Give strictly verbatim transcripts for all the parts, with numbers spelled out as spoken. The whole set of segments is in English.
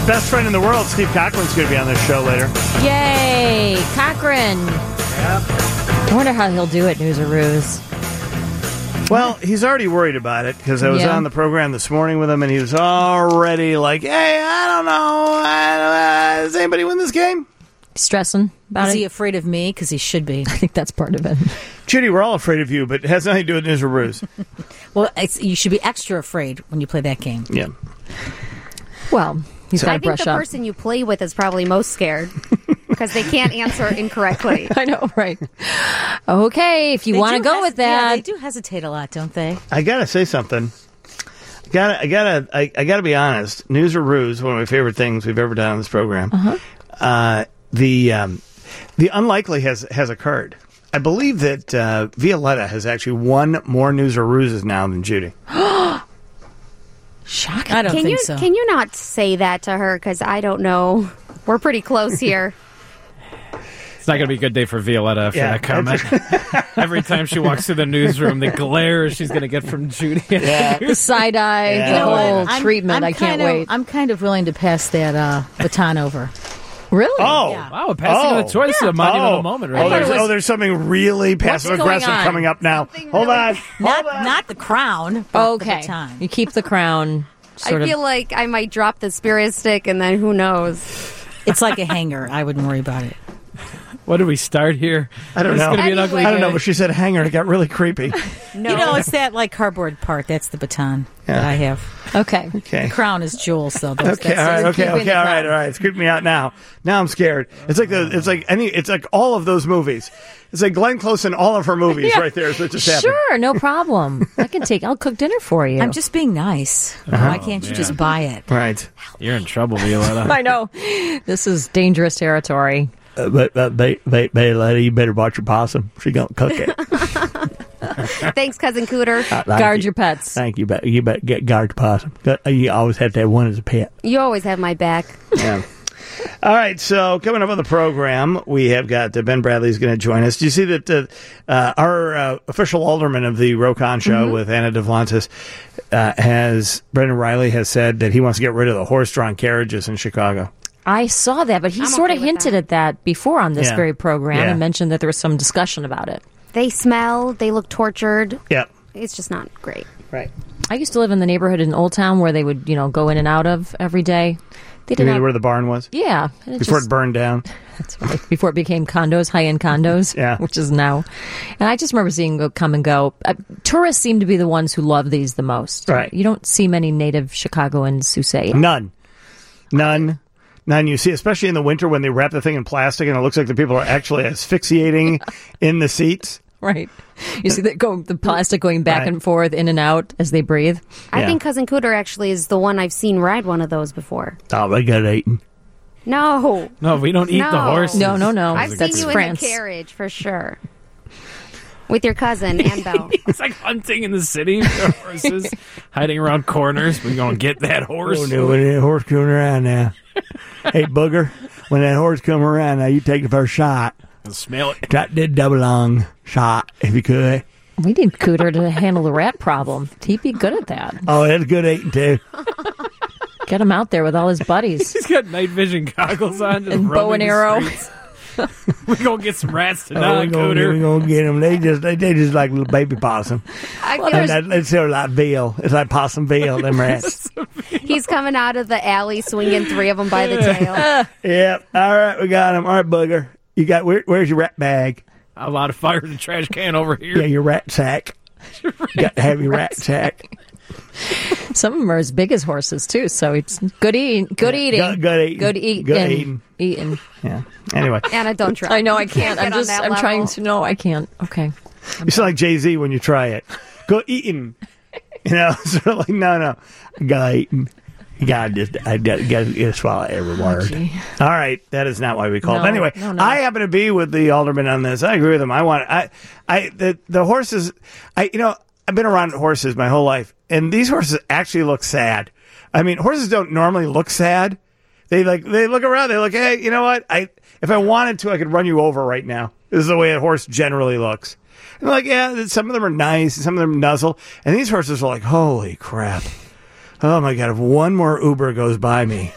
My best friend in the world, Steve Cochran's going to be on this show later. Yay! Cochran! Yep. I wonder how he'll do it, News or Ruse. Well, he's already worried about it because I was Yeah. on the program this morning with him, and he was already like, hey, I don't know. I don't, uh, does anybody win this game? Stressing about Is it? he afraid of me? Because he should be. I think that's part of it. Judy, we're all afraid of you, but it has nothing to do with News or Ruse. Well, it's, you should be extra afraid when you play that game. Yeah. Well, he's got I to think brush the up. person you play with is probably most scared because they can't answer incorrectly. I know, right? Okay, if you They want to do go hes- with Yeah, that. they do hesitate a lot, don't they? I gotta say something. Gotta, I gotta, I, I gotta be honest. News or Ruse, one of my favorite things we've ever done on this program. Uh-huh. Uh, the um, the unlikely has has occurred. I believe that uh, Violetta has actually won more News or Ruses now than Judy. Shocking. I don't Can think you so. can you not say that to her? Because I don't know. We're pretty close here. It's not going to be a good day for Violetta after Yeah. that comment. Every time she walks through the newsroom, the glare she's going to get from Judy. Yeah. The side eye, Yeah. the You know what? whole I'm- treatment. I'm I can't kind of, wait. I'm kind of willing to pass that uh, baton over. Really? Oh, Yeah. Wow, passing Oh. of the choice is a monumental moment right oh, there. there's, was- oh, there's something really passive aggressive going on? coming up now. Something Hold really- on. Not Hold on. not the crown, but Okay. the baton. You keep the crown. Sort I of. feel like I might drop the spirit stick, and then who knows? It's like a hanger. I wouldn't worry about it. What did we start here? I don't It's know. going to be an Anyway. ugly I don't know, day. but she said hanger. It got really creepy. No. You know, it's that like cardboard part. That's the baton that Yeah. I have. Okay. Okay. The crown is jewels, so that's, Okay, that's all right, it. okay, keeping okay, the all right, crown. all right. It's creeping me out now. Now I'm scared. It's like the, it's like any, it's like all of those movies. It's like Glenn Close in all of her movies Yeah. right there. Is what just happened. Sure, no problem. I can take. I'll cook dinner for you. I'm just being nice. Why can't you man. just buy it? Right. You're in trouble, Violetta. I know. This is dangerous territory. Uh, but, uh, ba- ba- ba- lady, you better watch your possum. She gonna cook it. Thanks, cousin Cooter. Thank Guard you. your pets. Thank you. But you better get guard your possum. Got- You always have to have one as a pet. You always have my back. Yeah. All right, so coming up on the program, we have got uh, Ben Bradley's going to join us. Do you see that uh, uh, our uh, official alderman of the Rokon show with Anna DeVlantis uh, has, Brendan Riley has said that he wants to get rid of the horse-drawn carriages in Chicago. I saw that, but he I'm sort okay of with hinted that. at that before on this Yeah. very program Yeah. and mentioned that there was some discussion about it. They smell. They look tortured. Yep. It's just not great. Right. I used to live in the neighborhood in Old Town where they would, you know, go in and out of every day. They You did mean not. where the barn was? Yeah, and it Before just- it burned down? That's right. Before it became condos, high-end condos, Yeah. which is now. And I just remember seeing them come and go. Uh, tourists seem to be the ones who love these the most. Right. You don't see many native Chicagoans who say, None. None. None you see, especially in the winter when they wrap the thing in plastic and it looks like the people are actually asphyxiating in the seats. right. You see the, go, the plastic going back Right. and forth, in and out as they breathe. I Yeah. think cousin Cooter actually is the one I've seen ride one of those before. Oh, they got eaten. No. No, we don't eat the No. horses. No, no, no. I've seen That's you France. in a carriage for sure. With your cousin, Annabelle. It's like hunting in the city for horses, hiding around corners. We're going to get that horse. Oh, no, when that horse coming around now. Hey, Booger, when that horse come around now, you take the first shot. Smell it. Try to double lung shot if you could. We need Cooter to handle the rat problem. He'd be good at that. Oh, that's good eating too. Get him out there with all his buddies. He's got night vision goggles on. Just And bow roaming and the arrow. streets. We're going to get some rats Oh, tonight, we're gonna, get, we Cooter. gonna get them. They just they, they just like little baby possum. I feel And that, it's sort of like veal. It's like possum veal. Them rats. he's coming out of the alley swinging three of them by the tail. Yep. All right, we got him. All right, Booger. You got where, where's your rat bag? A lot of fire in the trash can over here. Yeah, your rat sack. You got to have your rat sack. Some of them are as big as horses too, so it's good eating. Good eating. Good, good eating. Good eating. Good eating. Eating. Yeah. Anyway, Anna, don't try. I know I You can't. get I'm on just. that I'm level. trying to. No, I can't. Okay. you sound like Jay Z when you try it. Go eating. You know, sort of like no, no. Go eating. You gotta just, I gotta, gotta, gotta swallow every word. gee. All right, that is not why we called. No, But anyway, no, no. I happen to be with the alderman on this. I agree with him. I want, I, I, the the horses. I, you know, I've been around horses my whole life, and these horses actually look sad. I mean, horses don't normally look sad. They like, they look around. They look, hey, you know what? I, if I wanted to, I could run you over right now. This is the way a horse generally looks. And like, yeah, some of them are nice, some of them nuzzle, and these horses are like, holy crap. Oh my God, if one more Uber goes by me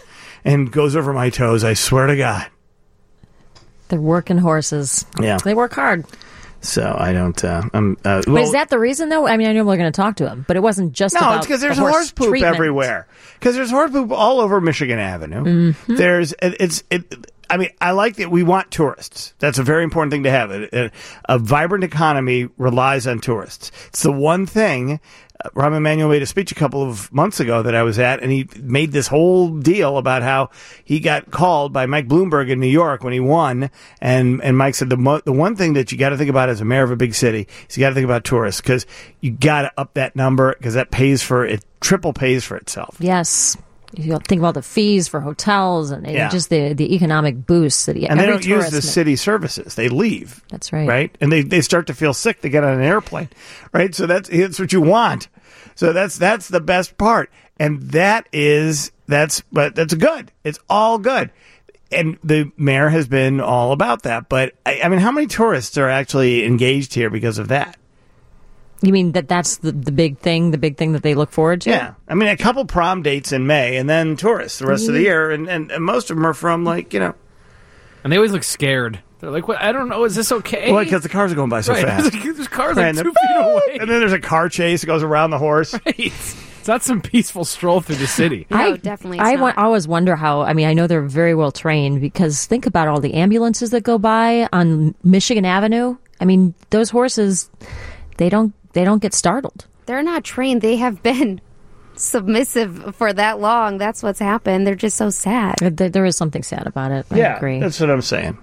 and goes over my toes. I swear to God. They're working horses. Yeah. They work hard. So I don't. Uh, um, uh, But well, is that the reason, though? I mean, I know we're going to talk to him, but it wasn't just no, about it's because there's the horse, horse poop treatment. everywhere. Because there's horse poop all over Michigan Avenue. Mm-hmm. There's it, it's it. I mean, I like that we want tourists. That's a very important thing to have. A, a, a vibrant economy relies on tourists. It's the one thing. Uh, Rahm Emanuel made a speech a couple of months ago that I was at, and he made this whole deal about how he got called by Mike Bloomberg in New York when he won, and and Mike said the mo- the one thing that you got to think about as a mayor of a big city is you got to think about tourists because you got to up that number because that pays for it, triple pays for itself. Yes. You think about the fees for hotels and, and Yeah. just the, the economic boost that And they every don't use tourist the ma- city services. They leave. That's right. Right? And they, they start to feel sick. They get on an airplane. Right? So that's, that's what you want. So that's that's the best part. And that is, that's, but that's good. It's all good. And the mayor has been all about that. But, I, I mean, how many tourists are actually engaged here because of that? You mean that that's the, the big thing, the big thing that they look forward to? Yeah. I mean, a couple prom dates in May and then tourists the rest of the year. And, and, and most of them are from, like, you know. And they always look scared. They're like, "What? I don't know. Is this okay?" Well, because the cars are going by so right. fast. There's, there's cars Right, like and two then- feet away. And then there's a car chase that goes around the horse. Right. It's not some peaceful stroll through the city. No, I definitely I it's wa- not. always wonder how. I mean, I know they're very well trained because think about all the ambulances that go by on Michigan Avenue. I mean, those horses, they don't they don't get startled. They're not trained. They have been submissive for that long. That's what's happened. They're just so sad. There, there is something sad about it. I Yeah, agree. that's what I'm saying.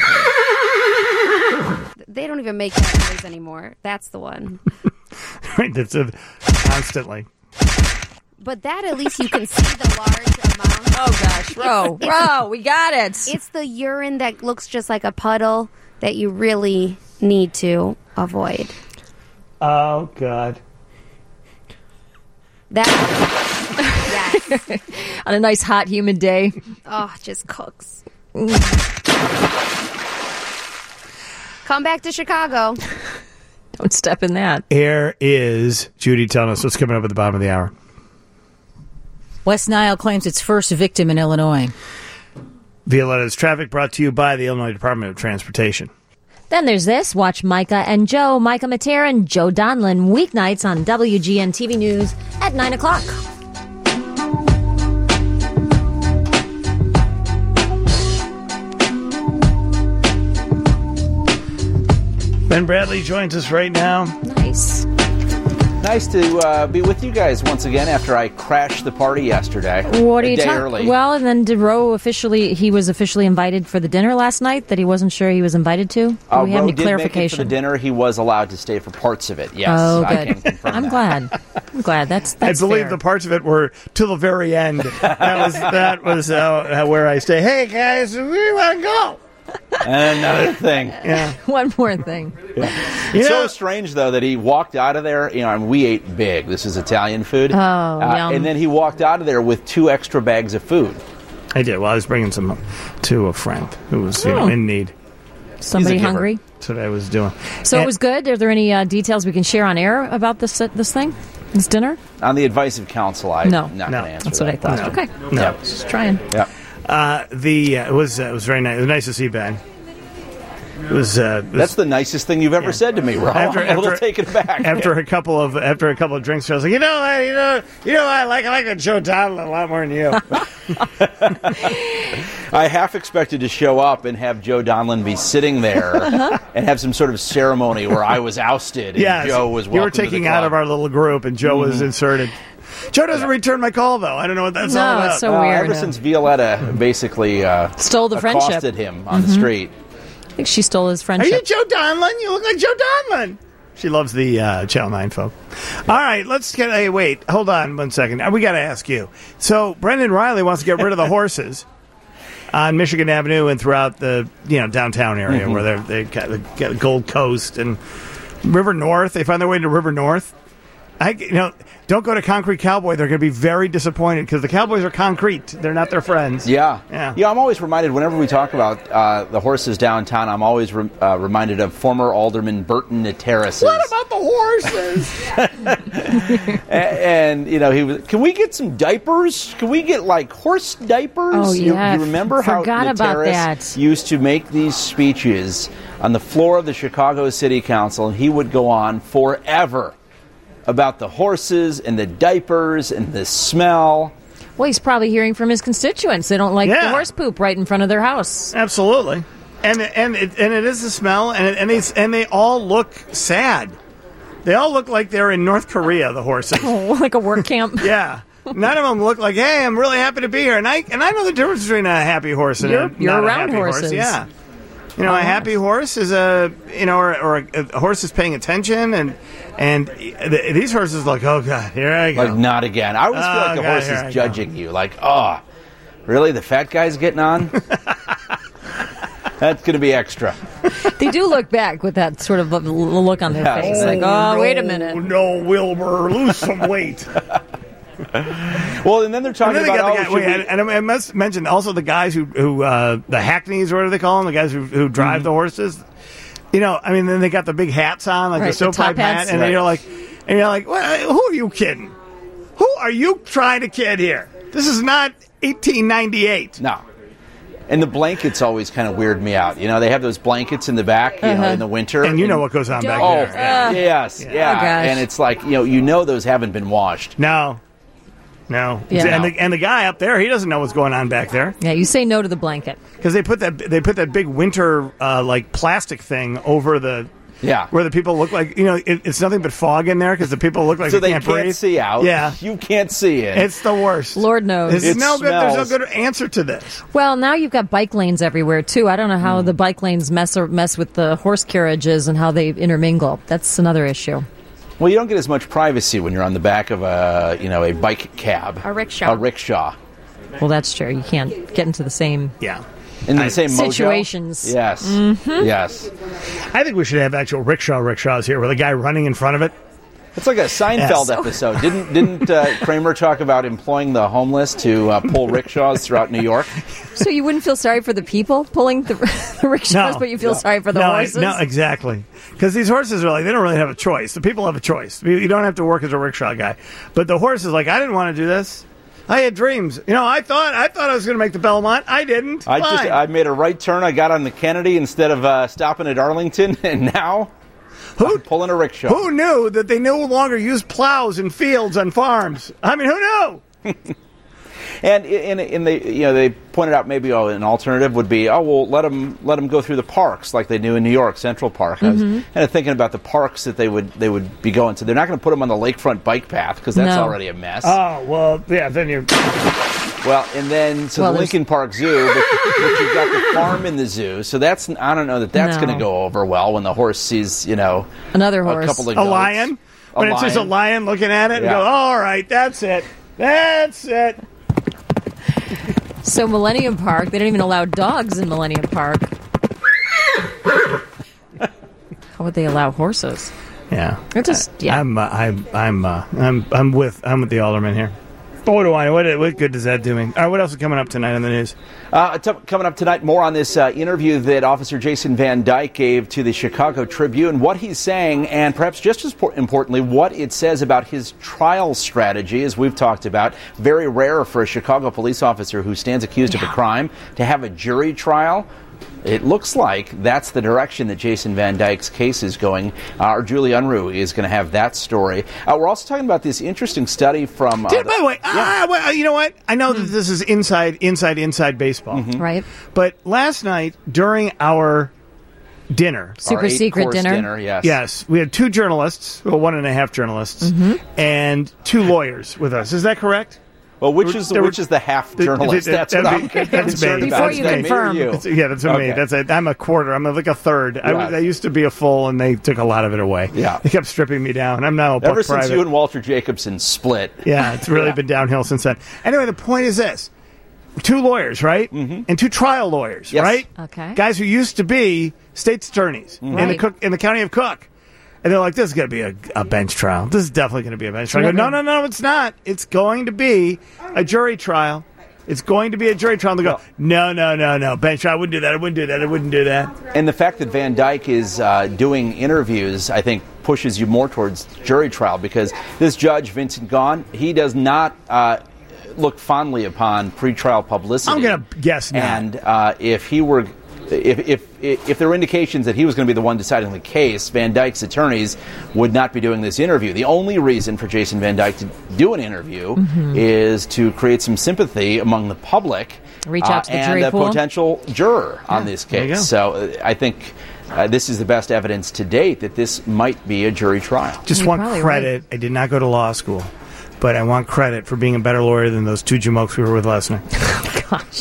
They don't even make that noise anymore. That's the one. Right, that's a, constantly. But that at least you can see the large amount. Oh gosh, Ro, Ro, we got it. It's the urine that looks just like a puddle that you really need to avoid. Oh God. That yes. On a nice hot humid day. Oh, it just cooks. Come back to Chicago. Don't step in that. Here is Judy telling us what's coming up at the bottom of the hour. West Nile claims its first victim in Illinois. Violetta's Traffic brought to you by the Illinois Department of Transportation. Then there's this. Watch Micah and Joe, Micah Matera and Joe Donlin, weeknights on W G N T V News at nine o'clock. Ben Bradley joins us right now. Nice. Nice to uh, be with you guys once again after I crashed the party yesterday. What are a you day talking? early. Well, and then did Roe officially? He was officially invited for the dinner last night that he wasn't sure he was invited to. Do uh, we have Ro any did clarification? make it for the dinner. He was allowed to stay for parts of it. Yes, Oh, I good. can confirm I'm that. glad. I'm glad. That's that's I believe fair. the parts of it were till the very end. That was that was uh, where I stay. Hey guys, we want to go. And another thing. Yeah. One more thing. You It's know, so strange, though, that he walked out of there. You know, and we ate big. This is Italian food. Oh, uh, yum. And then he walked out of there with two extra bags of food. I did. Well, I was bringing some to a friend who was you know, Oh. in need. Somebody giver. hungry. That's what I was doing. So And- it was good. Are there any uh, details we can share on air about this uh, this thing, this dinner? On the advice of counsel, I'm No. not No. going to answer That's what I that. thought. No. Okay, No. just trying. Yeah. Uh, the uh, it was uh, it was very nice. It was nice to see Ben. It was. Uh, it was That's the nicest thing you've ever said to me, Rob. After- I'm a little after- taken aback. after a couple of after a couple of drinks. I was like, you know, I, you know, you know, I like I like that Joe Donlin a lot more than you. I half expected to show up and have Joe Donlin be sitting there and have some sort of ceremony where I was ousted and Yes, Joe was you were welcomed to the taking out club. of our little group, and Joe was inserted. Joe doesn't return my call though. I don't know what that's No, all about. it's so Uh, weird. ever since Violetta basically uh, Stole the friendship. accosted him on the street. I think she stole his Are friendship. you Joe Donlin? You look like Joe Donlin. She loves the uh, Channel nine folk. All right, let's get. Hey, wait, hold on one second. We got to ask you. So Brendan Riley wants to get rid of the horses on Michigan Avenue and throughout the you know downtown area Mm-hmm. where they're they got the got the Gold Coast and River North. They find their way to River North. I, you know, don't go to Concrete Cowboy. They're going to be very disappointed because the Cowboys are concrete. They're not their friends. Yeah. Yeah. Yeah, I'm always reminded whenever we talk about uh, the horses downtown, I'm always re- uh, reminded of former Alderman Burton Nateris. What about the horses? and, and, you know, he was, can we get some diapers? Can we get, like, horse diapers? Oh, You- yeah. You, remember how Forgot about Nateris that. used to make these speeches on the floor of the Chicago City Council, and he would go on forever about the horses and the diapers and the smell. Well, he's probably hearing from his constituents. They don't like Yeah. the horse poop right in front of their house. Absolutely. And and it, and it is the smell, and it, and they and they all look sad. They all look like they're in North Korea. The horses. Like a work camp. Yeah. None of them look like, hey, I'm really happy to be here. And I and I know the difference between a happy horse and You're- a you're not a around happy horses. horse. Yeah. You know, Oh, a happy yes. horse is a, you know, or, or a, a horse is paying attention, and and th- these horses are like, oh god, here I go. Like, not again. I always feel Oh, like the God, horse here I go. is judging you. Like, oh, really? The fat guy's getting on? That's going to be extra. They do look back with that sort of look on their Yeah. face. Like, oh, wait a minute. No, Wilbur, lose some weight. Well, and then they're And talking then they about, got the oh, guy, should wait, we- and, and I must mention also the guys who, who uh, the hackneys, what do they call them? The guys who, who drive Mm-hmm. the horses. You know, I mean, then they got the big hats on, like Right, the the stovepipe top hats. hat, and Right. then you're like, and you're like, well, who are you kidding? Who are you trying to kid here? This is not eighteen ninety-eight. No. And the blankets always kind of weird me out. You know, they have those blankets in the back, you know, Uh-huh. in the winter. And you know what goes on back Oh, there. Uh, yes, yeah. Oh, gosh. And it's like, you know, you know those haven't been washed. No. No. Yeah. And, No. the, and the guy up there, he doesn't know what's going on back there. Yeah, you say no to the blanket. Because they put that they put that big winter uh, like plastic thing over the Yeah. where the people look like, you know, it, it's nothing but fog in there because the people look like So they they can't, can't breathe. see out. Yeah. You can't see in. It's the worst. Lord knows. There's It no good. There's no smells. good answer to this. Well, now you've got bike lanes everywhere, too. I don't know how the bike lanes mess or mess with the horse carriages and how they intermingle. That's another issue. Well, you don't get as much privacy when you're on the back of a, you know, a bike cab. A rickshaw. A rickshaw. Well, that's true. You can't get into the same. Yeah. In the same mojo. Situations. Yes. Mm-hmm. Yes. I think we should have actual rickshaw rickshaws here with a guy running in front of it. It's like a Seinfeld Yes. episode. Didn't didn't uh, Kramer talk about employing the homeless to uh, pull rickshaws throughout New York? So you wouldn't feel sorry for the people pulling the, the rickshaws, No. but you feel No. sorry for the no, horses? no, exactly. Because these horses are like, they don't really have a choice. The people have a choice. You you don't have to work as a rickshaw guy. But the horse is like, I didn't want to do this. I had dreams. You know, I thought I thought I was going to make the Belmont. I didn't. I just Fine. I made a right turn. I got on the Kennedy instead of uh, stopping at Arlington, and now I'm pulling a rickshaw. Who knew that they no longer use plows in fields on farms? I mean, who knew? And in, in the you know they pointed out maybe oh, an alternative would be oh well let them let them go through the parks like they do in New York Central Park. I was Mm-hmm. kind of thinking about the parks that they would they would be going to. They're not going to put them on the lakefront bike path because that's No. already a mess. Oh, well, yeah, then you're... Well, and then so Well, the there's- Lincoln Park Zoo, but, but you've got the farm in the zoo. So that's I don't know that that's No. going to go over well when the horse sees you know Another a horse. couple of A goats. lion? A When it's just a lion. lion looking at it and Yeah. go, all right, that's it. That's it. So Millennium Park, they don't even allow dogs in Millennium Park. How would they allow horses? Yeah. It just, yeah. I'm, uh, I'm, I'm, uh, I'm, I'm with, I'm with the alderman here. But what do I know? What, what good does that do me? All right, what else is coming up tonight on the news? Uh, t- coming up tonight, more on this uh, interview that Officer Jason Van Dyke gave to the Chicago Tribune, what he's saying, and perhaps just as por- importantly, what it says about his trial strategy, as we've talked about. Very rare for a Chicago police officer who stands accused of a crime to have a jury trial. It looks like that's the direction that Jason Van Dyke's case is going. Uh, our Julie Unruh is going to have that story. Uh, we're also talking about this interesting study from... Uh, Dude, by the way, yeah. ah, well, you know what? I know that this is inside, inside, inside baseball. Mm-hmm. Right? But last night, during our dinner... Super Our secret eight-course dinner. Yes. Yes, we had two journalists, well, one and a half journalists, and two lawyers with us. Is that correct? Well, which is There were- which is the half Th- journalist? th- That's that'd what be- I'm that's concerned me. about. Before you Is that me or confirm. you? It's- yeah, that's what me. Okay. That's a, I'm a quarter. I'm like a third. I, was, Yes. I used to be a full, and they took a lot of it away. Yeah. They kept stripping me down. I'm now a buck Ever since private. you and Walter Jacobson split. Yeah, it's really Yeah. been downhill since then. Anyway, the point is this. Two lawyers, right? Mm-hmm. And two trial lawyers, Yes. right? Okay. Guys who used to be state's attorneys in the Right. Cook in the county of Cook. And they're like, this is going to be a, a bench trial. This is definitely going to be a bench trial. I go, no, no, no, it's not. It's going to be a jury trial. It's going to be a jury trial. And they go, no, no, no, no. Bench trial. I wouldn't do that. I wouldn't do that. I wouldn't do that. And the fact that Van Dyke is uh, doing interviews, I think, pushes you more towards jury trial, because this judge, Vincent Gahn, he does not uh, look fondly upon pretrial publicity. I'm going to guess not. And uh, if he were... If, if if there were indications that he was going to be the one deciding the case, Van Dyke's attorneys would not be doing this interview. The only reason for Jason Van Dyke to do an interview mm-hmm. is to create some sympathy among the public, reach out to the uh, jury and pool. a potential juror yeah. on this case. So uh, I think uh, this is the best evidence to date that this might be a jury trial. Just You're want probably credit. right. I did not go to law school, but I want credit for being a better lawyer than those two jamokes we were with last night. Gosh.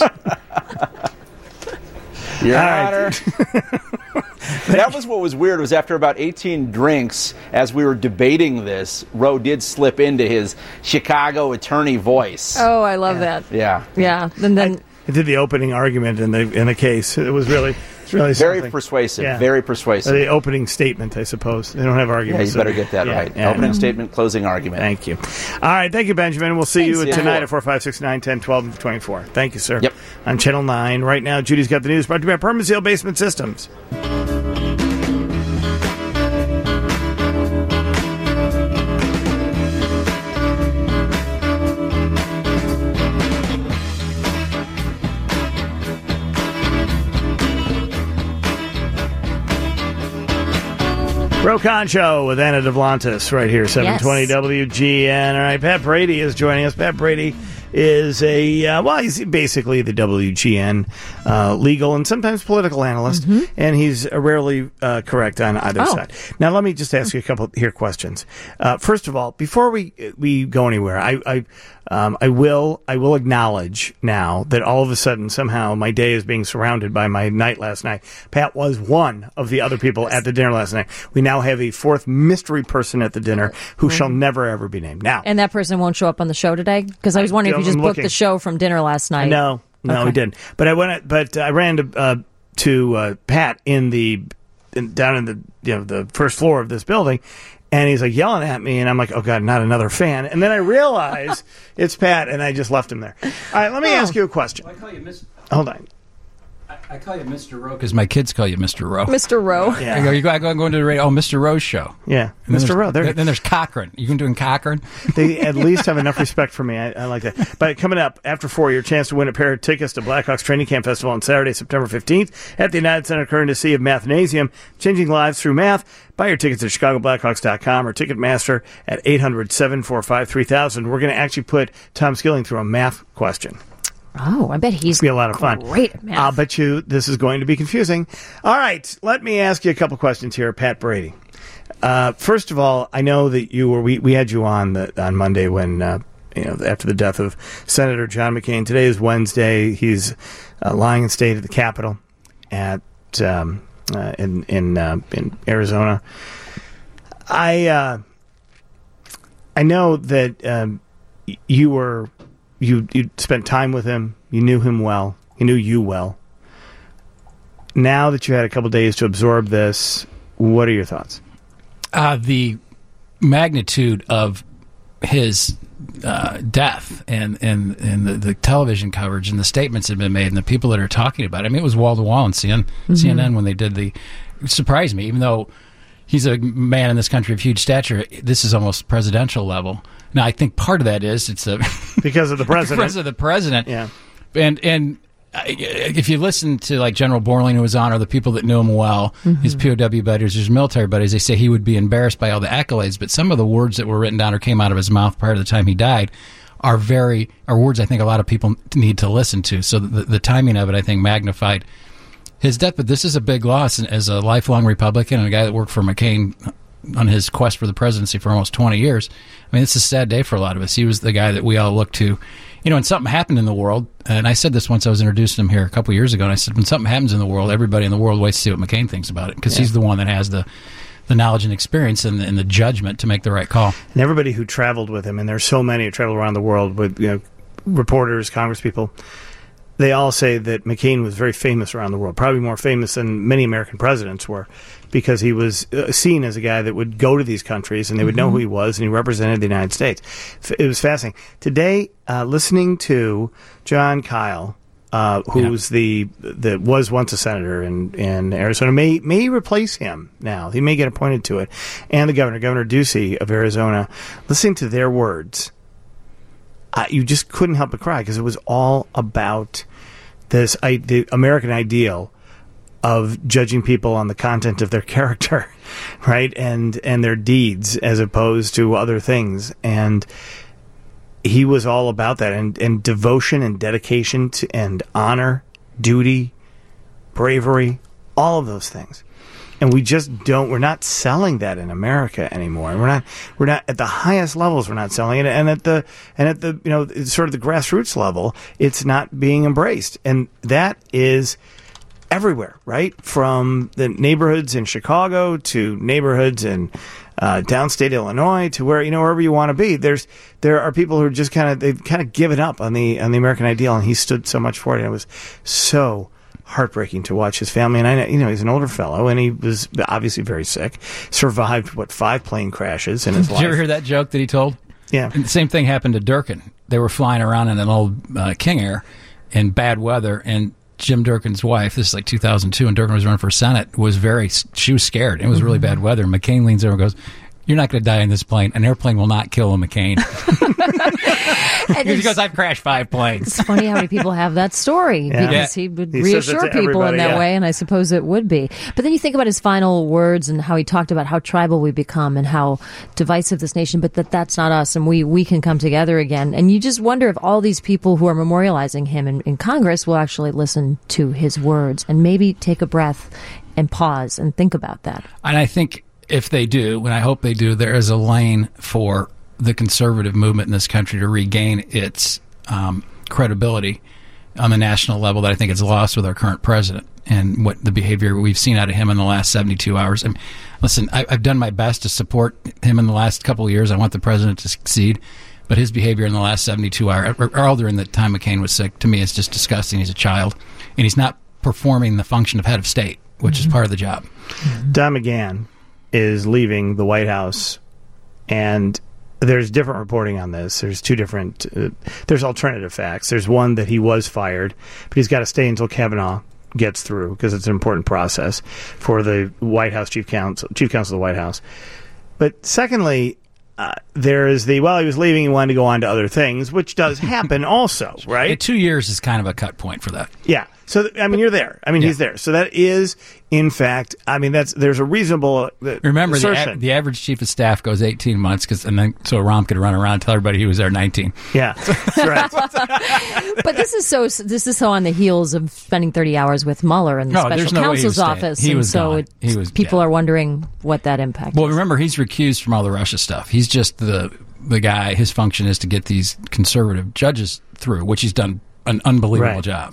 Your All Honor. That was what was weird, was after about eighteen drinks, as we were debating this, Roe did slip into his Chicago attorney voice. Oh, I love that. Yeah. Yeah. And then I did the opening argument in the in the case. It was really, it's really Very something. persuasive. Yeah. Very persuasive. The opening statement, I suppose. They don't have Yeah, arguments. you better get that Yeah, right. yeah. Opening statement, closing argument. Thank you. All right. Thank you, Benjamin. We'll see Thanks, you yeah. tonight at four, five, six, nine, ten, twelve, and twenty-four. Thank you, sir. Yep. On Channel nine. Right now, Judy's got the news brought to you by Permaseal Basement Systems. Roe Conn Show with Anna DeVlantis right here, seven twenty Yes. W G N. All right, Pat Brady is joining us. Pat Brady is a, uh, well, he's basically the W G N uh, legal and sometimes political analyst, Mm-hmm. and he's rarely uh, correct on either Oh. side. Now, let me just ask you a couple here questions. Uh, first of all, before we we go anywhere, I I, um, I will I will acknowledge now that all of a sudden somehow my day is being surrounded by my night last night. Pat was one of the other people at the dinner last night. We now have a fourth mystery person at the dinner who shall never ever be named. Now, and that person won't show up on the show today? Because I was wondering if you just I'm booked looking. the show from dinner last night. No, no, Okay. we didn't. But I went. But I ran to uh, to uh, Pat in the in, down in the you know the first floor of this building, and he's like yelling at me, and I'm like, oh god, not another fan. And then I realize it's Pat, and I just left him there. All right, let me ask you a question. I call you Mister Hold on. I, I call you Mister Rowe because my kids call you Mister Rowe. Mister Rowe. I go, Yeah, you go, I go, I'm going to the radio. Oh, Mister Rowe's show. yeah, And then Mister there's- Rowe. There, Then there's Cochran. You can do in Cochran. they at least have enough respect for me. I, I like that. But coming up after four, your chance to win a pair of tickets to Blackhawks Training Camp Festival on Saturday, September fifteenth at the United Center courtesy of Mathnasium, changing lives through math. Buy your tickets at chicago blackhawks dot com or Ticketmaster at eight hundred, seven four five, three thousand. We're going to actually put Tom Skilling through a math question. Oh, I bet he's Be a lot of fun. great at math. I'll bet you this is going to be confusing. All right, let me ask you a couple questions here, Pat Brady. Uh, first of all, I know that you were we, we had you on the, on Monday when uh, you know after the death of Senator John McCain. Today is Wednesday. He's uh, lying in state at the Capitol at um, uh, in in uh, in Arizona. I uh, I know that um, y- you were. You you spent time with him. You knew him well. He knew you well. Now that you had a couple days to absorb this, what are your thoughts? Uh, the magnitude of his uh, death and, and, and the, the television coverage and the statements that have been made and the people that are talking about it. I mean, it was wall-to-wall on C N N, mm-hmm. C N N when they did the... It surprised me, even though he's a man in this country of huge stature, this is almost presidential level. Now, I think part of that is it's a... Because of the president. because of the president. Yeah. And and if you listen to like General Borling, who was on, or the people that knew him well, mm-hmm. his P O W buddies, his military buddies, they say he would be embarrassed by all the accolades. But some of the words that were written down or came out of his mouth prior to the time he died are very are words I think a lot of people need to listen to. So the, the timing of it, I think, magnified his death. But this is a big loss as a lifelong Republican and a guy that worked for McCain on his quest for the presidency for almost twenty years. I mean, it's a sad day for a lot of us. He was the guy that we all look to. You know, when something happened in the world, and I said this once I was introducing him here a couple years ago, and I said, when something happens in the world, everybody in the world waits to see what McCain thinks about it, because Yeah. he's the one that has the, the knowledge and experience and the, and the judgment to make the right call. And everybody who traveled with him, and there's so many who travel around the world with you know reporters, congresspeople, they all say that McCain was very famous around the world, probably more famous than many American presidents were, because he was uh, seen as a guy that would go to these countries and they would mm-hmm. know who he was, and he represented the United States. It was fascinating. Today, uh, listening to John Kyle, uh, who's yeah. the that was once a senator in, in Arizona, may may replace him now. He may get appointed to it, and the governor, Governor Ducey of Arizona, listening to their words. Uh, you just couldn't help but cry because it was all about this I, the American ideal of judging people on the content of their character, right, and and their deeds as opposed to other things. And he was all about that, and, and devotion and dedication to, and honor, duty, bravery, all of those things. And we just don't. We're not selling that in America anymore. And we're not. We're not at the highest levels. We're not selling it. And at the and at the you know sort of the grassroots level, it's not being embraced. And that is everywhere, right? From the neighborhoods in Chicago to neighborhoods in uh, downstate Illinois to where you know wherever you want to be. There's there are people who are just kind of they've kind of given up on the on the American ideal. And he stood so much for it. And it was so heartbreaking to watch his family. And I know, you know, he's an older fellow, and he was obviously very sick. Survived what five plane crashes in his Did life. Did you ever hear that joke that he told? Yeah. And the same thing happened to Durkin. They were flying around in an old uh, King Air in bad weather, and Jim Durkin's wife, this is like two thousand two, and Durkin was running for Senate, was very, she was scared. It was really bad weather. McCain leans over and goes, "You're not going to die in this plane. An airplane will not kill a McCain." He goes, "I've crashed five planes." It's funny how many people have that story Yeah. because Yeah. he would He reassure says it to people in everybody, that yeah. way, and I suppose it would be. But then you think about his final words and how he talked about how tribal we become and how divisive this nation, but that that's not us, and we, we can come together again. And you just wonder if all these people who are memorializing him in, in Congress will actually listen to his words and maybe take a breath and pause and think about that. And I think if they do, and I hope they do, there is a lane for the conservative movement in this country to regain its um, credibility on the national level that I think it's lost with our current president and what the behavior we've seen out of him in the last seventy-two hours. I mean, listen, I, I've done my best to support him in the last couple of years. I want the president to succeed. But his behavior in the last seventy-two hours, or, or all during the time McCain was sick, to me is just disgusting. He's a child, and he's not performing the function of head of state, which mm-hmm. is part of the job. Don McGahn is leaving the White House, and there's different reporting on this. There's two different, uh, there's alternative facts. There's one that he was fired, but he's got to stay until Kavanaugh gets through because it's an important process for the White House chief counsel, chief counsel of the White House. But secondly, uh, there is the, well, he was leaving, he wanted to go on to other things, which does happen also, right? Yeah, two years is kind of a cut point for that. Yeah. So, th- I mean, you're there. I mean, Yeah. he's there. So that is, in fact, I mean, that's there's a reasonable uh, Remember, the, assertion. a- the average chief of staff goes eighteen months, cause, and then so Rahm could run around and tell everybody he was there nineteen. Yeah, that's right. But this is so this is so on the heels of spending thirty hours with Mueller in the No, special there's no way he counsel's was staying. office. He and was so gone. it, He was- people yeah. are wondering what that impact Well, is. remember, he's recused from all the Russia stuff. He's just the the guy. His function is to get these conservative judges through, which he's done an unbelievable Right. job.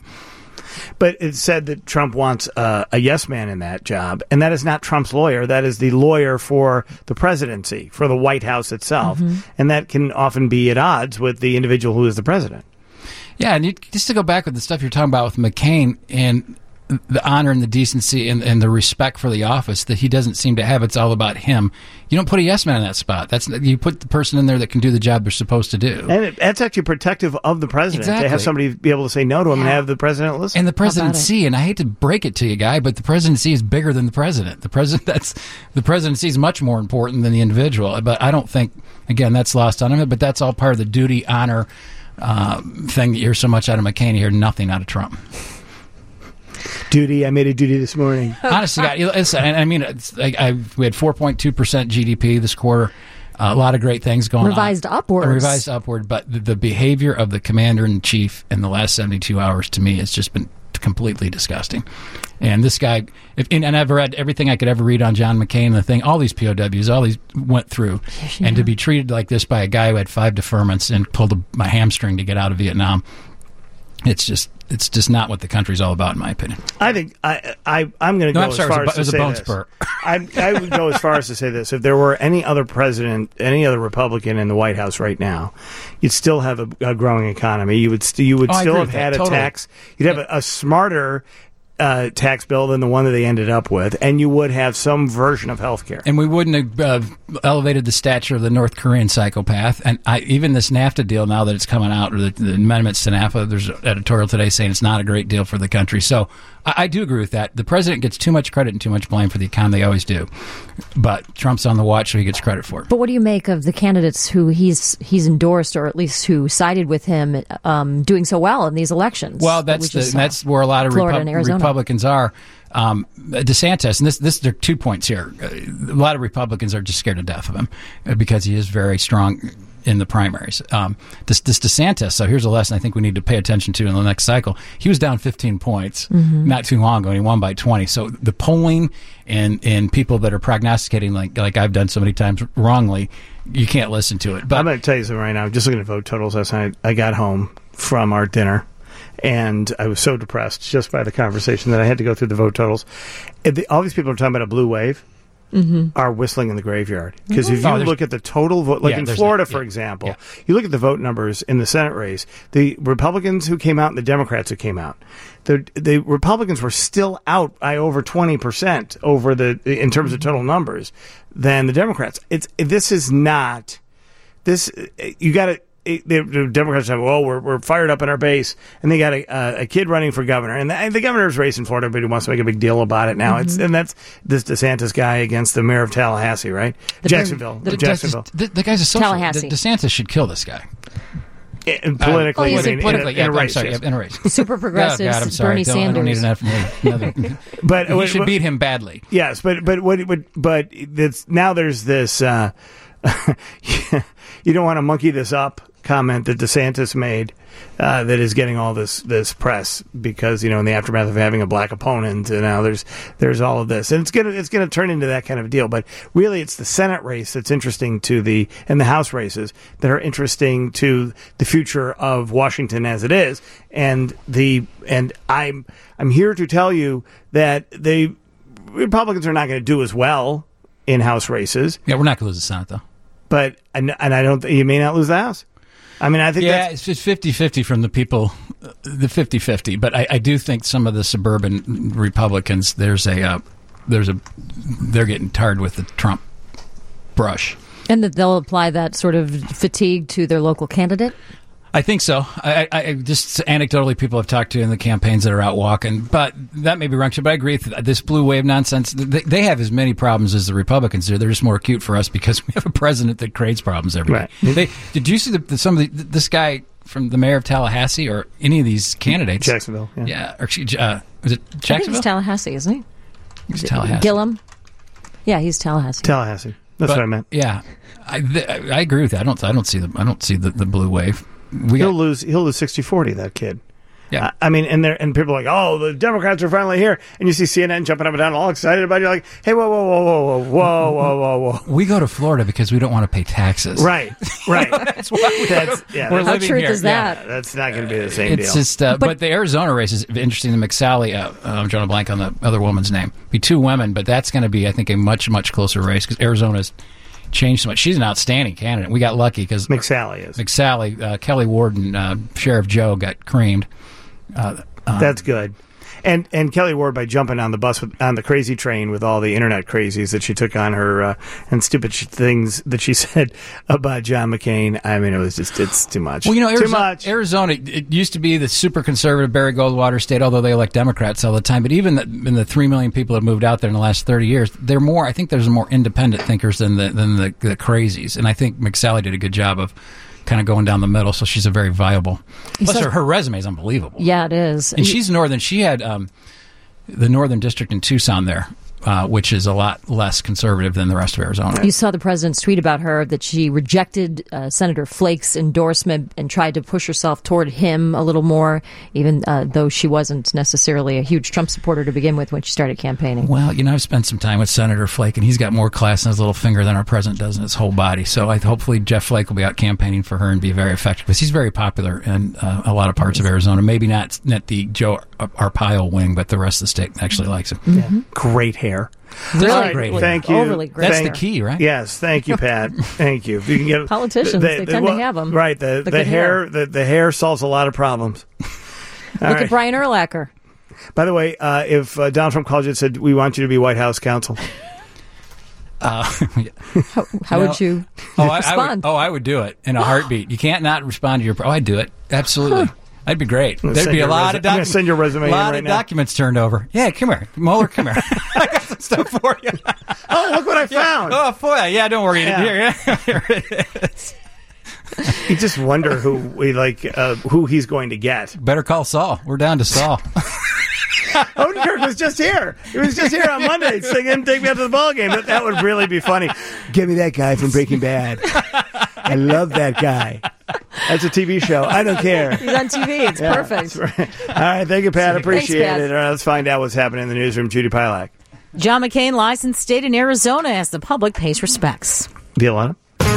But it's said that Trump wants uh, a yes man in that job, and that is not Trump's lawyer. That is the lawyer for the presidency, for the White House itself, Mm-hmm. and that can often be at odds with the individual who is the president. Yeah, and you, just to go back with the stuff you're talking about with McCain and the honor and the decency and, and the respect for the office that he doesn't seem to have. It's all about him. You don't put a yes man in that spot. That's you put the person in there that can do the job they're supposed to do. And it, that's actually protective of the president to Exactly. have somebody be able to say no to him and have the president listen. And the about presidency, and I hate to break it to you, guy, but the presidency is bigger than the president. The president, that's the presidency is much more important than the individual. But I don't think, again, that's lost on him. But that's all part of the duty, honor uh, thing that you hear so much out of McCain. You hear nothing out of Trump. Duty, I made a duty this morning. Honestly, God, it's, and I mean, it's, I, I, we had four point two percent G D P this quarter. Uh, a lot of great things going Revised on. upwards. Revised upward. But the, the behavior of the commander-in-chief in the last seventy-two hours, to me, has just been completely disgusting. And this guy, if, and I've read everything I could ever read on John McCain and the thing, all these P O Ws, all these went through. Yes, and yeah. to be treated like this by a guy who had five deferments and pulled a, my hamstring to get out of Vietnam, It's just it's just not what the country's all about, in my opinion. I think I, I I'm going to No, go I'm as sorry, far it was a, as to it say was a this. bone spur. I, I would go as far as to say this: if there were any other president, any other Republican in the White House right now, you'd still have a, a growing economy. You would st- you would Oh, I still agree have with had that, a totally. tax. You'd have a, a smarter uh, tax bill than the one that they ended up with, and you would have some version of health care. And we wouldn't have uh, elevated the stature of the North Korean psychopath. And I, even this NAFTA deal, now that it's coming out, or the, the amendments to NAFTA, there's an editorial today saying it's not a great deal for the country. So I, I do agree with that. The president gets too much credit and too much blame for the economy. They always do. But Trump's on the watch, so he gets credit for it. But what do you make of the candidates who he's he's endorsed, or at least who sided with him, um, doing so well in these elections? Well, that we that's the, just saw? that's where a lot of Florida Repu- and Arizona. Republicans are. Um, DeSantis, and this, this, there are two points here. Uh, a lot of Republicans are just scared to death of him uh, because he is very strong in the primaries. Um, this, this DeSantis, so here's a lesson I think we need to pay attention to in the next cycle. He was down fifteen points Mm-hmm. not too long ago, and he won by twenty. So the polling and, and people that are prognosticating, like like I've done so many times wrongly, you can't listen to it. But I'm going to tell you something right now. Just looking at vote totals last night, I got home from our dinner, and I was so depressed just by the conversation that I had to go through the vote totals. If the, all these people are talking about a blue wave. Mm-hmm. Are whistling in the graveyard. Because if you Oh, there's- look at the total vote, like Yeah, in there's Florida, that. for Yeah. example, Yeah. you look at the vote numbers in the Senate race, the Republicans who came out and the Democrats who came out. The the Republicans were still out by over twenty percent over the in terms of total numbers than the Democrats. It's this is not this you got to. It, the, the Democrats have, well, we're, we're fired up in our base, and they got a, uh, a kid running for governor, and the, the governor's race in Florida. Everybody wants to make a big deal about it now. It's and that's this DeSantis guy against the mayor of Tallahassee, right? The- Jacksonville, the- the, Jacksonville. The, the guy's a social. Tallahassee. De- DeSantis should kill this guy. And politically, Oh, he's I a mean, Politically, in, yeah, a, in a I'm race, sorry, yes. yeah, in a race. super progressives, Oh, God, I'm sorry. Bernie Don't- I don't need Sanders. an F- another. But You what- should what- beat him badly. Yes, but but what but but that's now there's this. Uh, you don't want to monkey this up comment that DeSantis made uh, that is getting all this this press because you know in the aftermath of having a black opponent and now there's there's all of this and it's gonna it's gonna turn into that kind of deal. But really, it's the Senate race that's interesting to the and the House races that are interesting to the future of Washington as it is. And the and I'm I'm here to tell you that the Republicans are not going to do as well in House races, Yeah, we're not going to lose the Senate, though. but and, and I don't. th- You may not lose the House. I mean, I think Yeah, that's, it's just fifty-fifty from the people, uh, the fifty-fifty. But I, I do think some of the suburban Republicans, there's a, uh, there's a, they're getting tired with the Trump brush. And that they'll apply that sort of fatigue to their local candidate? I think so. I, I, I just anecdotally, people I've talked to in the campaigns that are out walking, but that may be wrong too. But I agree with this blue wave nonsense. They, they have as many problems as the Republicans do. They're just more acute for us because we have a president that creates problems every day. Right. They, did you see the, the, some of the, this guy from the mayor of Tallahassee or any of these candidates? Jacksonville. Yeah. Yeah, or uh, was it I think Jacksonville? he's Tallahassee, isn't he? He's Tallahassee. Gillum? Yeah, he's Tallahassee. Tallahassee. That's But, what I meant. Yeah, I, th- I agree with that. I don't. I don't see the. I don't see the, the blue wave. We He'll got, lose. He'll lose sixty forty. That kid. Yeah. I I mean, and there and people are like, oh, the Democrats are finally here, and you see C N N jumping up and down, all excited about it. You're like, hey, whoa, whoa, whoa, whoa, whoa, whoa, whoa, whoa, whoa. we go to Florida because we don't want to pay taxes. Right, right. That's why we That's yeah. We're That's, How living truth here. is Yeah. that? that's not going to be the same It's deal. just, uh, but, But- the Arizona race is interesting. The McSally, uh, uh, I'm drawing a blank on the other woman's name. Be two women, but that's going to be, I think, a much, much closer race because Arizona's changed so much. She's an outstanding candidate. We got lucky because McSally is. McSally, uh, Kelly Ward, and uh, Sheriff Joe got creamed. Uh, uh, That's good. And and Kelly Ward by jumping on the bus with, on the crazy train with all the internet crazies that she took on her uh, and stupid sh- things that she said about John McCain. I mean, it was just it's too much. Well, you know, too Arizona, much. Arizona, it used to be the super conservative Barry Goldwater state, although they elect Democrats all the time. But even the, in the three million people that have moved out there in the last thirty years, they're more. I think there's more independent thinkers than the than the, the crazies. And I think McSally did a good job of kind of going down the middle. So she's a very viable. Plus, said- her, her resume is unbelievable. Yeah, it is. And she's northern. She had um, the northern district in Tucson there uh, which is a lot less conservative than the rest of Arizona. You saw the president's tweet about her that she rejected uh, Senator Flake's endorsement and tried to push herself toward him a little more, even uh, though she wasn't necessarily a huge Trump supporter to begin with when she started campaigning. Well, you know, I've spent some time with Senator Flake, and he's got more class in his little finger than our president does in his whole body. So I, hopefully Jeff Flake will be out campaigning for her and be very effective, because he's very popular in uh, a lot of parts of Arizona. Maybe not, not the Joe Arpaio wing, but the rest of the state actually likes him. Mm-hmm. Great hair. Really, All right, really thank you. Overly great. That's hair. the key, right? Yes, thank you, Pat. Thank you. If you can get Politicians, they tend to have 'em. Right, the The the good hair, hair. the the hair solves a lot of problems. All Look right. at Brian Urlacher. By the way, uh, if uh, Donald Trump called you and said, "We want you to be White House counsel," Uh, How, how No. would you oh, I, I would, respond? oh, I would do it in a heartbeat. You can't not respond to your. Oh, I'd do it. Absolutely. That'd be great. gonna There'd send be a your lot resu- of I'm gonna documents. send your resume A in lot right of now. documents turned over. Yeah, come here, Mueller. Come here. I got some stuff for you. oh, look what I found! Oh, boy. Yeah, don't worry. Yeah. Here, yeah. Here it is. You just wonder who we like, uh, who he's going to get. Better call Saul. We're down to Saul. Odenkirk was just here. He was just here on Monday singing "Take Me Out to the Ball Game." That, that would really be funny. Give me that guy from Breaking Bad. I love that guy. That's a T V show. I don't care. He's on T V. It's Yeah, perfect. that's right. All right, thank you, Pat. Appreciate Pat. it. All right, let's find out what's happening in the newsroom. Judy Pilak. John McCain licensed state in Arizona as the public pays respects. Violana.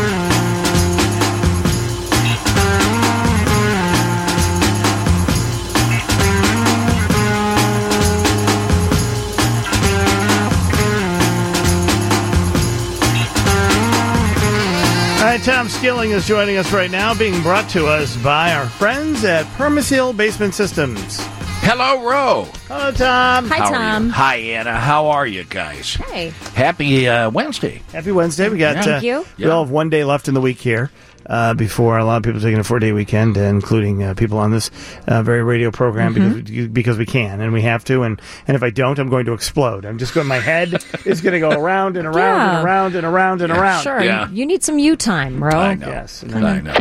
All right, Tom Skilling is joining us right now, being brought to us by our friends at Permaseal Basement Systems. Hello, Ro. Hello, Tom. Hi, How are Tom. you? Hi, Anna. How are you guys? Hey. Happy uh, Wednesday. Happy Wednesday. We got. Yeah. Uh, Thank you. We all have one day left in the week here. Uh, before a lot of people taking a four-day weekend, uh, including uh, people on this uh, very radio program, Mm-hmm. because we, because we can and we have to, and, and if I don't, I'm going to explode. I'm just going. My head is going to go around and around Yeah. and around and around and around. Sure. Yeah. You need some you time, bro. I know. Yes. I know.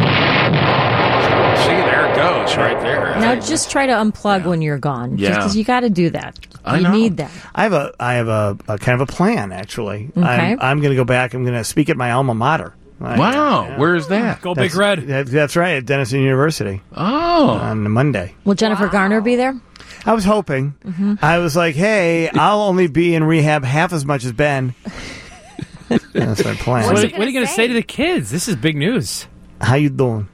See, there it goes, right there. Now just try to unplug when you're gone. Yeah. Just because you got to do that. I you know. need that. I have a I have a, a kind of a plan actually. Okay. I'm, I'm going to go back. I'm going to speak at my alma mater. I- Wow, yeah. where's that? Go That's, Big Red. that- that's right, at Denison University Oh, on Monday. Will Jennifer Garner be there? I was hoping. Mm-hmm. I was like, hey, I'll only be in rehab half as much as Ben. That's my plan. What, What's are- he what are you going gonna to say? say to the kids? This is big news. How you doing?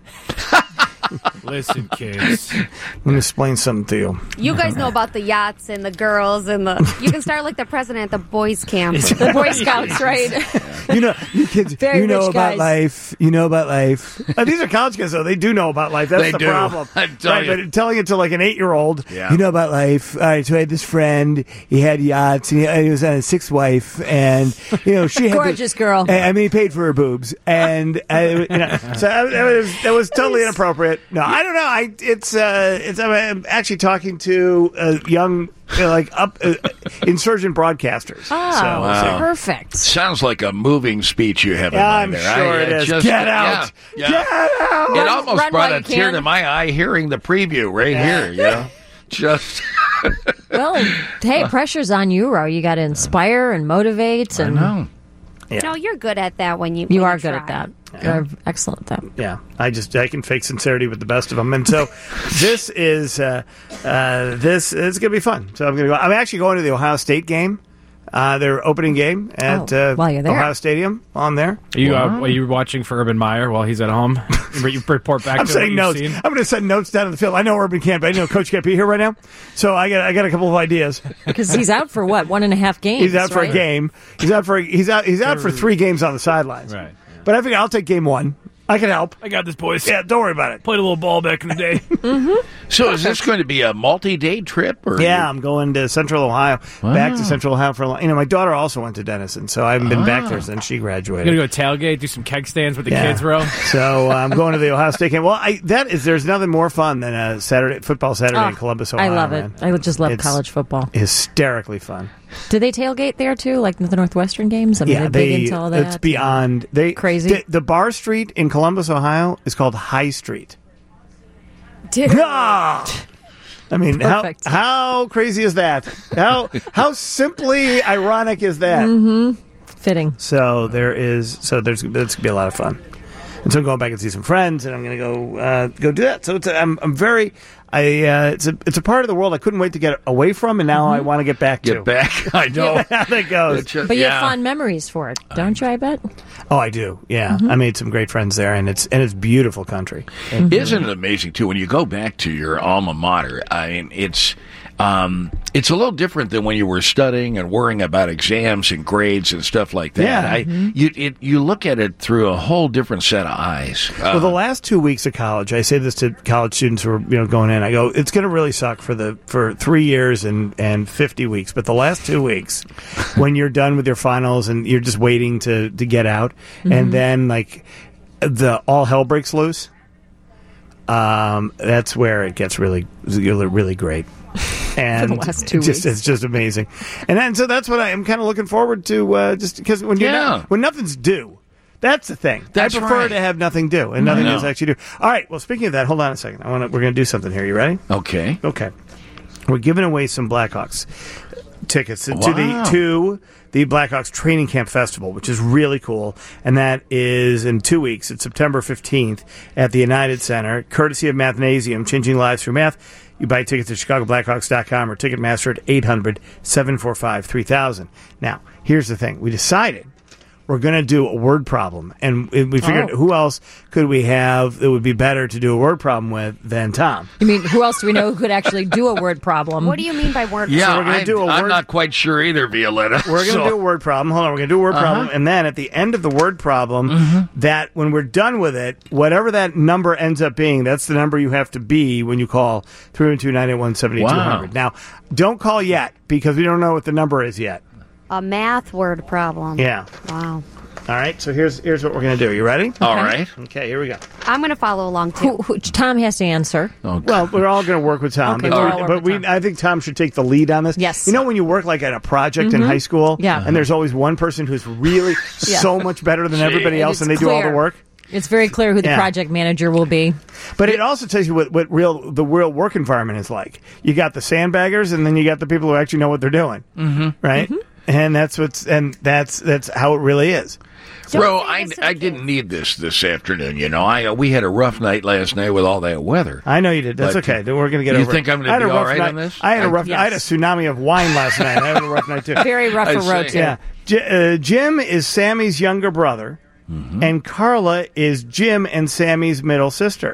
Listen, kids. Let me explain something to you. You guys know about the yachts and the girls and the. You can start like the president at the boys' camp. The Boy Scouts, right? You know, you kids, Very you know rich about guys. life. You know about life. Uh, these are college kids, though. They do know about life. That's They the do. problem. I tell right, you. but telling it to like an eight-year-old, Yeah. you know about life. All right, so I had this friend. He had yachts, and he, and he was on his sixth wife, and you know she had the- Gorgeous girl. I I mean, he paid for her boobs, and uh, you know, so I, that was that was totally inappropriate. No, I don't know. I it's uh, it's I'm actually talking to uh, young uh, like up uh, insurgent broadcasters. Oh, so, Wow. perfect. sounds like a moving speech you have in Yeah, mind I'm there. sure I, it uh, is. just- Get out! Yeah, yeah. Get out! It almost run brought while a you tear can. to my eye hearing the preview right here. You know, just Well, hey, pressure's on you, Ro. You got to inspire and motivate. I And know. No, you're good at that when you. You when are good try. at that. You're excellent at that. Yeah, I just I can fake sincerity with the best of them, and so this is uh, uh, this is gonna be fun. So I'm gonna go. I'm actually going to the Ohio State game, uh, their opening game at Oh, uh, while you're there. Ohio Stadium. On there, Are you, uh, are you watching for Urban Meyer while he's at home? You report back I'm to sending what notes. you've seen? I'm going to send notes down to the field. I know Urban can't, but I know Coach can't be here right now, so I got I got a couple of ideas. Because he's out for what? One and a half games. He's out for right? a game. He's out for he's out he's out for three games on the sidelines. Right. But I think I'll take game one. I can help. I got this, boys. Yeah, don't worry about it. Played a little ball back in the day. So is this going to be a multi-day trip? Or Yeah, I'm going to Central Ohio, back to Central Ohio for a long. You know, my daughter also went to Denison, so I haven't been back there since she You're graduated. going to go tailgate, do some keg stands with the Yeah. kids, bro? So uh, I'm going to the Ohio State game. Well, I, that is, there's nothing more fun than a Saturday football Saturday Oh, in Columbus, I Ohio. love man. it. I would just love It's college football. Hysterically fun. Do they tailgate there too, like the Northwestern games? I mean, Yeah, they're they. big into all that. It's beyond they Crazy. The, the bar street in Columbus, Ohio, is called High Street. Dude. Ah! I mean, how Perfect. how crazy is that? How how simply ironic is that? Mm-hmm. Fitting. So there is. So there's that's gonna be a lot of fun. And so I'm going back and see some friends, and I'm going to go uh, go do that. So it's a, I'm I'm very I uh, it's a it's a part of the world I couldn't wait to get away from, and now I want to get back to. Get back. I know. How that goes. It's just- But you yeah. have fond memories for it, don't you, I bet? Oh, I do. Yeah, I made some great friends there, and it's and it's beautiful country. Isn't it amazing too when you go back to your alma mater? I mean, it's um, it's a little different than when you were studying and worrying about exams and grades and stuff like that. Yeah. I, you it, you look at it through a whole different set of eyes. Uh, Well, the last two weeks of college, I say this to college students who are you know going in. I go, it's going to really suck for the for three years and and fifty weeks, but the last two weeks, when you're done with your finals and you're just waiting to to get out, and then like the all hell breaks loose. Um, that's where it gets really really great. And last two it just, weeks. it's just amazing. And then so that's what I am kind of looking forward to. Uh, just because when you're Yeah. not, when nothing's due. That's the thing. That's I prefer right. to have nothing due, and nothing I know. is actually due. All right. Well, speaking of that, hold on a second. I want to. We're going to do something here. You ready? okay. Okay. We're giving away some Blackhawks tickets to Wow. the to the Blackhawks Training Camp Festival, which is really cool, and that is in two weeks. It's September fifteenth at the United Center, courtesy of Mathnasium, changing lives through math. You buy tickets at chicago blackhawks dot com or Ticketmaster at eight hundred, seven four five, three thousand. Now, here's the thing. We decided we're going to do a word problem, and we figured Oh. who else could we have that would be better to do a word problem with than Tom? You mean, who else do we know who could actually do a word problem? What do you mean by word? Yeah, we're gonna I, do a I'm word- not quite sure either, Violetta. We're going to So- do a word problem. Hold on, we're going to do a word Uh-huh. problem, and then at the end of the word problem, Mm-hmm. that when we're done with it, whatever that number ends up being, that's the number you have to be when you call three one two, nine eight one, seven two zero zero. Wow. Now, don't call yet because we don't know what the number is yet. A math word problem. Yeah. Wow. All right. So here's here's what we're going to do. You ready? All right. Okay. Here we go. I'm going to follow along too. Who, who, Tom has to answer. Okay. Well, we're all going to work with Tom, Okay, but, we'll we're- all work but with we Tom. I think Tom should take the lead on this. Yes. You know when you work like at a project in high school, Yeah. and there's always one person who's really Yeah. so much better than everybody else, It's and they do all the clear. work. It's very clear who the Yeah. project manager will be. But it also tells you what, what real the real work environment is like. You got the sandbaggers, and then you got the people who actually know what they're doing, mm-hmm. right? And that's what's and that's that's how it really is. Bro, say I, this to the I didn't need this this afternoon. You know, I uh, we had a rough night last night with all that weather. I know you did. That's But okay. We're going to get you over. think it. I'm gonna I had a be all rough right night. on this? I had a I- rough. I had a tsunami of wine last night. I had a rough night too. Very rough I for road, see. too. Yeah. J- uh, Jim is Sammy's younger brother, and Carla is Jim and Sammy's middle sister.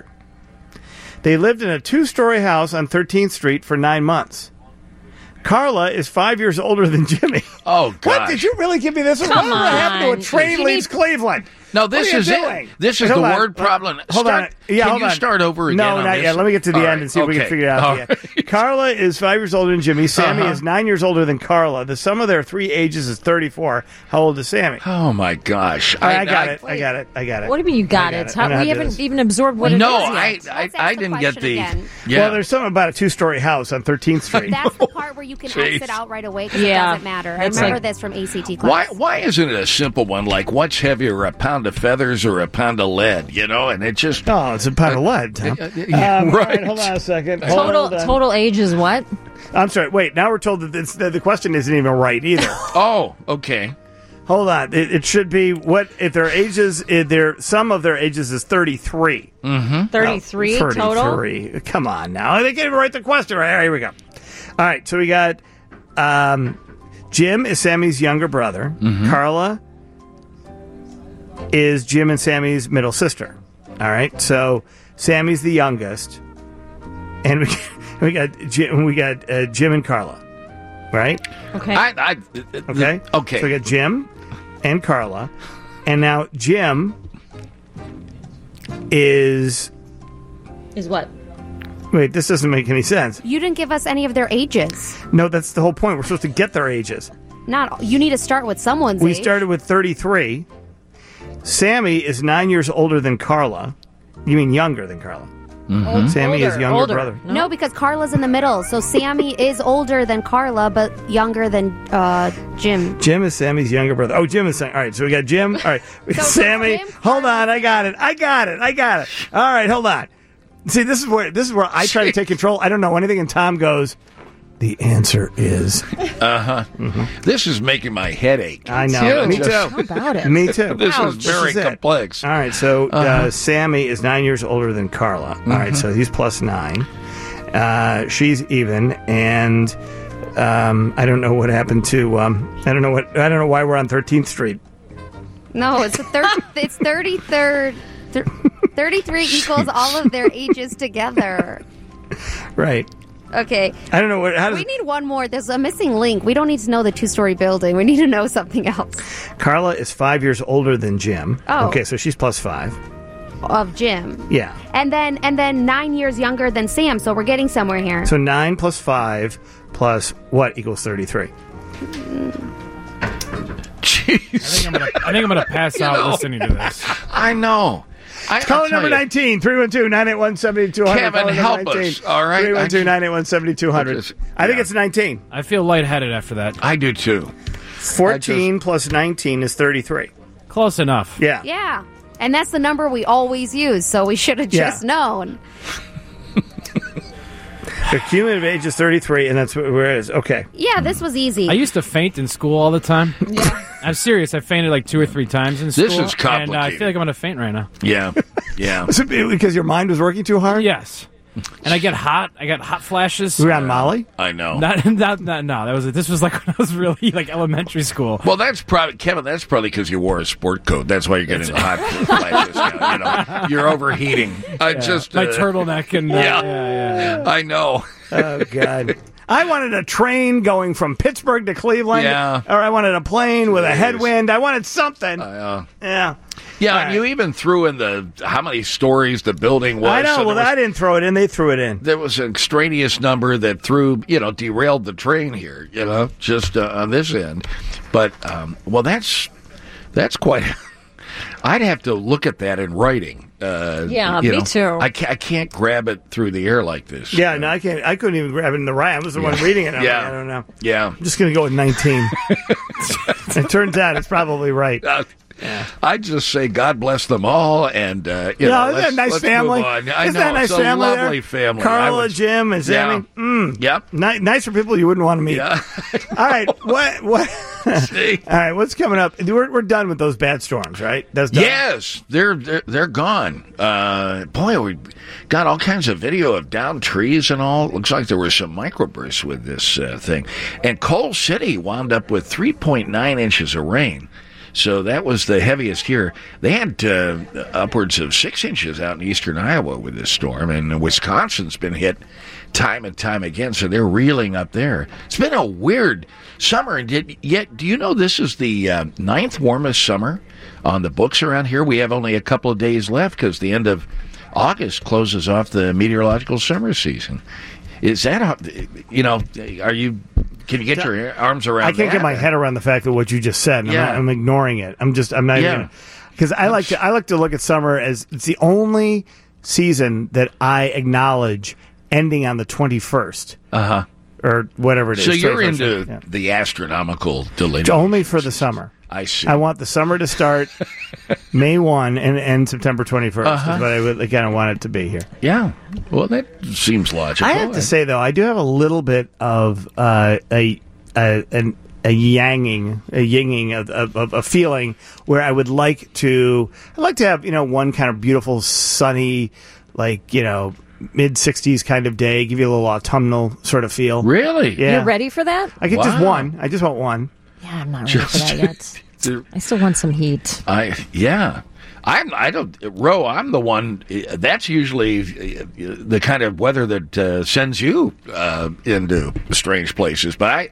They lived in a two-story house on thirteenth Street for nine months. Carla is five years older than Jimmy. Oh, What? gosh. Did you really give me this? Come what happened to a on. train You leaves need- Cleveland? No, What this are you is doing? it. This is Hold the on. word problem. Hold Start, on. Yeah, can hold you on. start over again? No, on not this? yet. Let me get to the All end right. and see if we can Okay. figure it out. All at the end. right. Carla is five years older than Jimmy. Sammy Uh-huh. is nine years older than Carla. The sum of their three ages is thirty-four. How old is Sammy? Oh my gosh! All right, I, got it. I got it. I got it. What do you mean you got, I it? I know How, how we to do haven't this. even absorbed what No, it is I yet. I, Let's I ask the didn't get question the. again. Yeah. Well, there's something about a two-story house on thirteenth Street. That's the part where you can Jeez. exit out right away because Yeah. it doesn't matter. I That's remember like- this from A C T Why class. why isn't it a simple one like what's heavier, a pound of feathers or a pound of lead? You know, and it just Oh, it's a pound of lead, Tom. Uh, yeah, Um, all right. Hold on a second. Hold Total on. total age is what? I'm sorry. Wait. Now we're told that this, the, the question isn't even right either. Oh, okay. Hold on. It, it should be what if their ages? If their some of their ages is thirty-three. thirty-three Oh, total? thirty-three. Come on now. They can't even write the question right. All right, here we go. All right. So we got um, Jim is Sammy's younger brother. Carla is Jim and Sammy's middle sister. All right. So Sammy's the youngest, and we we got Jim. We got uh, Jim and Carla. Right. Okay. I, I, Okay. Okay. So we got Jim and Carla, and now Jim is. is what? Wait, this doesn't make any sense. You didn't give us any of their ages. No, that's the whole point. We're supposed to get their ages. Not you need to start with someone's We age. started with thirty-three. Sammy is nine years older than Carla. You mean younger than Carla? Old- Sammy is older, younger older. brother. No, because Carla's in the middle. So Sammy is older than Carla, but younger than uh, Jim. Jim is Sammy's younger brother. Oh, Jim is saying. All right, so we got Jim. All right, we got So Sammy. Jim, hold Carla, on, I got it. I got it. I got it. All right, hold on. See, this is where this is where I try to take control. I don't know anything, and Tom goes, the answer is. Uh-huh. Mm-hmm. This is making my head ache. I know. Me too. How about it? Me too. This Ouch. is very This is it. complex. All right, so uh, Uh-huh. Sammy is nine years older than Carla. All right, so he's plus nine. Uh, she's even, and um, I don't know what happened to. Um, I don't know what. I don't know why we're on thirteenth Street. No, it's the third. It's thirty-third. Thir- thirty-three equals all of their ages together. Right. Okay. I don't know what. How does We need one more. There's a missing link. We don't need to know the two-story building. We need to know something else. Carla is five years older than Jim. Oh. Okay, so she's plus five. Of Jim. Yeah. And then and then nine years younger than Sam, so we're getting somewhere here. So nine plus five plus what equals thirty-three? Jeez. I think I'm gonna, I think I'm gonna pass out know. listening to this. I know. I, Caller I'll tell number you. nineteen, three one two, nine eight one, seven two zero zero. Kevin, help us, all right? three one two, nine eight one, seven two zero zero. I just- I think yeah. it's nineteen. I feel lightheaded after that. I do too. fourteen plus nineteen is thirty-three. Close enough. Yeah. Yeah. And that's the number we always use, so we should have Yeah. just known. The cumulative age is thirty-three, and that's wh- where it is. Okay. Yeah, this was easy. I used to faint in school all the time. Yeah. I'm serious. I fainted like two or three times in school. This is And uh, I complicated. feel like I'm going to faint right now. Yeah. Yeah. Is it because your mind was working too hard? Yes. And I get hot. I got hot flashes. You were on Molly? I know. Not, not, not, no, that was it. This was like when I was really like elementary school. Well, that's probably Kevin. That's probably because you wore a sport coat. That's why you're getting the hot flashes. Now, you know, you're overheating. I just My uh, turtleneck and uh, Yeah. yeah, yeah, yeah. I know. Oh, God. I wanted a train going from Pittsburgh to Cleveland. Yeah. Or I wanted a plane with a Jeez. headwind. I wanted something. Uh, yeah. yeah, All and right. you even threw in the how many stories the building was. I know. So Well, there was, I didn't throw it in. They threw it in. there was an extraneous number that threw, you know, derailed the train here. You know, just uh, on this end. But um, well, that's that's quite. I'd have to look at that in writing. Uh, Yeah, you me know. too. I can't, I can't grab it through the air like this. Yeah, no, I can't. I couldn't even grab it in the right. I was the one reading it. I'm Yeah. like, I don't know. Yeah. I'm just going to go with nineteen. It turns out it's probably right. Uh, I just say God bless them all, and uh, you Yeah, know, isn't that let's, a nice let's family? move on. I Isn't know that a nice it's family a there? lovely family. I Carla, would- Jim, and Sammy. Yeah. Mm. Yep. Ni- nice for people you wouldn't want to meet. Yeah. All right, what? What? See? All right, what's coming up? We're, we're done with those bad storms, right? That's done. Yes, they're they're, they're gone. Uh, boy, we got all kinds of video of downed trees and all. Looks like there were some microbursts with this uh, thing. And Coal City wound up with three point nine inches of rain. So that was the heaviest here. They had uh, upwards of six inches out in eastern Iowa with this storm, and Wisconsin's been hit time and time again. So they're reeling up there. It's been a weird summer, and did, yet do you know this is the uh, ninth warmest summer on the books around here? We have only a couple of days left because the end of August closes off the meteorological summer season. Is that a- you know? Are you? Can you get your arms around? I can't that? get my head around the fact of what you just said. And Yeah. I'm, not, I'm ignoring it. I'm just. I'm not Yeah. even. Because I like to. I like to look at summer as it's the only season that I acknowledge ending on the twenty-first Uh huh. or whatever it is. So you're twenty-first. into Yeah. the astronomical delineation. Only for the summer. I see. I want the summer to start May first and end September twenty-first. Uh-huh. Is what I would kind of want it to be here. Yeah. Well, that seems logical. I have to say, though, I do have a little bit of uh, a, a an a yanging, a yinging of, of, of a feeling where I would like to, I'd like to have, you know, one kind of beautiful, sunny, like, you know, mid sixties kind of day, give you a little autumnal sort of feel. Really? Yeah. You're ready for that? I get just Wow. one. I just want one. Yeah, I'm not ready Just- for that yet. I still want some heat. I yeah. I'm. I don't. Ro, I'm the one. That's usually uh, the kind of weather that uh, sends you uh, into strange places. But I.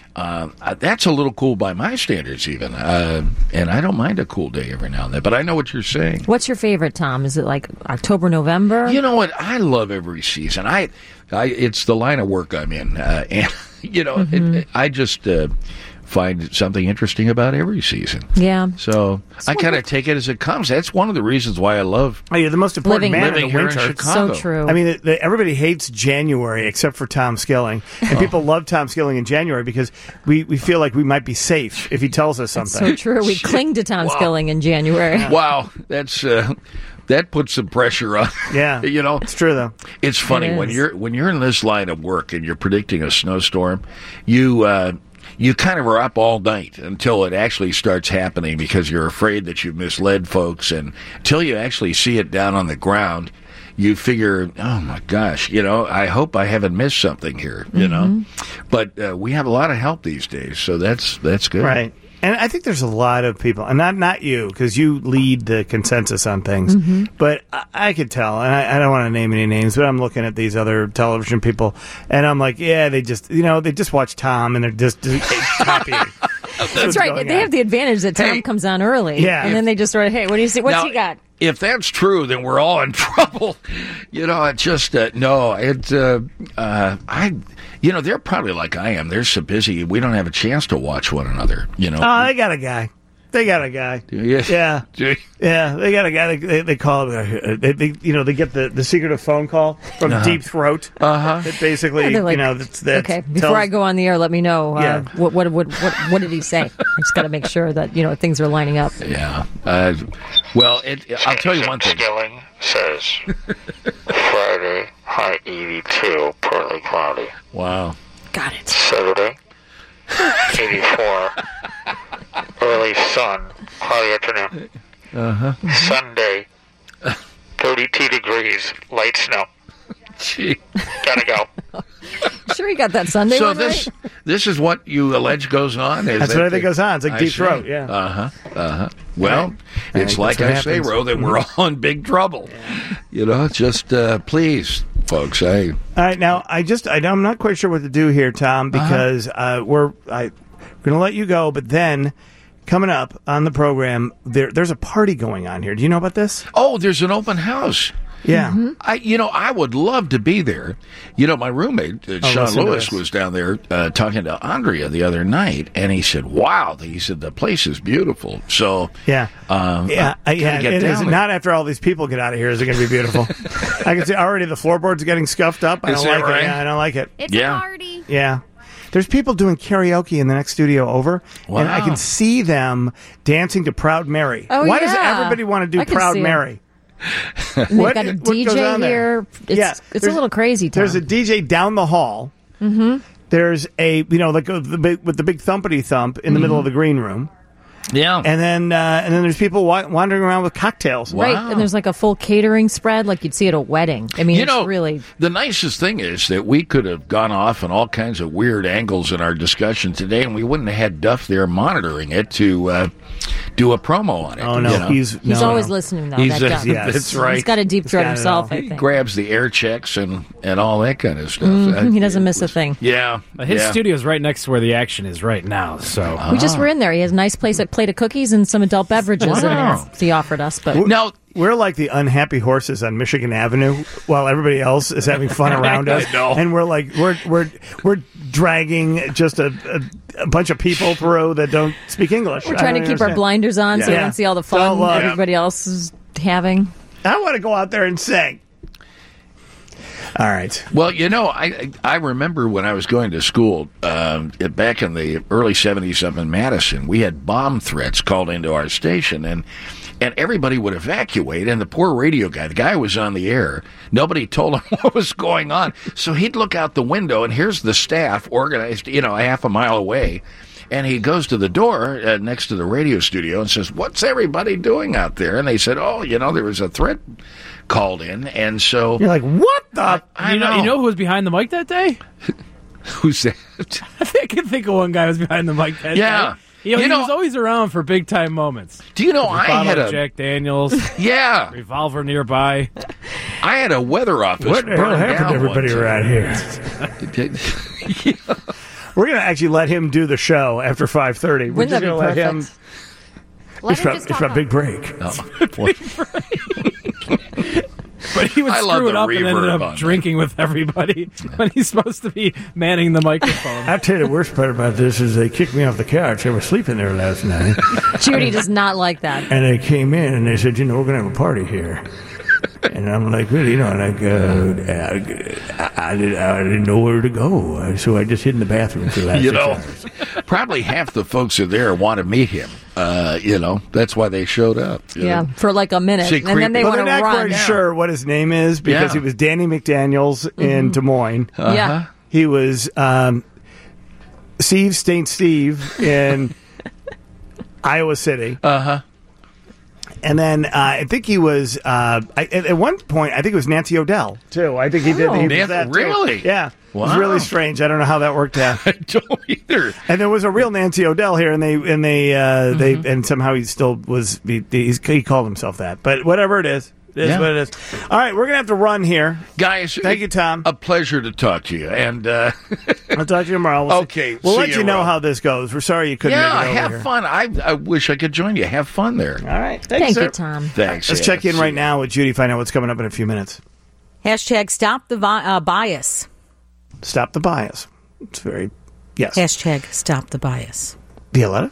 Uh, that's a little cool by my standards, even, uh, and I don't mind a cool day every now and then. But I know what you're saying. What's your favorite, Tom? Is it like October, November? You know what? I love every season. I, I it's the line of work I'm in, uh, and you know, Mm-hmm. it, I just uh, find something interesting about every season. Yeah. So I kind of take it as it comes. That's one of the reasons why I love Oh, you're the most important Living- man living in the here in winter. Chicago. So true. I mean, the, the, everybody hates January except for Tom Skilling, and Oh. people love Tom Skilling in January because we, we feel like we might be safe if he tells us something. so true. We cling to Tom Wow. Skilling in January. Wow, that's uh, that puts some pressure on. Yeah, you know, it's true though. It's funny It when is. you're when you're in this line of work and you're predicting a snowstorm, you uh, you kind of are up all night until it actually starts happening because you're afraid that you've misled folks, and until you actually see it down on the ground, you figure, oh my gosh, you know, I hope I haven't missed something here, you know. But uh, we have a lot of help these days, so that's that's good. Right. And I think there's a lot of people, and not not you, because you lead the consensus on things. Mm-hmm. But I, I could tell, and I, I don't want to name any names, but I'm looking at these other television people, and I'm like, yeah, they just, you know, they just watch Tom, and they're just, just copying. That's right. They have the advantage that Tom Hey. comes on early. Yeah. And then they just sort of, hey, what do you see? What's Now, he got? If that's true, then we're all in trouble. You know, it just uh, no. It uh, uh, I, you know, they're probably like I am. They're so busy, we don't have a chance to watch one another. You know. Oh, they got a guy. They got a guy. Yeah. Yeah. Do you? Yeah, they got a guy. They, they, they call him. Uh, they, they, you know, they get the, the secretive phone call from Deep Throat. Uh huh. That basically, Yeah, they're like, you know, that's that. Okay, before I go on the air, let me know uh, Yeah. what, what what what what did he say? I just got to make sure that you know things are lining up. Yeah. Uh, well, it, I'll tell you one thing. Skilling says Friday, high eighty-two, partly cloudy. Wow. Got it. Saturday, eighty-four, early sun, high afternoon. Uh huh. Sunday, thirty-two degrees, light snow. Gee. Gotta go. Sure, you got that Sunday So one this right. this is what you allege goes on. Is That's that what I think the- goes on. It's like I Deep see. Throat. Yeah. Uh huh. Uh huh. Well, I it's think like I that's what say, happens. Ro, that we're all in big trouble. You know, just uh, please, folks. I All right, now I just I, I'm not quite sure what to do here, Tom, because uh, we're I, we're going to let you go, but then coming up on the program, there there's a party going on here. Do you know about this? oh, there's an open house. Yeah. I, you know, I would love to be there. You know, my roommate, uh, Sean listen to Lewis, this. was down there uh, talking to Andrea the other night, and he said, wow, he said, the place is beautiful. So, Yeah. um, Yeah, I uh, yeah. gotta get It down is there. not after all these people get out of here. Is it going to be beautiful? I can see already the floorboards getting scuffed up. I Is don't that like right? it. Yeah, I don't like it. It's Yeah. a party. Yeah. There's people doing karaoke in the next studio over, and I Wow. can see them dancing to Proud Mary. Oh, Why does yeah. everybody want to do I can Proud see 'em. Mary? And they've What- got a what D goes J on there? here. It's, Yeah, it's a there's- little crazy. Tom. There's a D J down the hall. Mm-hmm. There's a you know like a, the big, with the big thumpity thump in the middle of the green room, Yeah. and then uh, and then there's people wa- wandering around with cocktails. right, Wow. and there's like a full catering spread, like you'd see at a wedding. I mean, You it's know, really the nicest thing is that we could have gone off on all kinds of weird angles in our discussion today, and we wouldn't have had Duff there monitoring it to uh, do a promo on it. Oh no, you know? he's he's no, always no. listening though. He's that a- Duff. yes. That's right. He's got a deep throat got it himself. all. I He think grabs the air checks and, and all that kind of stuff. Mhm, he Uh, doesn't it miss a was- thing. Yeah. His yeah. studio is right next to where the action is right now. So We just were in there. He has a nice place, a plate of cookies and some adult beverages, Wow. and he offered us. But Now, We're like the unhappy horses on Michigan Avenue, while everybody else is having fun around us, I know. and we're like we're we're we're dragging just a, a, a bunch of people through that don't speak English. we're I trying to don't keep our understand. blinders on so we Yeah. don't see all the It's all fun love. everybody else is having. I want to go out there and sing. All right. well, you know, I I remember when I was going to school um, back in the early seventies up in Madison, we had bomb threats called into our station, and and everybody would evacuate, and the poor radio guy, the guy was on the air, nobody told him what was going on, so he'd look out the window, and here's the staff organized, you know, a half a mile away. And he goes to the door uh, next to the radio studio and says, "What's everybody doing out there?" And they said, "Oh, you know, there was a threat called in." And so You're like, what the? I you know, you know who was behind the mic that day? who's that? I think I can think of one guy who was behind the mic that Yeah. day. You know, You he know- was always around for big time moments. Do you know A I bottle had of a Jack Daniels, yeah, revolver nearby. I had a weather office. What the hell burned happened down to everybody one around here? time. We're gonna actually let him do the show after five thirty. We're Wouldn't just that be gonna let him. perfect? Let It's him about, just it's talk about big break. But he would I love screw it the up and ended reverb up on that. drinking with everybody when he's supposed to be manning the microphone. I tell you, the worst part about this is they kicked me off the couch. I was sleeping there last night, Judy does not like that. and they came in and they said, "You know, we're gonna have a party here." And I'm like, really, you know, like, uh, I, I, did, I didn't know where to go, so I just hid in the bathroom for the last You six know, hours. probably half the folks who are there want to meet him. Uh, you know, that's why they showed up. you Yeah, know. for like a minute, See, and then creepy. they Well, want they're to not run. quite sure what his name is because Yeah. he was Danny McDaniels in Des Moines. Uh-huh. Yeah. He was um, Steve St. Steve in Iowa City. Uh-huh. And then uh, I think he was, uh, I, at, at one point, I think it was Nancy O'Dell, too. I think he did. He Nan- was that, too. really? Yeah. It was Wow. really strange. I don't know how that worked out. I don't either. And there was a real Nancy O'Dell here, and they and they uh, they and somehow he still was he, he's, he called himself that. But whatever it is, it is Yeah. what it is. All right, we're gonna have to run here. Guys, Thank you, Tom. A pleasure to talk to you. And uh, I'll talk to you tomorrow. We'll Okay, see. we'll see let you you know around. how this goes. We're sorry you couldn't. yeah, make it over have here. fun. I I wish I could join you. Have fun there. All right, thanks, Thank sir. you, Tom. Thanks. Let's yeah. check in See right you. now with Judy. Find out what's coming up in a few minutes. Hashtag stop the vi- uh, bias. Stop the bias. It's very yes. Hashtag stop the bias. Violetta.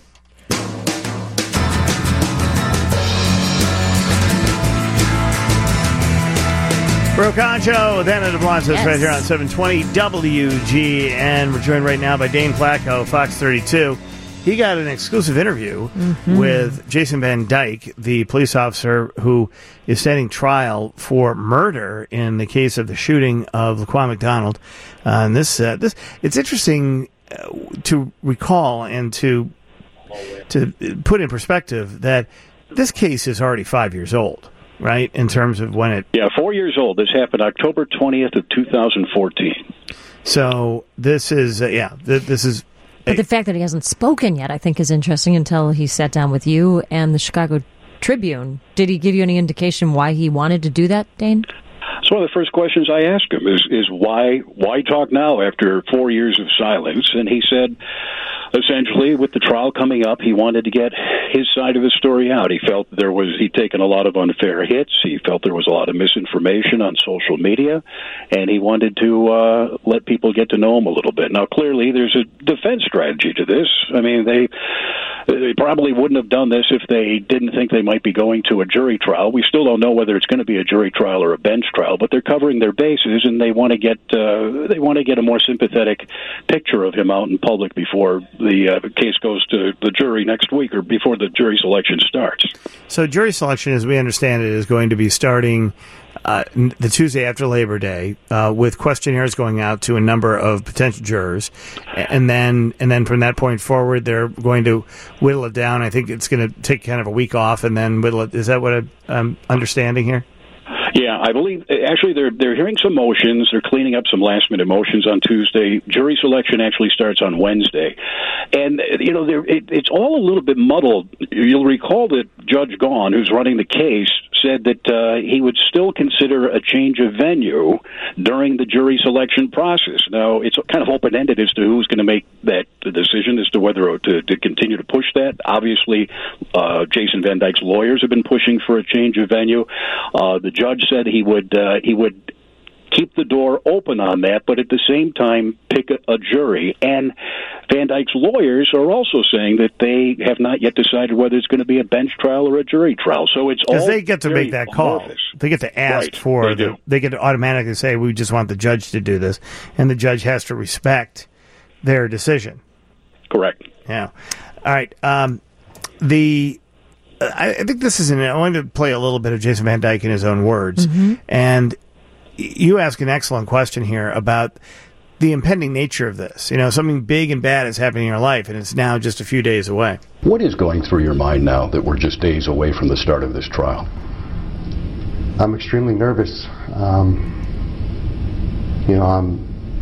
Brocancho, then at Blanco, Yes. right here on seven twenty W G N. We're joined right now by Dane Flacco, Fox thirty-two. He got an exclusive interview with Jason Van Dyke, the police officer who is standing trial for murder in the case of the shooting of Laquan McDonald. Uh, and this, uh, this, it's interesting uh, to recall and to to put in perspective that this case is already five years old, right? In terms of when it. Yeah, four years old. This happened October twentieth of two thousand fourteen. So this is, uh, yeah, th- this is. But the fact that he hasn't spoken yet, I think, is interesting until he sat down with you and the Chicago Tribune. Did he give you any indication why he wanted to do that, Dane? It's one of the first questions I asked him is, is why why talk now after four years of silence? And he said, essentially, with the trial coming up, he wanted to get his side of the story out. He felt there was he'd taken a lot of unfair hits. He felt there was a lot of misinformation on social media, and he wanted to uh, let people get to know him a little bit. Now, clearly, there's a defense strategy to this. I mean, they they probably wouldn't have done this if they didn't think they might be going to a jury trial. We still don't know whether it's going to be a jury trial or a bench trial, but they're covering their bases, and they want to get uh, they want to get a more sympathetic picture of him out in public before the uh, case goes to the jury next week or before the jury selection starts. So jury selection, as we understand it, is going to be starting uh, n- the Tuesday after Labor Day, uh, with questionnaires going out to a number of potential jurors, and then and then from that point forward, they're going to whittle it down. I think it's going to take kind of a week off, and then whittle it. Is that what I'm understanding here? Yeah, I believe actually they're they're hearing some motions. They're cleaning up some last minute motions on Tuesday. Jury selection actually starts on Wednesday, and you know it, it's all a little bit muddled. You'll recall that Judge Gahn, who's running the case, said that uh, he would still consider a change of venue during the jury selection process. Now it's kind of open ended as to who's going to make that decision as to whether to, to continue to push that. Obviously, uh, Jason Van Dyke's lawyers have been pushing for a change of venue. Uh, the judge said he would uh, he would keep the door open on that, but at the same time pick a, a jury. And Van Dyke's lawyers are also saying that they have not yet decided whether it's going to be a bench trial or a jury trial. So it's Because all they get to very make that call. amorphous. They get to ask Right, for they the. do. They get to automatically say, "We just want the judge to do this," and the judge has to respect their decision. Correct. Yeah. All right. Um, the I, I think this is an. I wanted to play a little bit of Jason Van Dyke in his own words, and you ask an excellent question here about the impending nature of this. You know, something big and bad is happening in your life, and it's now just a few days away. What is going through your mind now that we're just days away from the start of this trial? I'm extremely nervous. Um, you know, I'm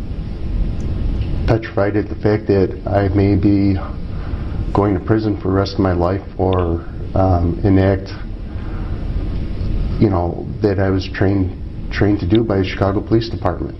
petrified at the fact that I may be going to prison for the rest of my life or um, enact, you know, that I was trained trained to do by the Chicago Police Department.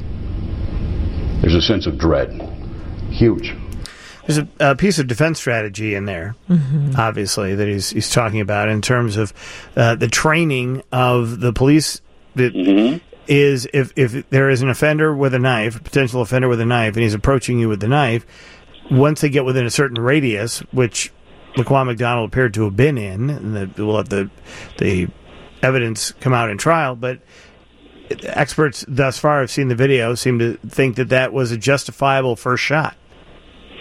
There's a sense of dread. Huge. There's a, a piece of defense strategy in there, obviously, that he's he's talking about in terms of uh, the training of the police. That is, if if there is an offender with a knife, a potential offender with a knife, and he's approaching you with the knife, once they get within a certain radius, which Laquan McDonald appeared to have been in, and the, we'll let the the evidence come out in trial, but experts thus far have seen the video, seem to think that that was a justifiable first shot.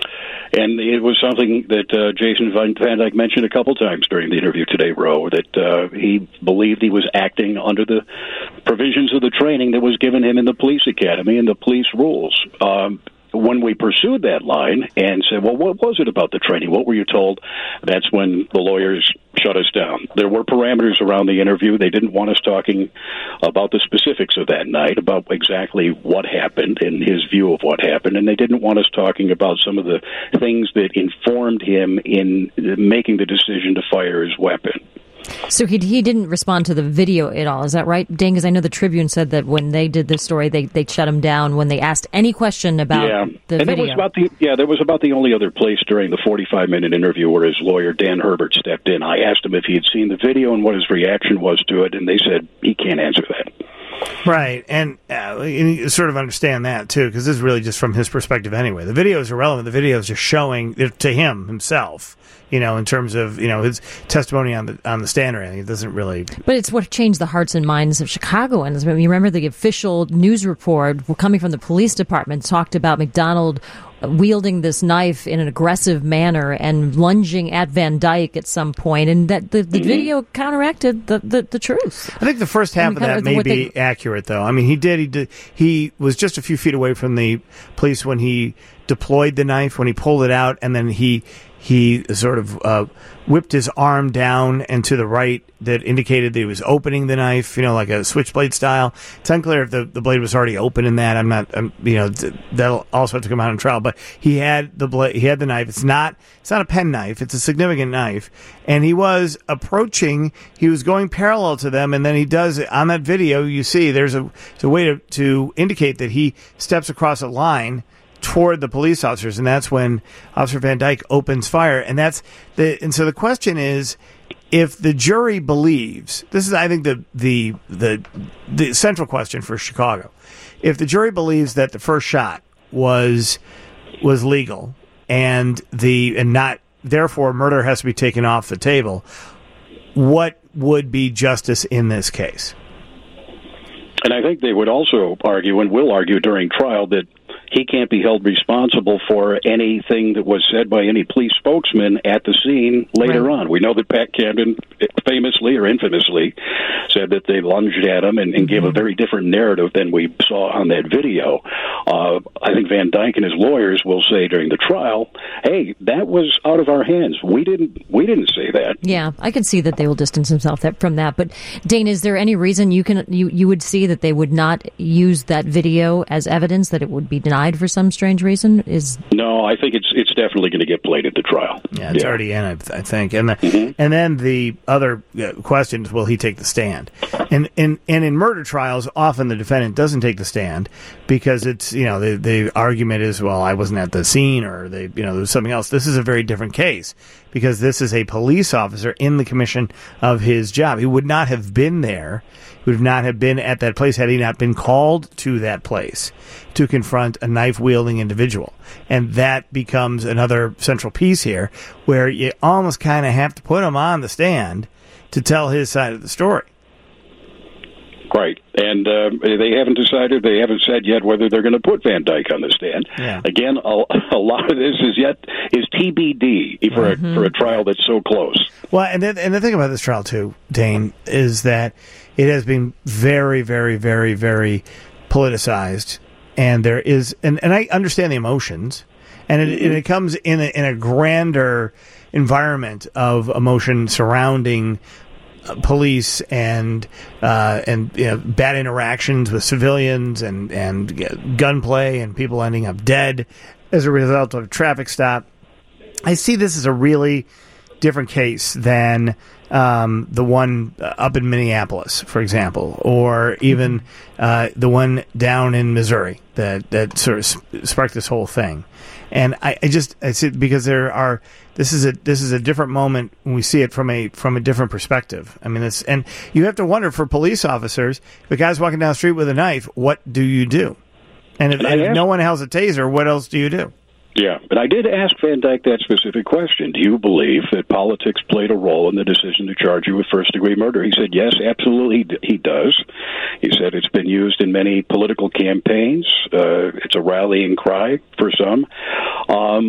And it was something that uh, Jason Van Dyke mentioned a couple times during the interview today, Ro, that uh, he believed he was acting under the provisions of the training that was given him in the police academy and the police rules. Um, when we pursued that line and said, well, what was it about the training? What were you told? That's when the lawyers shut us down. There were parameters around the interview. They didn't want us talking about the specifics of that night, about exactly what happened and his view of what happened, and they didn't want us talking about some of the things that informed him in making the decision to fire his weapon. So he he didn't respond to the video at all, is that right, Dane? Because I know the Tribune said that when they did this story, they, they shut him down when they asked any question about yeah. the and video. It was about the, yeah, that was about the only other place during the forty-five minute interview where his lawyer, Dan Herbert, stepped in. I asked him if he had seen the video and what his reaction was to it, and they said he can't answer that. Right, and, uh, and you sort of understand that, too, because this is really just from his perspective anyway. The video is irrelevant. The video is just showing it to him himself, you know, in terms of, you know, his testimony on the on the stand or anything. It doesn't really... But it's what changed the hearts and minds of Chicagoans. I mean, you remember the official news report coming from the police department talked about McDonald wielding this knife in an aggressive manner and lunging at Van Dyke at some point, and that the, the mm-hmm. video counteracted the, the, the truth. I think the first half I mean, of that may be they... accurate, though. I mean, he did, he did. He was just a few feet away from the police when he deployed the knife, when he pulled it out, and then he he sort of uh, whipped his arm down and to the right that indicated that he was opening the knife, you know, like a switchblade style. It's unclear if the, the blade was already open in that. I'm not, I'm, you know, that'll also have to come out in trial. But he had the blade, he had the knife. It's not, it's not a pen knife. It's a significant knife, and he was approaching. He was going parallel to them, and then he does on that video. You see, there's a, there's a way to to indicate that he steps across a line toward the police officers, and that's when Officer Van Dyke opens fire. And that's the and so the question is, if the jury believes, this is I think the the the the central question for Chicago, if the jury believes that the first shot was was legal and the and not therefore murder has to be taken off the table, what would be justice in this case? And I think they would also argue and will argue during trial that he can't be held responsible for anything that was said by any police spokesman at the scene later right. on. We know that Pat Camden famously or infamously said that they lunged at him and, and mm-hmm. gave a very different narrative than we saw on that video. Uh, I think Van Dyke and his lawyers will say during the trial, hey, that was out of our hands. We didn't we didn't say that. Yeah, I can see that they will distance themselves from that. But, Dane, is there any reason you can you, you would see that they would not use that video as evidence, that it would be denied for some strange reason? Is No, I think it's it's definitely going to get played at the trial. Yeah, it's yeah. already in, I, I think. And the, mm-hmm. and then the other question is, will he take the stand? And, and and in murder trials, often the defendant doesn't take the stand because it's, you know, the, the argument is, well, I wasn't at the scene, or they, you know, there's something else. This is a very different case because this is a police officer in the commission of his job. He would not have been there. He would not have been at that place had he not been called to that place to confront a knife-wielding individual. And that becomes another central piece here where you almost kind of have to put him on the stand to tell his side of the story. Right. And uh, they haven't decided, they haven't said yet whether they're going to put Van Dyke on the stand. Yeah. Again, a, a lot of this is yet is T B D for, mm-hmm. a, for a trial that's so close. Well, and, then, and the thing about this trial, too, Dane, is that it has been very, very, very, very politicized. And there is, and, and I understand the emotions, and it, mm-hmm. and it comes in a, in a grander environment of emotion surrounding police and uh, and you know, bad interactions with civilians and and you know, gunplay and people ending up dead as a result of a traffic stop. I see this as a really different case than um, the one up in Minneapolis, for example, or even uh, the one down in Missouri that that sort of sparked this whole thing. And I, I just I see because there are this is a this is a different moment when we see it from a from a different perspective. I mean, it's and you have to wonder for police officers, if a guy's walking down the street with a knife, what do you do? And if, and if no one has a taser, what else do you do? Yeah, but I did ask Van Dyke that specific question. Do you believe that politics played a role in the decision to charge you with first-degree murder? He said, yes, absolutely he does. He said it's been used in many political campaigns. Uh, it's a rallying cry for some. Um,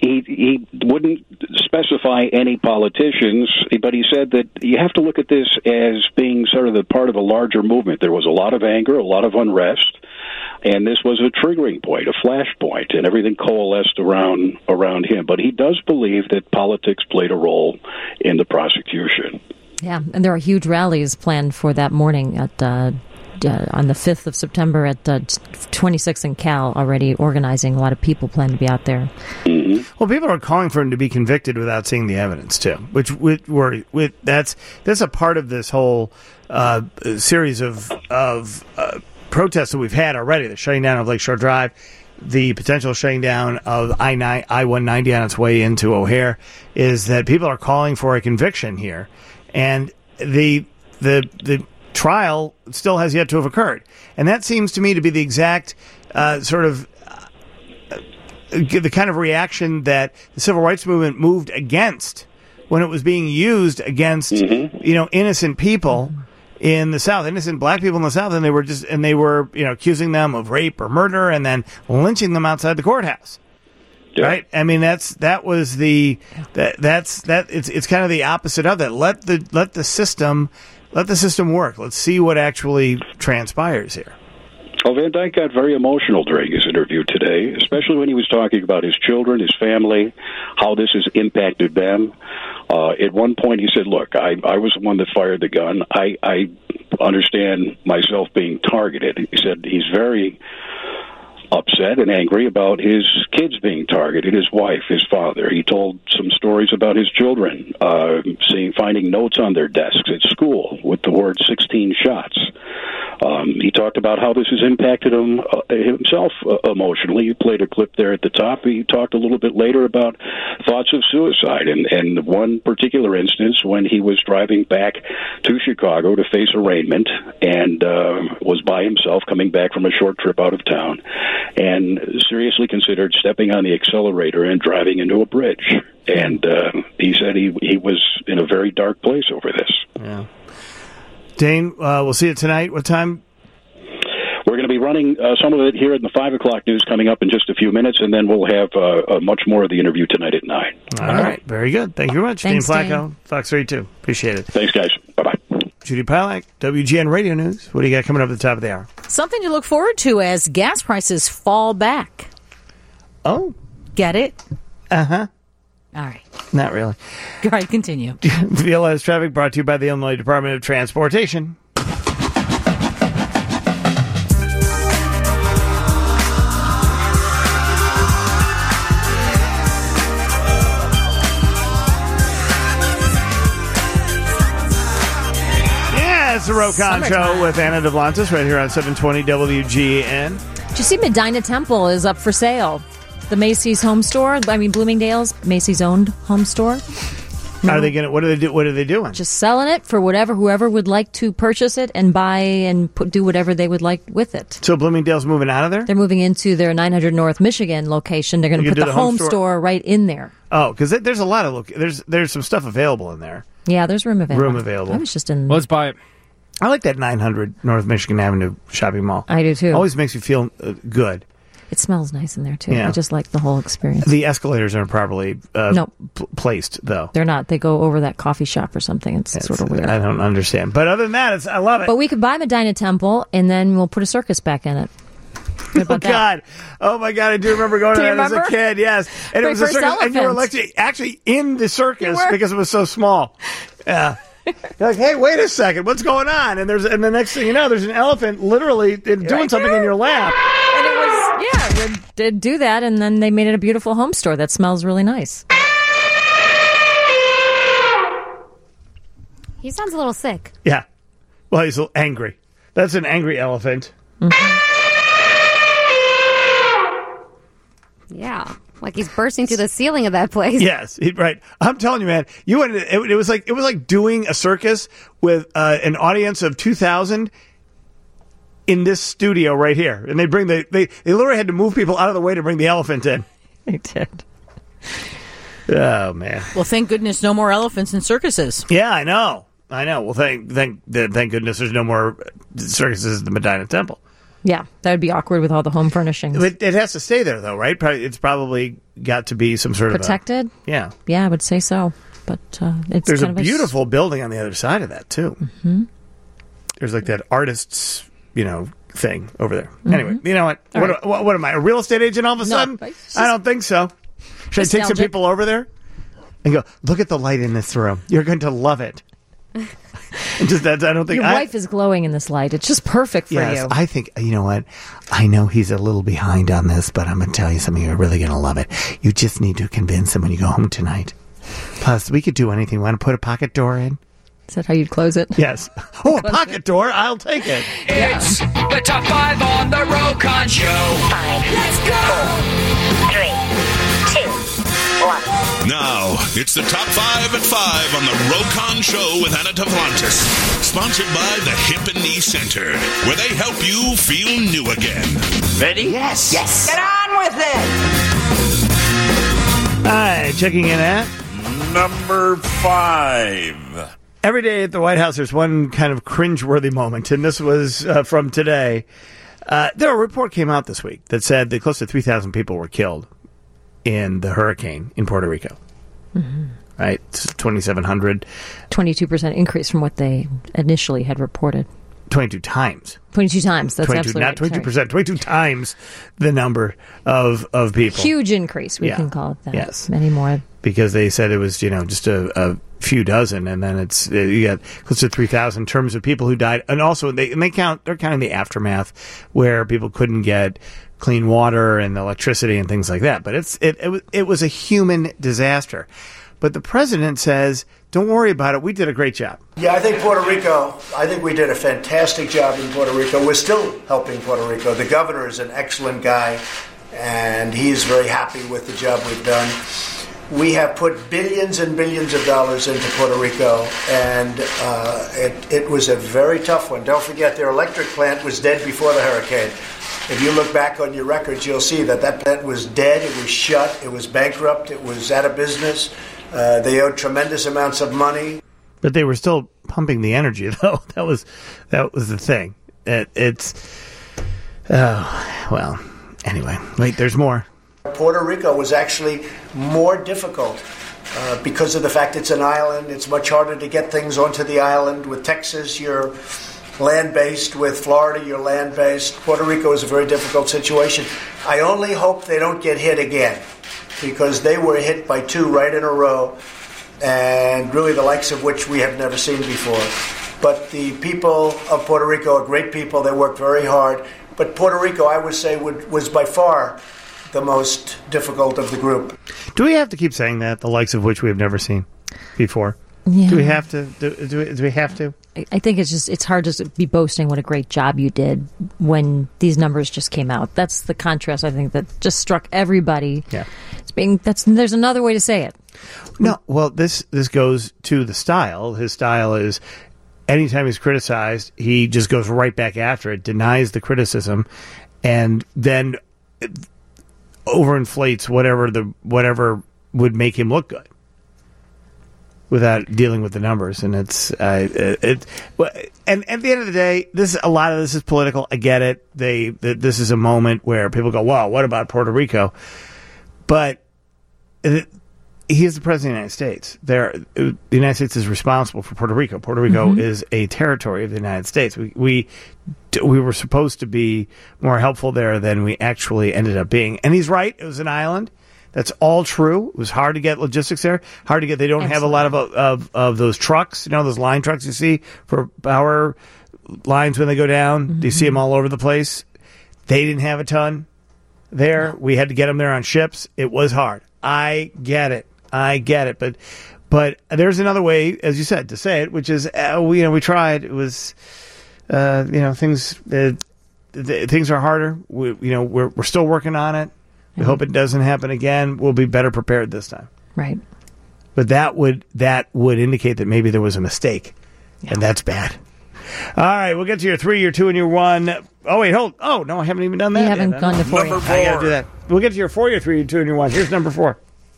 he he wouldn't specify any politicians, but he said that you have to look at this as being sort of the part of a larger movement. There was a lot of anger, a lot of unrest, and this was a triggering point, a flashpoint, and everything coalesced around around him. But he does believe that politics played a role in the prosecution. Yeah, and there are huge rallies planned for that morning at uh, uh, on the fifth of September at uh, twenty-sixth and Cal, already organizing. A lot of people plan to be out there. Mm-hmm. Well, people are calling for him to be convicted without seeing the evidence, too, which with, with, with, that's that's a part of this whole uh, series of, of uh, protests that we've had already, the shutting down of Lakeshore Drive, the potential shutting down of I one ninety on its way into O'Hare, is that people are calling for a conviction here. And the the the trial still has yet to have occurred, and that seems to me to be the exact uh, sort of uh, the kind of reaction that the civil rights movement moved against when it was being used against mm-hmm. you know innocent people in the South, innocent black people in the South, and they were just and they were you know accusing them of rape or murder and then lynching them outside the courthouse. Yeah. Right, I mean that's that was the that that's that it's it's kind of the opposite of that. Let the let the system let the system work. Let's see what actually transpires here. Well, Van Dyke got very emotional during his interview today, especially when he was talking about his children, his family, how this has impacted them. Uh, at one point, he said, "Look, I I was the one that fired the gun. I I understand myself being targeted." He said he's very upset and angry about his kids being targeted, his wife, his father. He told some stories about his children, uh, seeing, finding notes on their desks at school with the word sixteen shots. Um, he talked about how this has impacted him uh, himself uh, emotionally. You played a clip there at the top. He talked a little bit later about thoughts of suicide, and, and one particular instance when he was driving back to Chicago to face arraignment and uh, was by himself coming back from a short trip out of town, and seriously considered stepping on the accelerator and driving into a bridge. And uh, he said he he was in a very dark place over this. Yeah. Dane, uh, we'll see you tonight. What time? We're going to be running uh, some of it here in the five o'clock news coming up in just a few minutes, and then we'll have uh, uh, much more of the interview tonight at nine. All right. Very good. Thank you very much. Thanks, Dane Flacco, Dane. Fox thirty-two. Appreciate it. Thanks, guys. Bye-bye. Judy Pilak, W G N Radio News. What do you got coming up at the top of the hour? Something to look forward to as gas prices fall back. Oh. Get it? Uh-huh. All right. Not really. All right, continue. V L S Traffic brought to you by the Illinois Department of Transportation. It's the Rokon Show with Anna Devlantis right here on seven twenty W G N. Did you see Medina Temple is up for sale? The Macy's home store, I mean Bloomingdale's, Macy's owned home store. Are they gonna? What are they do? What are they doing? Just selling it for whatever whoever would like to purchase it and buy and put, do whatever they would like with it. So Bloomingdale's moving out of there? They're moving into their nine hundred North Michigan location. They're going to put the, the home store. store right in there. Oh, because there's a lot of look. There's there's some stuff available in there. Yeah, there's room available. Room available. I was just in. Let's buy it. I like that nine hundred North Michigan Avenue shopping mall. I do too. Always makes me feel uh, good. It smells nice in there too. Yeah. I just like the whole experience. The escalators aren't properly uh, nope. p- placed, though. They're not. They go over that coffee shop or something. It's, it's sort of weird. I don't understand. But other than that, it's, I love it. But we could buy Medina Temple, and then we'll put a circus back in it. Oh, God. Oh, my God. I do remember going to that remember? as a kid. Yes. And it was a circus. Elephants. And you were actually, actually in the circus because it was so small. Yeah. You're like, hey, wait a second. What's going on? And there's, and the next thing you know, there's an elephant literally doing right something there. in your lap. And it was, yeah, it did do that. And then they made it a beautiful home store that smells really nice. He sounds a little sick. Yeah. Well, he's angry. That's an angry elephant. Mm-hmm. Yeah. Like he's bursting through the ceiling of that place. Yes, he, right. I'm telling you, man. You went. It, it was like it was like doing a circus with uh, an audience of two thousand in this studio right here, and they bring the they they literally had to move people out of the way to bring the elephant in. They did. Oh man. Well, thank goodness no more elephants in circuses. Yeah, I know. I know. Well, thank thank thank goodness there's no more circuses at the Medina Temple. Yeah, that would be awkward with all the home furnishings. It, it has to stay there, though, right? Probably, it's probably got to be some sort Protected? of a, yeah. Yeah, I would say so. But uh, it's There's kind a of beautiful building on the other side of that, too. Mm-hmm. There's like that artist's, you know, thing over there. Mm-hmm. Anyway, you know what? What, right. what? What am I, a real estate agent all of a No, sudden? it's I don't think so. Should I take some nostalgic. people over there and go, look at the light in this room. You're going to love it. Just that, I don't think Your I, wife is glowing in this light. It's just perfect for yes, you. I think, you know what? I know he's a little behind on this, but I'm going to tell you something. You're really going to love it. You just need to convince him when you go home tonight. Plus, we could do anything. Want to put a pocket door in? Is that how you'd close it? Yes. Oh, a pocket door. I'll take it. It's the top five on the Rokon Show. Five. Let's go. Three, two, one. Now, it's the top five at five on the Rokon Show with Anna Tavlantis. Sponsored by the Hip and Knee Center, where they help you feel new again. Ready? Yes. Yes. Get on with it. Hi, checking in at number five. Every day at the White House, there's one kind of cringeworthy moment, and this was uh, from today. Uh, there, a report came out this week that said that close to three thousand people were killed in the hurricane in Puerto Rico. Mm-hmm. Right? twenty-seven hundred. twenty-two percent increase from what they initially had reported. twenty-two times. twenty-two times. That's twenty-two, absolutely not right. twenty-two percent, twenty-two times the number of, of people. Huge increase, we Yeah. can call it that. Yes. Many more. Because they said it was, you know, just a, a few dozen, and then it's uh, you got close to three thousand in terms of people who died, and also they and they count they're counting the aftermath where people couldn't get clean water and electricity and things like that. But it's it it, was- it was a human disaster. But the president says, "Don't worry about it. We did a great job." Yeah, I think Puerto Rico, I think we did a fantastic job in Puerto Rico. We're still helping Puerto Rico. The governor is an excellent guy, and he's very happy with the job we've done. We have put billions and billions of dollars into Puerto Rico, and uh, it, it was a very tough one. Don't forget, their electric plant was dead before the hurricane. If you look back on your records, you'll see that that plant was dead, it was shut, it was bankrupt, it was out of business. Uh, they owed tremendous amounts of money. But they were still pumping the energy, though. That was that was the thing. It, it's oh well. Anyway, wait. There's more. Puerto Rico was actually more difficult uh, because of the fact it's an island. It's much harder to get things onto the island. With Texas, you're land-based. With Florida, you're land-based. Puerto Rico is a very difficult situation. I only hope they don't get hit again, because they were hit by two right in a row, and really the likes of which we have never seen before. But the people of Puerto Rico are great people. They work very hard. But Puerto Rico, I would say, would, was by far the most difficult of the group. Do we have to keep saying that? The likes of which we have never seen before. Yeah. Do we have to? Do, do, we, do we have to? I I think it's just it's hard to be boasting what a great job you did when these numbers just came out. That's the contrast, I think, that just struck everybody. Yeah, it's being that's there's another way to say it. No, well, this this goes to the style. His style is anytime he's criticized, he just goes right back after it, denies the criticism, and then overinflates whatever the whatever would make him look good, without dealing with the numbers. And it's uh, it, it and at the end of the day, this a lot of this is political. I get it. They this is a moment where people go, "Wow, what about Puerto Rico?" But it, he is the president of the United States. There, the United States is responsible for Puerto Rico. Puerto Rico Mm-hmm. is a territory of the United States. We we we were supposed to be more helpful there than we actually ended up being. And he's right. It was an island. That's all true. It was hard to get logistics there. Hard to get. They don't have a lot of, of of those trucks. You know, those line trucks you see for power lines when they go down. Mm-hmm. You see them all over the place. They didn't have a ton there. We had to get them there on ships. It was hard. I get it. I get it. But but there's another way, as you said, to say it, which is uh, we you know we tried. It was uh, you know things uh, th- things are harder. We, you know we're we're still working on it. We hope it doesn't happen again. We'll be better prepared this time. Right. But that would that would indicate that maybe there was a mistake, and that's bad. All right, we'll get to your three, your two, and your one. Oh wait, hold. Oh no, I haven't even done that. You haven't yet. gone to four Number yet. four. I got to do that. We'll get to your four, your three, your two, and your one. Here's number four.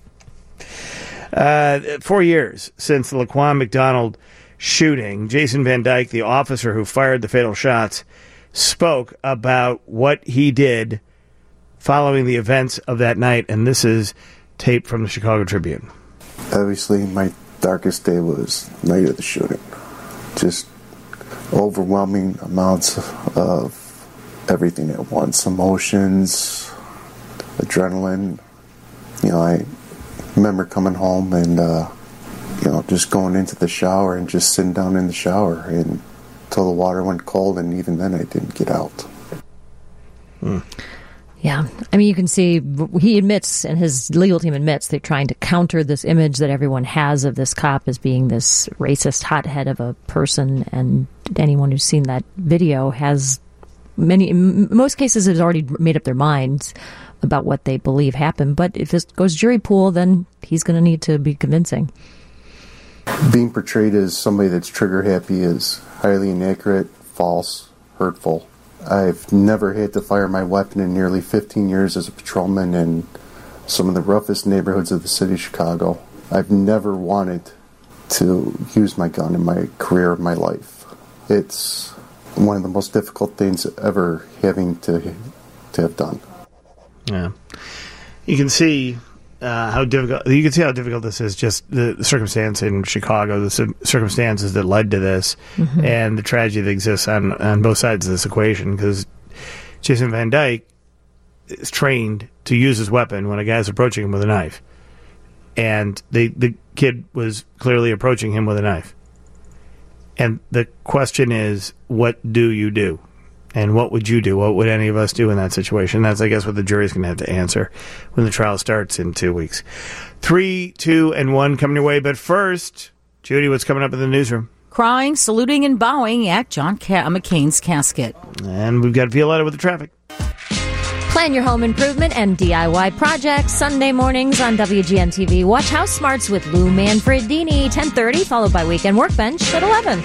Uh, four years since the Laquan McDonald shooting, Jason Van Dyke, the officer who fired the fatal shots, spoke about what he did following the events of that night, and this is tape from the Chicago Tribune. Obviously, my darkest day was the night of the shooting. Just overwhelming amounts of, of everything at once. Emotions, adrenaline. You know, I remember coming home and, uh, you know, just going into the shower and just sitting down in the shower and until the water went cold, and even then I didn't get out. Hmm. Yeah. I mean, you can see he admits, and his legal team admits, they're trying to counter this image that everyone has of this cop as being this racist hothead of a person. And anyone who's seen that video has many, in most cases, has already made up their minds about what they believe happened. But if this goes jury pool, then he's going to need to be convincing. Being portrayed as somebody that's trigger happy is highly inaccurate, false, hurtful. I've never had to fire my weapon in nearly fifteen years as a patrolman in some of the roughest neighborhoods of the city of Chicago. I've never wanted to use my gun in my career of my life. It's one of the most difficult things ever having to to have done. Yeah. You can see uh, how difficult you can see how difficult this is, just the, the circumstance in Chicago, the c- circumstances that led to this, mm-hmm. and the tragedy that exists on, on both sides of this equation, because Jason Van Dyke is trained to use his weapon when a guy's approaching him with a knife. And the, the kid was clearly approaching him with a knife. And the question is, what do you do? And what would you do? What would any of us do in that situation? That's, I guess, what the jury's going to have to answer when the trial starts in two weeks. Three, two, and one coming your way. But first, Judy, what's coming up in the newsroom? Crying, saluting, and bowing at John Ca- McCain's casket. And we've got Violetta with the traffic. Plan your home improvement and D I Y projects Sunday mornings on W G N T V. Watch House Smarts with Lou Manfredini, ten thirty, followed by Weekend Workbench at eleven.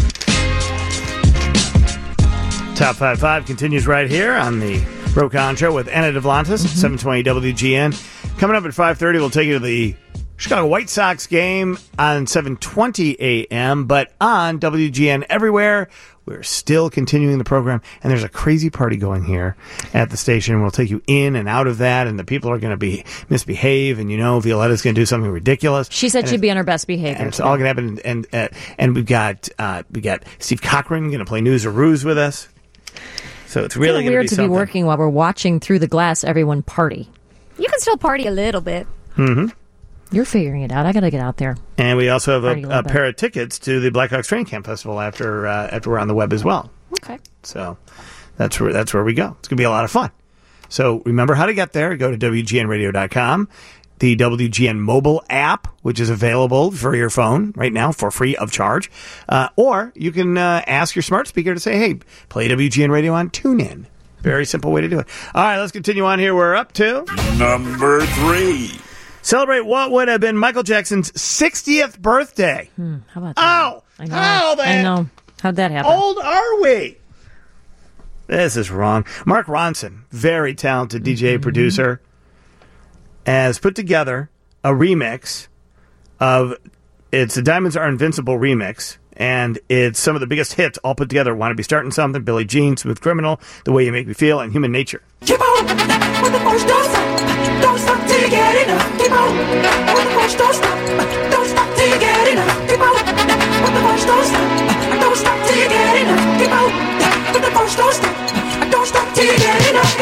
Top five five continues right here on the Rokon Show with Anna Devlantis, mm-hmm. seven twenty W G N. Coming up at five thirty, we'll take you to the Chicago White Sox game on seven twenty a.m., but on W G N everywhere. We're still continuing the program, and there's a crazy party going here at the station. We'll take you in and out of that, and the people are going to be misbehave, and you know Violetta's going to do something ridiculous. She said she'd be on her best behavior. And it's all going to happen, and and, uh, and we've got uh, we got Steve Cochran going to play News or Ruse with us. So it's really it's weird be to something. be working while we're watching through the glass everyone party. You can still party a little bit. Mm-hmm. You're figuring it out. I got to get out there. And we also have Party a, a a pair of tickets to the Blackhawks Training Camp Festival after uh, after we're on the web as well. Okay. So that's where that's where we go. It's going to be a lot of fun. So remember how to get there. Go to W G N radio dot com. The W G N mobile app, which is available for your phone right now for free of charge. Uh, or you can uh, ask your smart speaker to say, hey, play W G N Radio on TuneIn. Very simple way to do it. All right, let's continue on here. We're up to number three. Celebrate what would have been Michael Jackson's sixtieth birthday. Hmm, how about that? Oh, I know. how that I know. How'd that happen? old are we? This is wrong. Mark Ronson, very talented D J mm-hmm. producer, has put together a remix of, it's the Diamonds Are Invincible remix, and it's some of the biggest hits all put together. Want to Be Starting Something, Billie Jean, Smooth Criminal, The Way You Make Me Feel, and Human Nature. Keep on with the first, don't stop, don't stop till you get enough. Keep on with the first, don't stop, don't stop till you get enough. Keep on with the first, don't stop, don't stop till you get enough. Keep on with the first, don't stop, don't stop till you get enough.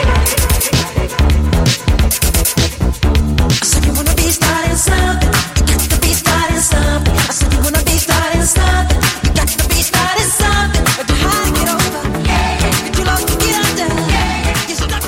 I said you wanna be starting something, you got to be starting something. I said you wanna be starting something, you got to be starting something. If you hard to get over, if you lost to get under, you're stuck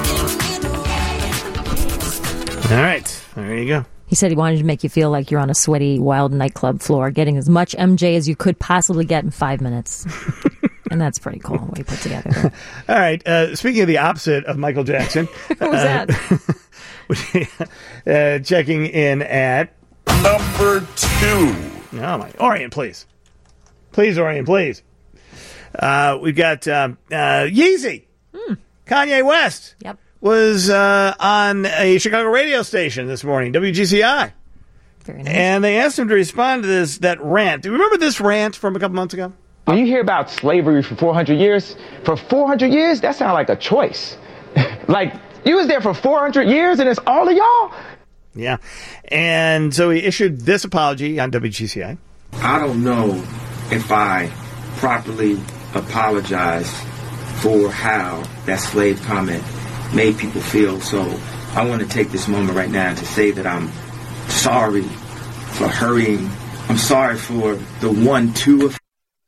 in the All right, there you go. He said he wanted to make you feel like you're on a sweaty, wild nightclub floor, getting as much M J as you could possibly get in five minutes. And that's pretty cool what he put together there. All right, uh, speaking of the opposite of Michael Jackson. What was uh, that? uh, checking in at number two. Oh, my. Orient, please. Please, Orient, please. Uh, we've got um, uh, Yeezy. Hmm. Kanye West. Yep. Was uh, on a Chicago radio station this morning, W G C I. Very nice. And they asked him to respond to this that rant. Do you remember this rant from a couple months ago? When you hear about slavery for four hundred years, for four hundred years, that sounds like a choice. Like, you was there for four hundred years and it's all of y'all? Yeah. And so he issued this apology on W G C I. I don't know if I properly apologized for how that slave comment made people feel. So I want to take this moment right now to say that I'm sorry for hurting. I'm sorry for the one-two effect.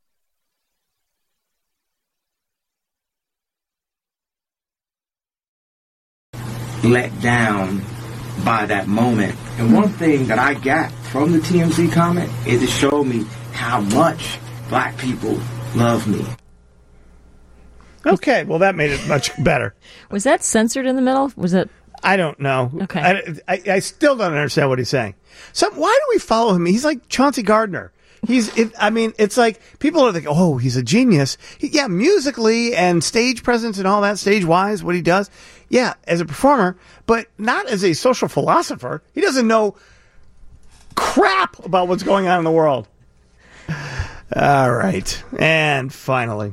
Let down by that moment. And one thing that I got from the T M Z comment is it showed me how much black people love me. Okay, well, that made it much better. Was that censored in the middle? Was it? I don't know. Okay. I, I, I still don't understand what he's saying. So why do we follow him? He's like Chauncey Gardner. He's, it, I mean, it's like people are like, oh, he's a genius. He, yeah, musically and stage presence and all that, stage wise, what he does. Yeah, as a performer, but not as a social philosopher. He doesn't know crap about what's going on in the world. All right. And finally,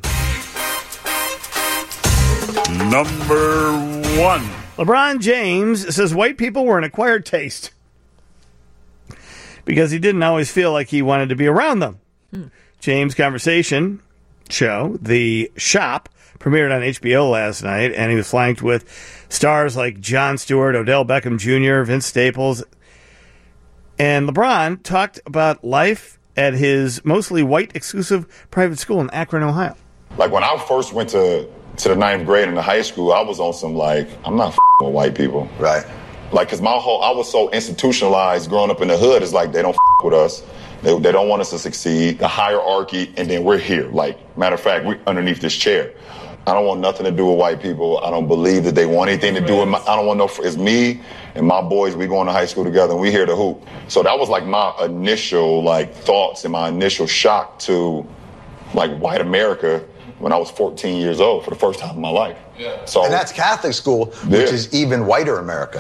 number one. LeBron James says white people were an acquired taste because he didn't always feel like he wanted to be around them. Hmm. James' conversation show, The Shop, premiered on H B O last night, and he was flanked with stars like Jon Stewart, Odell Beckham Junior, Vince Staples. And LeBron talked about life at his mostly white exclusive private school in Akron, Ohio. Like when I first went to, to the ninth grade in the high school, I was on some like, I'm not f***ing with white people. Right. Like, cause my whole, I was so institutionalized growing up in the hood. It's like, they don't f*** with us. They, they don't want us to succeed. The hierarchy, and then we're here. Like, matter of fact, we're underneath this chair. I don't want nothing to do with white people. I don't believe that they want anything to do with my, I don't want no, it's me and my boys, we going to high school together and we here to hoop. So that was like my initial like thoughts and my initial shock to like white America when I was fourteen years old for the first time in my life. Yeah. So, and that's Catholic school, which yeah. is even whiter America.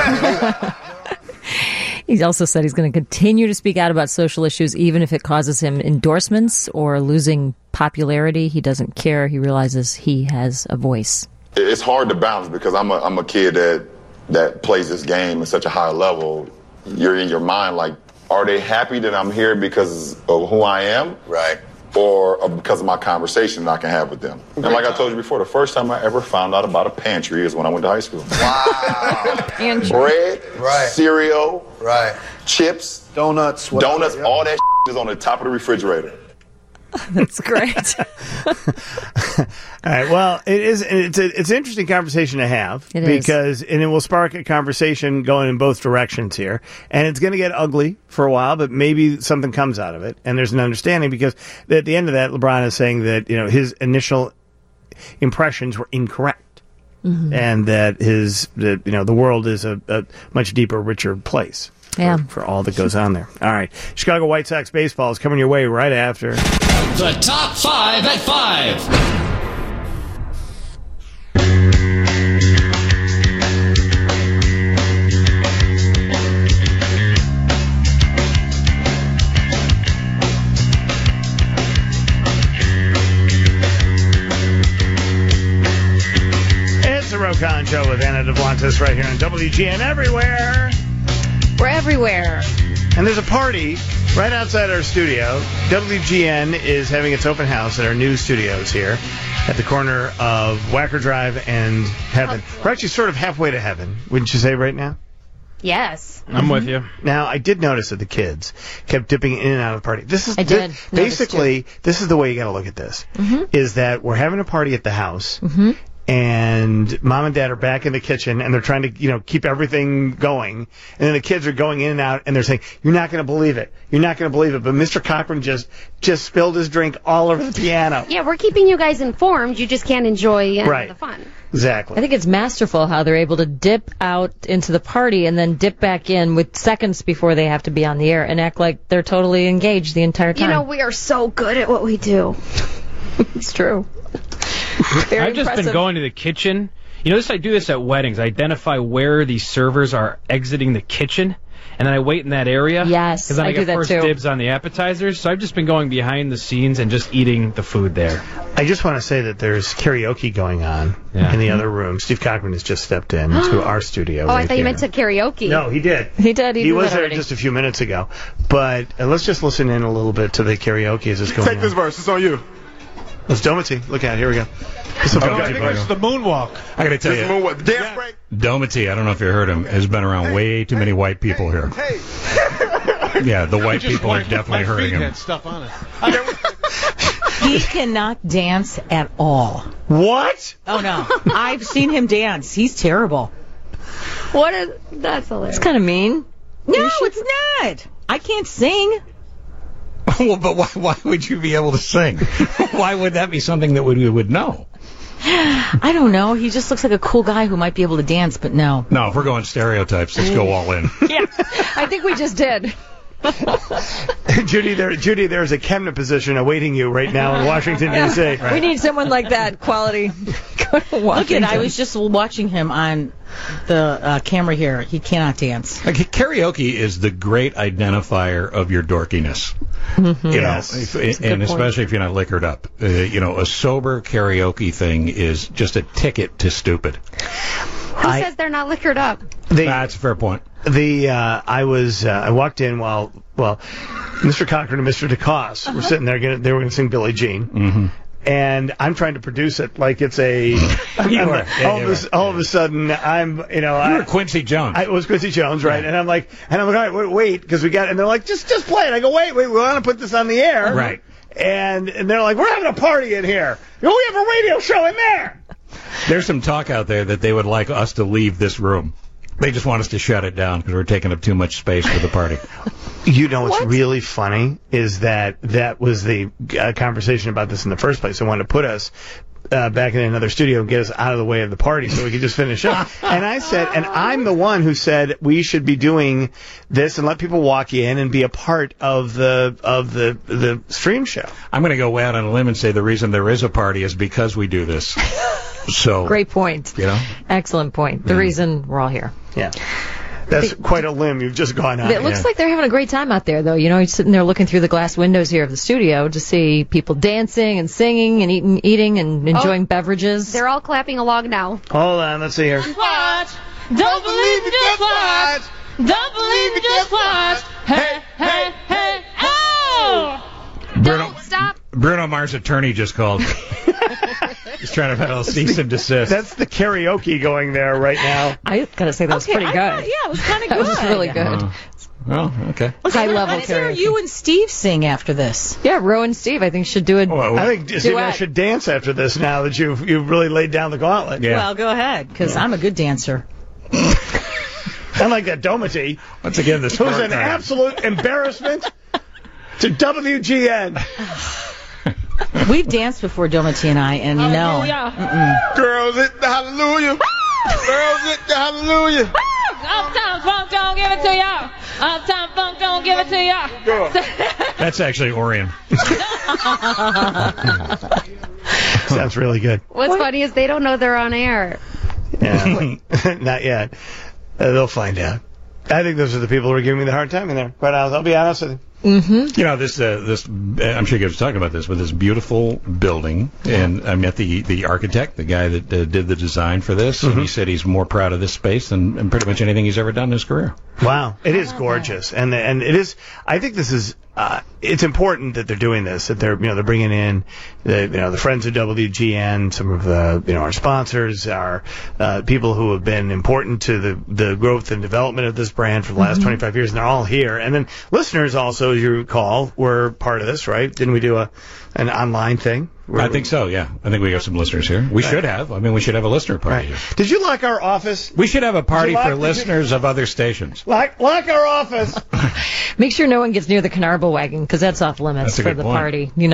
He also said he's going to continue to speak out about social issues, even if it causes him endorsements or losing popularity. He doesn't care. He realizes he has a voice. It's hard to balance because I'm a I'm a kid that that plays this game at such a high level. You're in your mind like, are they happy that I'm here because of who I am? Right. Or because of my conversation that I can have with them. And like I told you before, the first time I ever found out about a pantry is when I went to high school. Wow. Bread, right. cereal, right. chips, donuts, whatever, donuts, yeah. All that is on the top of the refrigerator. That's great. All right. Well, it is. It's a, it's an interesting conversation to have it because, is. and it will spark a conversation going in both directions here, and it's going to get ugly for a while, but maybe something comes out of it, and there's an understanding because at the end of that, LeBron is saying that you know his initial impressions were incorrect, mm-hmm. and that his that you know the world is a, a much deeper, richer place. Yeah. For, for all that goes on there. All right. Chicago White Sox baseball is coming your way right after. The top five at five. It's the Rokon Show with Anna Devlantis right here on W G N Everywhere. We're everywhere. And there's a party right outside our studio. W G N is having its open house at our new studios here at the corner of Wacker Drive and Heaven. We're actually sort of halfway to heaven, wouldn't you say right now? Yes. I'm mm-hmm. with you. Now, I did notice that the kids kept dipping in and out of the party. This is I did. This, basically, this is the way you got to look at this, mm-hmm. is that we're having a party at the house, mm-hmm. and mom and dad are back in the kitchen, and they're trying to, you know, keep everything going. And then the kids are going in and out, and they're saying, "You're not going to believe it. You're not going to believe it." But Mister Cochran just just spilled his drink all over the piano. Yeah, we're keeping you guys informed. You just can't enjoy uh, right. the fun. Exactly. I think it's masterful how they're able to dip out into the party and then dip back in with seconds before they have to be on the air and act like they're totally engaged the entire time. You know, we are so good at what we do. It's true. Very I've just impressive. been going to the kitchen. You know, this I do this at weddings. I identify where these servers are exiting the kitchen. and then I wait in that area. Yes, because then I, I get do that first too. dibs on the appetizers. So I've just been going behind the scenes and just eating the food there. I just want to say that there's karaoke going on Yeah. in the other room. Steve Cochran has just stepped in to our studio. Oh, I right thought you here. meant to karaoke. No, he did. He did. He, He did was that there already. just a few minutes ago. But uh, let's just listen in a little bit to the karaoke as it's going Take on. this verse. It's on you. Let's Domity. Look at it. Here we go. This will Oh, go I to think you, it's Bono. the moonwalk. I got to tell This you, moonwalk. Dance break. Domity, I don't know if you heard him, has been around way too many white people here. Yeah, the white people are definitely hurting him. Stuff on it. He cannot dance at all. What? Oh, no. I've seen him dance. He's terrible. What is that's hilarious. It's kind of mean. No, it's not. I can't sing. Well, but why, why would you be able to sing? Why would that be something that we would know? I don't know. He just looks like a cool guy who might be able to dance, but no. No, if we're going stereotypes, let's go all in. Yeah, I think we just did. Judy, there, Judy, there's a cabinet position awaiting you right now in Washington, D C We need someone like that quality. Go to Look Washington. at, I was just watching him on the uh, camera here. He cannot dance. Like, karaoke is the great identifier of your dorkiness. Mm-hmm. You Yes. know, if, That's a good and point. especially if you're not liquored up. Uh, you know, a sober karaoke thing is just a ticket to stupid. Who I- says they're not liquored up? The, That's a fair point. the uh, I was uh, I walked in while well, Mister Cochran and Mister DeCoste were sitting there. Gonna, they were going to sing Billie Jean. Mm-hmm. And I'm trying to produce it like it's a. I'm, You I'm- were. Yeah, all, you of a, s- all of a sudden, I'm you know You I, were Quincy Jones. I it was Quincy Jones, right? And I'm like, and I'm like, all right, wait, wait, because we got, and they're like, just just play it. I go, wait, wait, we want to put this on the air, Right. And and they're like, we're having a party in here. We have a radio show in there. There's some talk out there that they would like us to leave this room. They just want us to shut it down because we're taking up too much space for the party. You know what's really funny is that that was the uh, conversation about this in the first place. They wanted to put us uh, back in another studio and get us out of the way of the party so we could just finish up. And I said, and I'm the one who said we should be doing this and let people walk in and be a part of the of the the stream show. I'm going to go way out on a limb and say the reason there is a party is because we do this. So Great point. You know, Excellent point. The Yeah. reason we're all here. Yeah. That's quite a limb you've just gone on. It looks like they're having a great time out there, though. You know, you're sitting there looking through the glass windows here of the studio to see people dancing and singing and eating, eating and enjoying Oh, beverages. They're all clapping along now. Hold on, let's see here. Watch. Don't believe me, just watch. Don't believe me, just watch. Hey, hey, hey, oh! Bruno, Stop. Bruno Mars' attorney just called. He's trying to file a cease and desist. That's the karaoke going there right now. I gotta say that was Okay, pretty I good. thought- yeah, it was kind of That good. was really good. Uh, well, okay. High level Let's hear karaoke. you and Steve sing after this. Yeah, Roe and Steve, I think, should do it. I think Steve and I duet. should dance after this now that you've you've really laid down the gauntlet. Well, go ahead, because I'm a good dancer. Unlike that Domity, Once again, this who's an absolute embarrassment to W G N. We've danced before, Domity and I, and no. Mm-mm. Girls hit the hallelujah. Girls hit the hallelujah. Uptown Funk don't give it to y'all. Uptown Funk don't give it to y'all. That's actually Orion. Sounds really good. What's funny is they don't know they're on air. Yeah. Not yet. Uh, they'll find out. I think those are the people who are giving me the hard time in there. But I'll, I'll be honest with you. Mm-hmm. You know, this, uh, this, I'm sure you guys were talking about this, but this beautiful building, and I met the, the architect, the guy that uh, did the design for this, and he said he's more proud of this space than, than pretty much anything he's ever done in his career. Wow, it is gorgeous, and and it is. I think this is. Uh, it's important that they're doing this. That they're you know they're bringing in the you know the friends of W G N, some of the you know our sponsors, our uh, people who have been important to the the growth and development of this brand for the last Mhm. twenty-five years, and they're all here. And then listeners also, as you recall, were part of this, right? Didn't we do a an online thing? I think so, yeah. I think we got some listeners here. We Right. should have. I mean, we should have a listener party here. Did you lock our office? We should have a party lock- for did you- listeners of other stations. Lock lock our office. Make sure no one gets near the Canarble wagon, because that's off limits That's a for good the point. party, you know?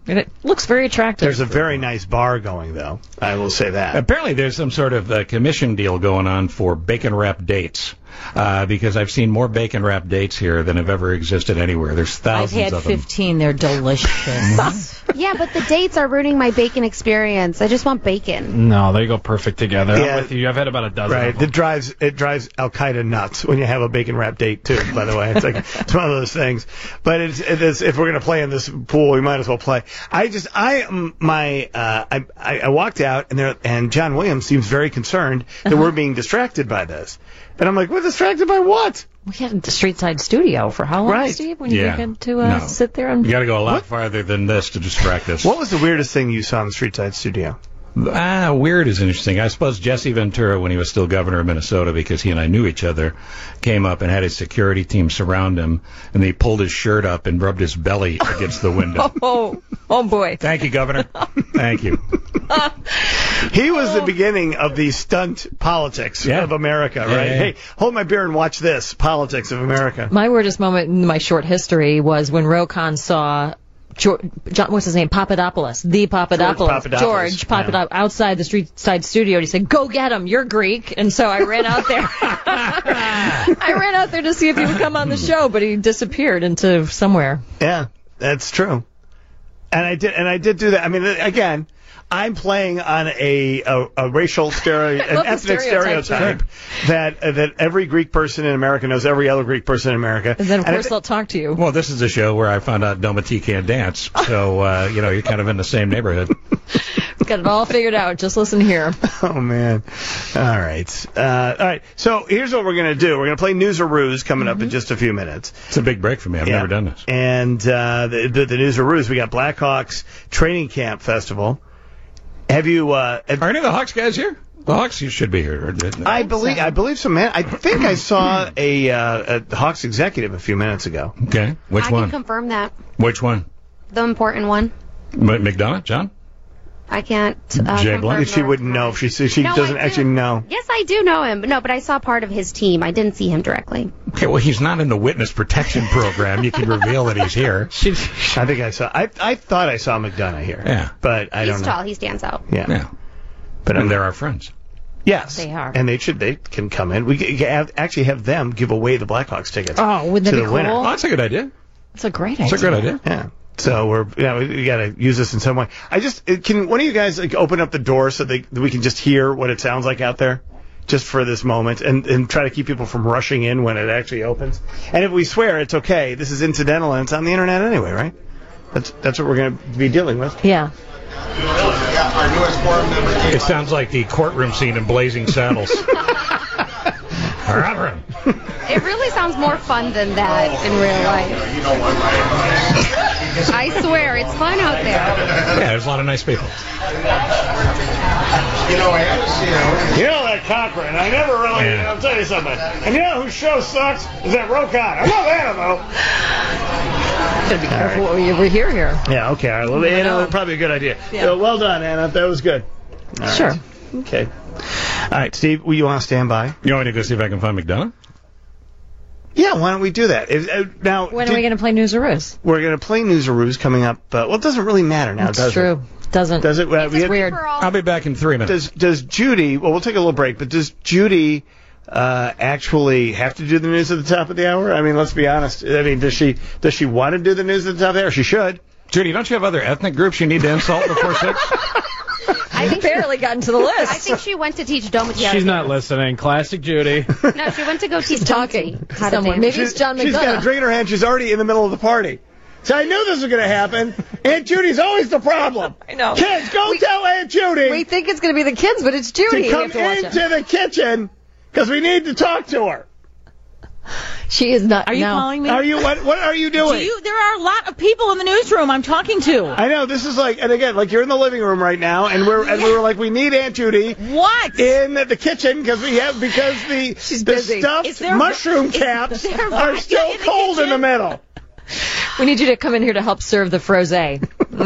And it looks very attractive. There's a very nice bar going, though. I will say that. Apparently, there's some sort of uh, commission deal going on for bacon wrap dates. Uh, because I've seen more bacon wrap dates here than have ever existed anywhere. There's I've thousands had of them. fifteen. They're delicious. Yeah, but the dates are ruining my bacon experience. I just want bacon. No, they go perfect together. Yeah. I'm with you. I've had about a dozen. Right, Of them. it drives it drives Al Qaeda nuts when you have a bacon wrap date too. By the way, it's like it's one of those things. But it's, it is, if we're gonna play in this pool, we might as well play. I just I um, my uh, I, I I walked out and there and John Williams seems very concerned that Uh-huh. we're being distracted by this, and I'm like, we're distracted by what? We had the Street Side Studio for how long, Right. Steve? When you Yeah. get to uh, No. sit there and You got to go a lot farther than this to distract us. What was the weirdest thing you saw in the Street Side Studio? Ah, weird is interesting. I suppose Jesse Ventura, when he was still governor of Minnesota, because he and I knew each other, came up and had his security team surround him, and they pulled his shirt up and rubbed his belly against the window. oh, oh boy! Thank you, Governor. Thank you. He was the beginning of the stunt politics Yeah. of America, Yeah, right? yeah, yeah. Hey, hold my beer and watch this politics of America. My weirdest moment in my short history was when Rokon saw George, John, what's his name? Papadopoulos, the Papadopoulos, Papadopoulos, George Papadopoulos, outside the Street Side Studio. And he said, "Go get him! You're Greek." And so I ran out there. I ran out there to see if he would come on the show, but he disappeared into somewhere. Yeah, that's true. And I did, and I did do that. I mean, again, I'm playing on a a, a racial stereotype, an love the ethnic stereotype, stereotype that uh, that every Greek person in America knows every other Greek person in America. And then, of And I course, thi- they'll talk to you. Well, this is a show where I found out Domati can't dance, so, uh, you know, you're kind of in the same neighborhood. Got it all figured out. Just listen here. Oh man! All right, uh, all right. So here's what we're gonna do. We're gonna play News or Ruse coming up in just a few minutes. It's a big break for me. I've Yeah. never done this. And uh, the, the the News or Ruse, we got Blackhawks Training Camp Festival. Have you? Uh, have, Are any of the Hawks guys here? The Hawks should be here. I believe I believe so, man. I think I saw a, uh, a Hawks executive a few minutes ago. Okay. Which I one? can confirm that. Which one? The important one. M- McDonough? John? I can't. Uh, Jay confirm Blunt? She nor- wouldn't know if she she No, doesn't I actually do. know. Yes, I do know him. No, but I saw part of his team. I didn't see him directly. Okay, well, he's not in the witness protection program. You can reveal that he's here. I think I saw. I I thought I saw McDonough here. Yeah. but I He's don't know. tall. He stands out. Yeah. Yeah. But and I'm- they're our friends. Yes, They are. and they should. They can come in. We can have, actually have them give away the Blackhawks tickets. Oh, wouldn't that to be the cool? winner. Oh, that's a good idea. It's a great That's idea. a great idea. Yeah. So we're yeah we, we got to use this in some way. I just uh, can one of you guys like open up the door so they that we can just hear what it sounds like out there, just for this moment, and and try to keep people from rushing in when it actually opens. And if we swear, it's okay. This is incidental and it's on the internet anyway, right? That's that's what we're going to be dealing with. Yeah. It sounds like the courtroom scene in Blazing Saddles. Reverend. It really sounds more fun than that in real life. I swear, it's fun out there. Yeah, there's a lot of nice people. You know, I haven't seen it. You know that Cochran. I never really. Yeah. I'll tell you something. And you know whose show sucks? Is that Rokon. I love Anna though. Gotta be careful what we we hear here. Yeah. Okay. All right. Well, Anna, know. probably a good idea. Yeah. So, well done, Anna. That was good. All right. Sure. Okay. All right, Steve. Will you want to stand by? You want me to go see if I can find McDonough? Yeah. Why don't we do that? If, uh, now, When did- are we going to play News or Ruse? we're going to play News or Ruse coming up. Uh, well, it doesn't really matter now, That's does true. it? Doesn't. Does it? Uh, we had- weird. I'll be back in three minutes. Does Does Judy? Well, we'll take a little break. But does Judy uh, actually have to do the news at the top of the hour? I mean, let's be honest. I mean, does she Does she want to do the news at the top of the hour? She should. Judy, don't you have other ethnic groups you need to insult before six? I think barely got into the list. I think she went to teach Domity how She's to not listening. Classic Judy. No, she went to go teach talking Domity how to somewhere. dance. Maybe it's John She's got a McDonough. drink in her hand. She's already in the middle of the party. So I knew this was going to happen. Aunt Judy's always the problem. I know. Kids, go tell Aunt Judy We think it's going to be the kids, but it's Judy. to We come have to watch into it. the kitchen because we need to talk to her. She is not. Are you no. calling me? Are you what? What are you Do doing? you? There are a lot of people in the newsroom I'm talking to. I know this is like, and again, like you're in the living room right now, and we're and we were like, we need Aunt Judy What? in the kitchen because we have because the She's the busy. stuffed Is there- mushroom is caps there are vodka still in the cold in the kitchen? middle. We need you to come in here to help serve the frosé.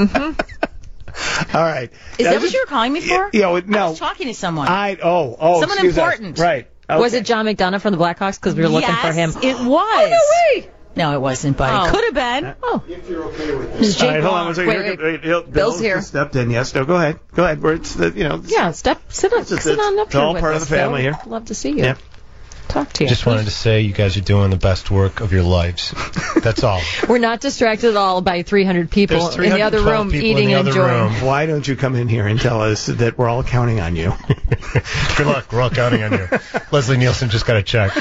All right. Is I that what just- you were calling me for? Yeah, I no. was talking to someone. I oh oh Someone excuse us. important. Right. Was Okay. it John McDonough from the Blackhawks? Because we were looking yes, for him. it was. Oh, no way! No, it wasn't, but Oh. it could have been. Oh. If you're okay with This is All Jake right, hold on Long. one second. Wait, Here, wait. wait, Bill- Bill's Bill's here. just stepped in. Yes, no, go ahead. Go ahead. We're, it's the, you know, it's- Yeah, step, sit up, It's just- sit it's- on up it's here all with part of us, the family Bill. here. Love to see you. Yeah. Talk to you. Just wanted to say you guys are doing the best work of your lives. That's all. We're not distracted at all by three hundred people There's in the other three hundred twelve room people in eating the and other enjoying. room. Why don't you come in here and tell us that we're all counting on you? Good luck. We're all counting on you. Leslie Nielsen just got a check.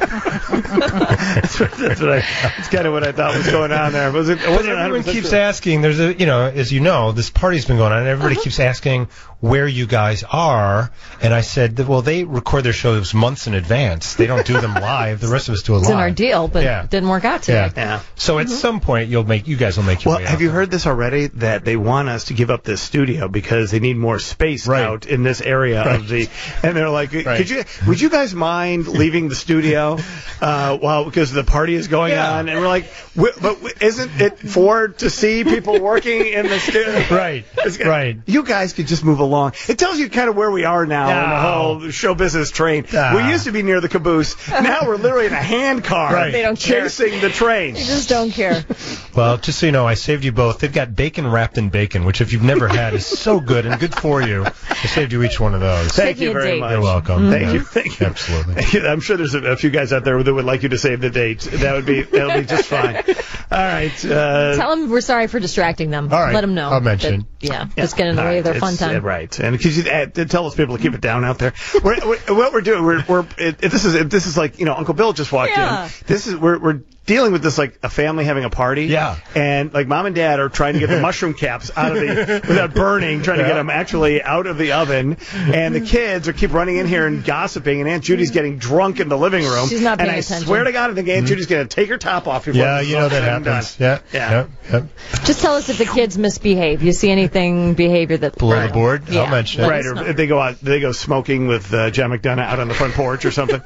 that's what, that's what I. That's kind of what I thought was going on there. Was it? it But wasn't everyone one hundred percent keeps sure. asking. There's a, you know, as you know, this party's been going on, and everybody keeps asking where you guys are. And I said, that, well, they record their shows months in advance. They don't do them live. The rest of us do it It's live. in our deal, but Yeah. it didn't work out today. Yeah. Yeah. So at some point, you'll make you guys will make your Well, way have out you there. heard this already? That they want us to give up this studio because they need more space Right. out in this area Right. of the. And they're like, Right. "Could you? Would you guys mind leaving the studio uh, while because the party is going Yeah. on?" And we're like, "Wi- "But wi- isn't it for to see people working in the studio?" Right. It's- Right. You guys could just move along. It tells you kind of where we are now in the No. whole show business train. No. We used to be near the caboose. Now we're literally in a hand car Right. They don't care. chasing the train. You just don't care. Well, just so you know, I saved you both. They've got bacon wrapped in bacon, which if you've never had is so good and good for you. I saved you each one of those. Thank Take you me a very date. much. You're welcome. Thank Yeah. you. Thank you. Absolutely. I'm sure there's a, a few guys out there that would like you to save the date. That would be that would be just fine. All right. Uh, Tell them we're sorry for distracting them. All right. Let them know. I'll mention. that, yeah, just get in the all way of their right, fun it's- time. uh, right, and because you uh, tell those people to keep it down out there. We're, we're, what we're doing, we're, we're it, it- this is this is like you know Uncle Bill just walked Yeah. in. This is we're we're dealing with this like a family having a party. Yeah. And like mom and dad are trying to get the mushroom caps out of the without burning, trying to get them actually out of the oven. And the kids are keep running in here and gossiping. And Aunt Judy's getting drunk in the living room. She's not And paying I attention. swear to God, I think Aunt Judy's going to take her top off before Yeah, this is you know all that said and done. happens. Yeah. Yeah. Yep. Yep. Just tell us if the kids misbehave. You see anything behavior that Below Right. the board, Yeah. I'll mention it. Right, or if they go out, they go smoking with uh, John McDonough out on the front porch or something.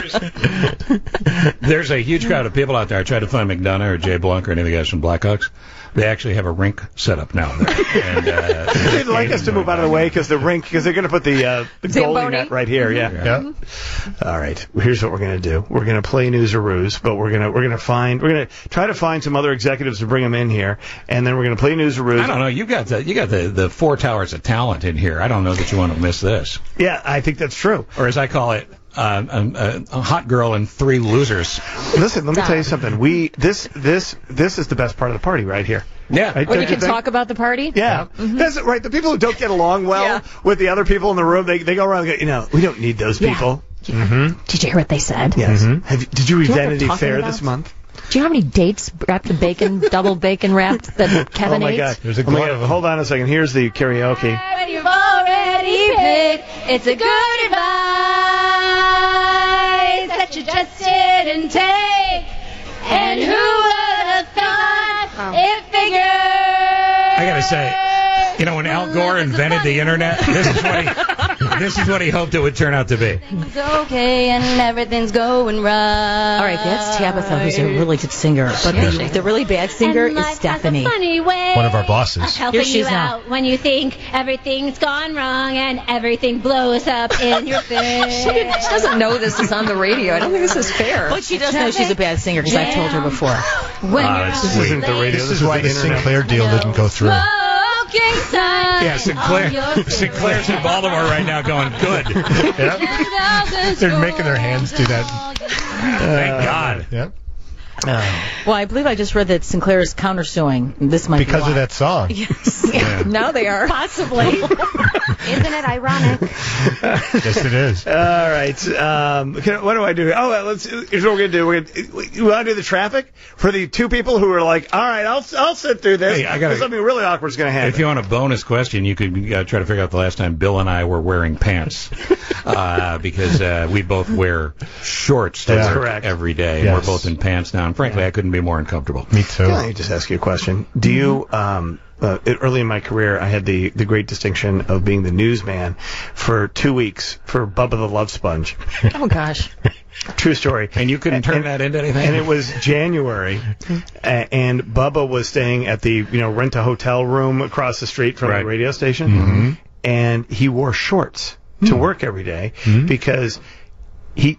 There's a huge crowd of people out there. I tried to find McDonough or Jay Blanc or any of the guys from Blackhawks. They actually have a rink set up now there. And, uh, They'd like us to move out of the way because the rink, because they're going to put the, uh, the goalie Zamboni? net right here. Yeah. Yeah. All right. Here's what we're going to do. We're going to play News or Ruse, but we're going to we're going to find we're going to try to find some other executives to bring them in here, and then we're going to play News or Ruse. I don't know. You got the you got the, the four towers of talent in here. I don't know that you want to miss this. Yeah, I think that's true. Or as I call it, uh, a, a hot girl and three losers. Listen, let me tell you something. We this this this is the best part of the party right here. Yeah. Right, When don't you can think? talk about the party? Yeah, that's right. The people who don't get along well Yeah. with the other people in the room, they they go around and go, you know, we don't need those Yeah. people. Mm-hmm. Did you hear what they said? Yes. Have you, did you read Do you know what Vanity they're Fair talking this about? month? Do you know how many dates wrapped in bacon, double bacon wrapped that Kevin oh my ate? God! There's a oh my glut God. of them. Hold on a second. Here's the karaoke. When you've already picked, it's a good advice that you just didn't take. And who would have thought it figured? I gotta say, you know, when Al Gore invented the internet, this is what he this is what he hoped it would turn out to be. It's okay and everything's going right. All right, that's Tabitha, who's a really good singer. But the, the really bad singer And is life Stephanie. has a funny way One of our bosses. of helping Here she you is now. out when you think everything's gone wrong and everything blows up in your face. She, didn't- she doesn't know this is on the radio. I don't think this is fair. But she does know she's a bad singer because I've told her before. When Ah, you're that's on sweet. Isn't the radio? This is why the internet. Sinclair deal didn't go through. smoking sign Yeah, Sinclair on your Sinclair's in Baltimore right now going, good. Yeah. They're making their hands do that. Thank God. Yep. Well, I believe I just read that Sinclair is countersuing. This might Because be of that song. Yes. Yeah. Now they are. Possibly. Isn't it ironic? Yes, it is. All right. Um, can, what do I do? Oh, well, let's. Here's what we're gonna do. We're gonna. You want to do the traffic for the two people who are like, all right, I'll I'll sit through this. Hey, I gotta- Something really awkward is gonna happen. If you want a bonus question, you could uh, try to figure out the last time Bill and I were wearing pants. Uh, because uh, we both wear shorts to That's work correct. every day. Yes. We're both in pants now, and frankly, I couldn't be more uncomfortable. Me too. Can I just ask you a question? Do you, um, uh, early in my career, I had the, the great distinction of being the newsman for two weeks for Bubba the Love Sponge. Oh, gosh. True story. And you couldn't turn and, that into anything? And it was January, uh, and Bubba was staying at the you know rent a hotel room across the street from Right. the radio station, Mm-hmm. and he wore shorts to work every day Mm-hmm. because he his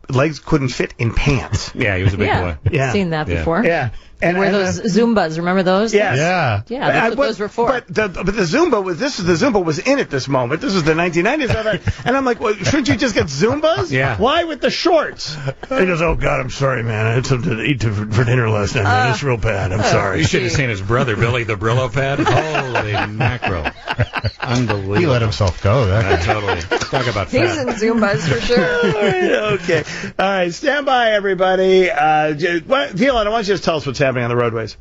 legs couldn't fit in pants. Yeah, he was a big yeah, boy. Yeah. seen that Yeah. before. Yeah. And wear those Zumbas. Remember those? Yes. Yeah. Yeah, that's I- what but- those were for. But the, but the Zumba was this. The Zumba was in at this moment. This was the nineteen nineties, and I'm like, well, shouldn't you just get Zumbas? Yeah. Why with the shorts? He goes, oh God, I'm sorry, man. I had something to eat to, for dinner last night. Man. It's real bad. I'm sorry. You should have seen his brother, Billy the Brillo pad. Holy mackerel. Unbelievable. He let himself go. That Yeah, totally. Talk about He's fat. in Zumbas for sure. All right, okay. All right, stand by, everybody. Uh, j- what, Violetta, why don't you just tell us what's happening on the roadways?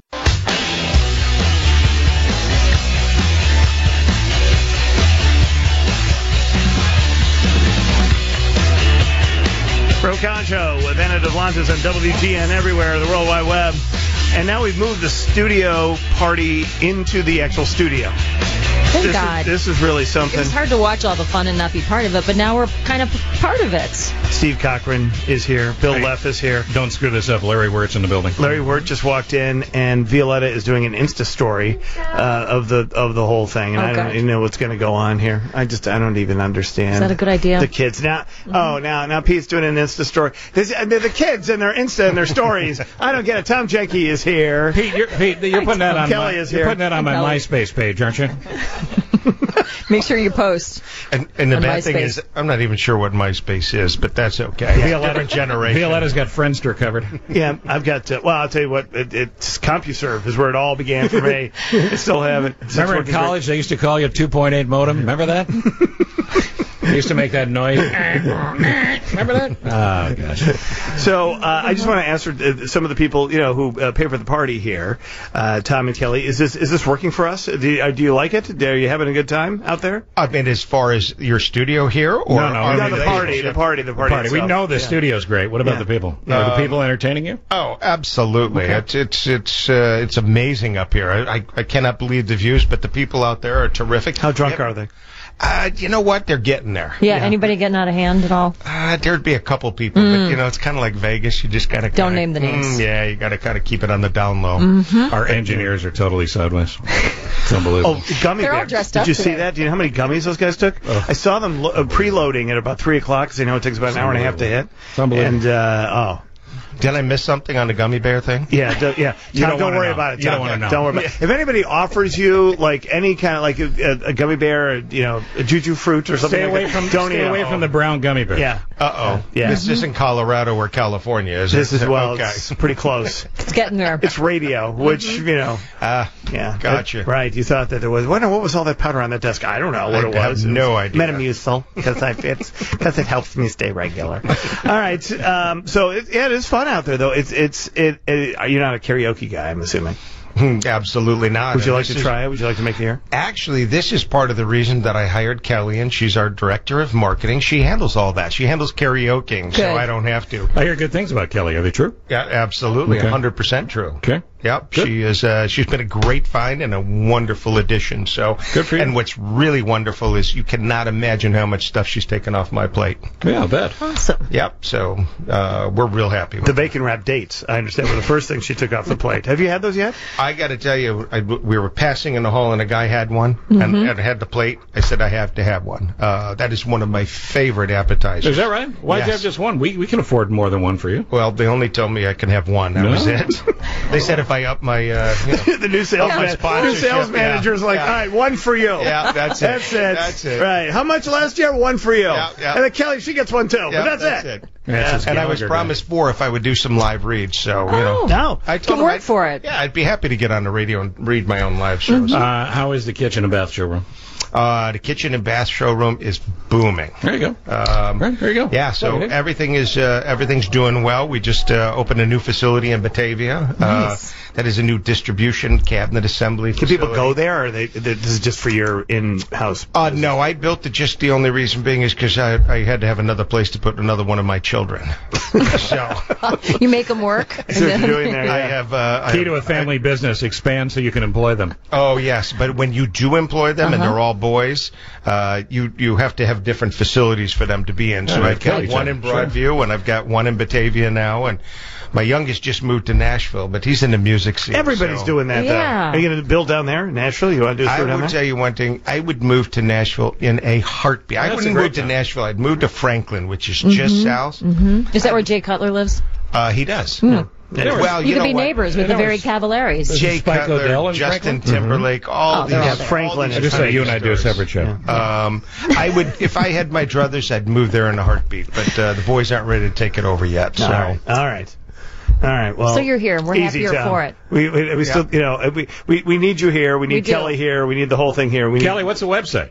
Bro Concho with Anna Devlantis on W G N everywhere, the World Wide Web. And now we've moved the studio party into the actual studio. Thank this God. Is, this is really something. It was hard to watch all the fun and not be part of it, but now we're kind of part of it. Steve Cochran is here. Bill Leff is here. Don't screw this up. Larry Wirt's in the building. Larry Wirt just walked in, and Violetta is doing an Insta story uh, of the of the whole thing, and Oh, I don't God. even know what's going to go on here. I just I don't even understand. Is that a good idea? The kids now. Oh, now now Pete's doing an Insta story. This, I mean, the kids and their Insta and their stories. I don't get it. Tom Jenke is here. Pete, you're, Pete, you're putting that on Kelly my, is you're here. putting that on my Kelly. MySpace page, aren't you? Make sure you post. And, and the On bad thing MySpace. is, I'm not even sure what MySpace is, but that's okay. Different generation. Violetta's got Friendster covered. Yeah, I've got. Uh, well, I'll tell you what. It, it's CompuServe is where it all began for me. I still have it. It's Remember in working college they used to call you a two point eight modem? Remember that? They used to make that noise. Remember that? Oh, gosh. So uh, I just want to answer uh, some of the people, you know, who uh, pay for the party here. Uh, Tom and Kelly, is this is this working for us? Do you, uh, do you like it? Are you having a good time out there? I mean, as far as your studio here, or No, no, our no, No, the party, the party, the party. Party. We itself. know the Yeah. studio's great. What about Yeah. the people? Are Uh, the people entertaining you? Oh, absolutely. Okay. It's it's it's uh, it's amazing up here. I, I I cannot believe the views, but the people out there are terrific. How drunk Yeah. are they? Uh, you know what? They're getting there. Yeah, anybody getting out of hand at all? Uh, there'd be a couple people, but you know, it's kind of like Vegas. You just gotta Don't kinda, name the names. Mm, yeah, you gotta kind of keep it on the down low. Mm-hmm. Our engineers are totally sideways. It's unbelievable. Oh, gummy They're all bears. dressed Did up you see today. that? Do you know how many gummies those guys took? I saw them lo- uh, preloading at about three o'clock because they know it takes about an hour and a half to hit. It's unbelievable. And uh, oh. Did I miss something on the gummy bear thing? Yeah, do, yeah. You Tom, don't don't wanna worry know. about it. You Tom. don't wanna know. Don't worry about it. If anybody offers you like any kind of like a, a gummy bear, or, you know, a juju fruit or something, Stay like away that, from don't stay eat away it. from the brown gummy bear. Yeah. Uh oh. Yeah. This isn't Colorado or California, is This it? is well, Okay. it's pretty close. It's getting there. It's radio, which Mm-hmm. you know. Ah, Yeah, gotcha. that- right. You thought that there was. What, what was all that powder on that desk? I don't know what I it have was. no It was idea. Metamucil, because I it's because it helps me stay regular. All right. Um, so it, yeah, it is fun out there, though. It's it's it. it you're not a karaoke guy, I'm assuming. Absolutely not. Would you And like this to is- try it? Would you like to make the air? Actually, this is part of the reason that I hired Kelly, and she's our director of marketing. She handles all that. She handles karaokeing, so Good. I don't have to. I hear good things about Kelly. Are they true? Yeah, absolutely, Okay. one hundred percent true. Okay. Yep, Good. she is. Uh, she's been a great find and a wonderful addition. So Good for you. And what's really wonderful is you cannot imagine how much stuff she's taken off my plate. Yeah, I bet. Awesome. Yep. So uh, we're real happy with The it. bacon wrap dates, I understand, were the first thing she took off the plate. Have you had those yet? I got to tell you, I, we were passing in the hall and a guy had one and, and had the plate. I said I have to have one. Uh, that is one of my favorite appetizers. Is that right? Why'd you Yes. have just one? We we can afford more than one for you. Well, they only told me I can have one. That No? was it. They said if I up my, uh, you know, the new sales, up my man- new sponsorship, sales yeah, manager's like, yeah. all right, one for you. Yeah, that's it. That's it. That's it. Right. How much last year? One for you. Yeah, yeah. And then Kelly, she gets one too. Yeah, but that's, that's it. it. Yeah, it's and I was Gallagher promised four if I would do some live reads. So you know, Oh. No. I Can told him work I'd, for it. yeah, I'd be happy to get on the radio and read my own live shows. Uh, how is the kitchen and bath showroom? Uh, the kitchen and bath showroom is booming. There you go. Um, Right, there you go. Yeah, so Okay. everything is uh, everything's doing well. We just uh, opened a new facility in Batavia. Nice. Uh, that is a new distribution cabinet assembly. Can facility. people go there, or are they? This is just for your in-house. Uh, no, I built it. Just the only reason being is because I, I had to have another place to put another one of my children. so You make them work. and See what you're then- doing there. I Yeah. have. Uh, I Key have- to a family business: expand so you can employ them. Oh yes, but when you do employ them and Uh-huh. they're all boys, uh, you you have to have different facilities for them to be in. So Yeah, I've kill got each one other. in Broadview and I've got one in Batavia now, and my youngest just moved to Nashville, but he's into music. music scene. Everybody's so- doing that, Yeah. though. Are you going to build down there in Nashville? You want to do a I tour down would there? tell you one thing. I would move to Nashville in a heartbeat. I That's a wouldn't great move to town. Nashville. I'd move to Franklin, which is just south. hmm Is that where Jay Cutler lives? Uh, he does. Hmm. Well, you, you could know be what? neighbors with the very Cavalaries. Jay Spike Odell Cutler, and Justin Franklin? Timberlake, all Oh, these. they're all all there. Franklin these and I just say funny you and I do a stories. separate show. Um, I would, if I had my druthers, I'd move there in a heartbeat. But uh, the boys aren't ready to take it over yet. So All right. All right. All right. Well, So you're here, and we're easy, happier Tom. for it. We, we, we still, you know, we, we, we need you here. We need We do. Kelly here. We need the whole thing here. We need Kelly, what's the website?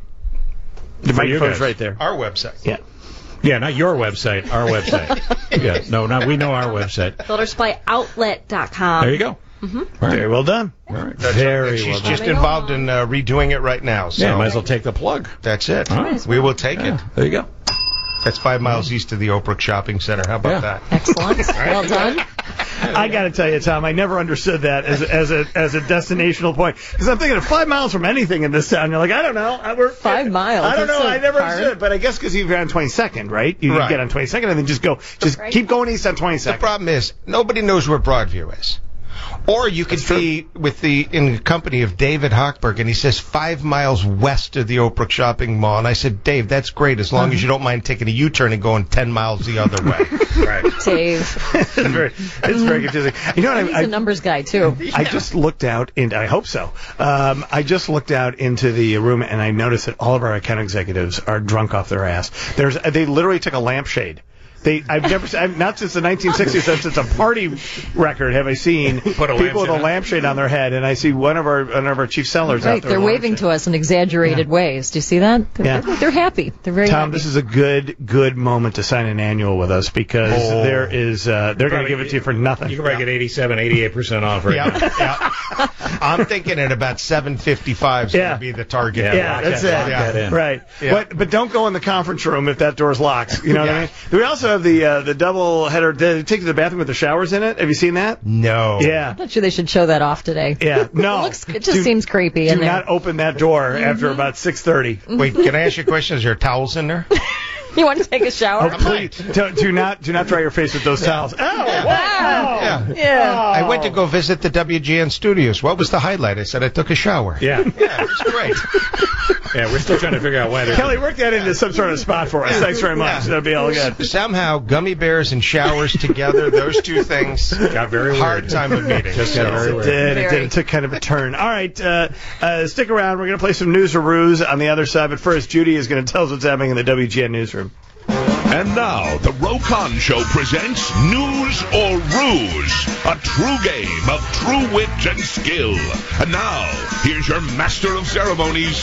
the for you microphone's guys. right there. our website. Yeah. Yeah, not your website, our website. Yeah, no, no, we know our website. builder supply outlet dot com. There you go. Mm-hmm. All right. Very well done. All right. That's Very right. She's well done. just involved in uh, redoing it right now. So Yeah, might as well take the plug. that's it. All right. We will take Yeah, it. there you go. That's five miles east of the Oak Brook Shopping Center. How about Yeah. that? Excellent. Well done. I got to tell you, Tom, I never understood that as a, as a as a destinational point because I'm thinking of five miles from anything in this town. You're like, I don't know, I- we're Five miles. I don't That's know. so I never far. understood, but I guess because you're on twenty-second, right? You Right. get on twenty-second and then just go, just keep going east on The twenty-second. problem is nobody knows where Broadview is. Or you could be with the in the company of David Hochberg, and he says five miles west of the Oak Brook Shopping Mall. And I said, Dave, that's great as long as you don't mind taking a U-turn and going ten miles the other way. Right. Dave. it's very, it's very confusing. You know what? He's I, a I, numbers guy, too. I just looked out, and I hope so. Um, I just looked out into the room, and I noticed that all of our account executives are drunk off their ass. There's, they literally took a lampshade. They, I've never, I've, not since the nineteen sixties, since it's a party record, have I seen Put a people with a lampshade on. lampshade on their head, and I see one of our one of our chief sellers out Right, there. they're with a waving lampshade. to us in exaggerated ways. Do you see that? They're, Yeah. they're, they're happy. They're very Tom, happy. this is a good, good moment to sign an annual with us because Oh. there is, uh, they're going to Probably- give it to you for nothing. You can probably get eighty-seven, eighty-eight percent off right Yeah, now. yeah. I'm thinking at about seven fifty-five is Yeah. going to be the target. Yeah, Yeah, lock that's that- it. lock that in. Right. Yeah. But but don't go in the conference room if that door's locked. You know what I Yeah. mean? We also have the uh, the double header. They take to the bathroom with the showers in it. Have you seen that? No. Yeah. I'm not sure they should show that off today. Yeah. No. It, looks, it just Do- seems creepy Do in there. not open that door after Mhm. about six thirty. Wait, can I ask you a question? Is there towels in there? You want to take a shower? Oh, please do, do not do not dry your face with those towels. Oh, wow. Yeah. Yeah. I went to go visit the W G N studios. What was the highlight? I said I took a shower. Yeah. Yeah, it was great. Yeah, we're still trying to figure out why they're... Kelly, work that into some sort of spot for us. Thanks very much. That'll be all good. Somehow, gummy bears and showers together, those two things, Got very hard weird. time of meeting. Just got So- very It weird. did. It Very. did. It took kind of a turn. All right. Uh, uh, stick around. We're going to play some news or ruse on the other side. But first, Judy is going to tell us what's happening in the W G N newsroom. And now, the Rokon Show presents News or Ruse, a true game of true wit and skill. And now, here's your master of ceremonies,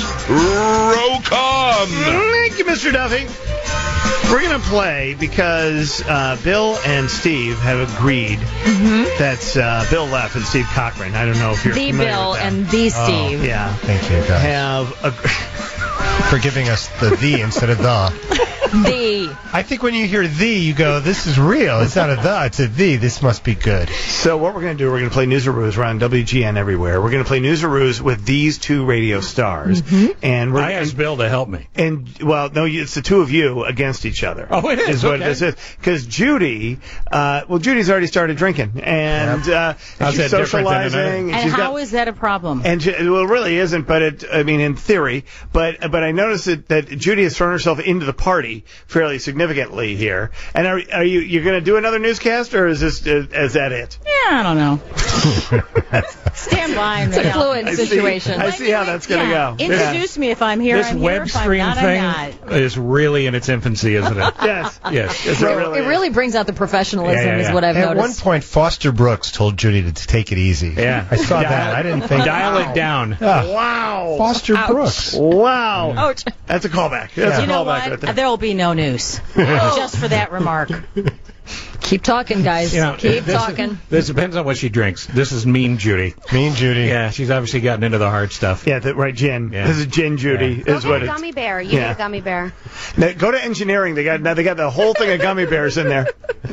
Rokon. Thank you, Mister Duffy. We're going to play because uh, Bill and Steve have agreed. That's uh, Bill Leff and Steve Cochran. I don't know if you're The familiar Bill with them. and the Steve. Yeah. Thank you, guys, Have a, for giving us the the instead of the. The. I think when you hear the, you go, this is real. It's not a the, it's a the. This must be good. So what we're going to do, we're going to play News or Ruse. We're on W G N everywhere. We're going to play News or Ruse with these two radio stars. And we're I asked Bill to help me. And, well, no, it's the two of you against each other. Oh, it is? Is what Okay. this is. Because Judy, uh, well, Judy's already started drinking. And, uh, and How's she's that different than socializing. another? And, And she's how got, is that a problem? and she, well, it really isn't, but it, I mean, in theory. But but I noticed that, that Judy has thrown herself into the party fairly significantly here. And are, are you you're going to do another newscast, or is this uh, is that it? Yeah, I don't know. Stand by me. It's a fluid I see- situation. I see how that's going to Yeah. go. Introduce me if I'm here. This I'm web here. If I'm stream not, thing I'm not. is really in its infancy, isn't it? Yes. Yes. Yes, it really It is. really brings out the professionalism, Yeah, yeah, is yeah. what I've At one noticed. point, Foster Brooks told Judy to take it easy. Yeah. I saw Dial- that. I didn't think. Dial it down. Ah, Wow. Foster Ouch. Brooks. Wow. Ouch. That's a callback. That's You a know callback what? right there. There will be no news. Just for that remark. Keep talking, guys. You know, Keep this, talking. This depends on what she drinks. This is mean Judy. Mean Judy. Yeah, she's obviously gotten into the hard stuff. Yeah, that, right, gin. Yeah. This is gin Judy. Go Is get what a it's. gummy bear. You Yeah. need a gummy bear. Now, go to engineering. They got now they got the whole thing of gummy bears in there.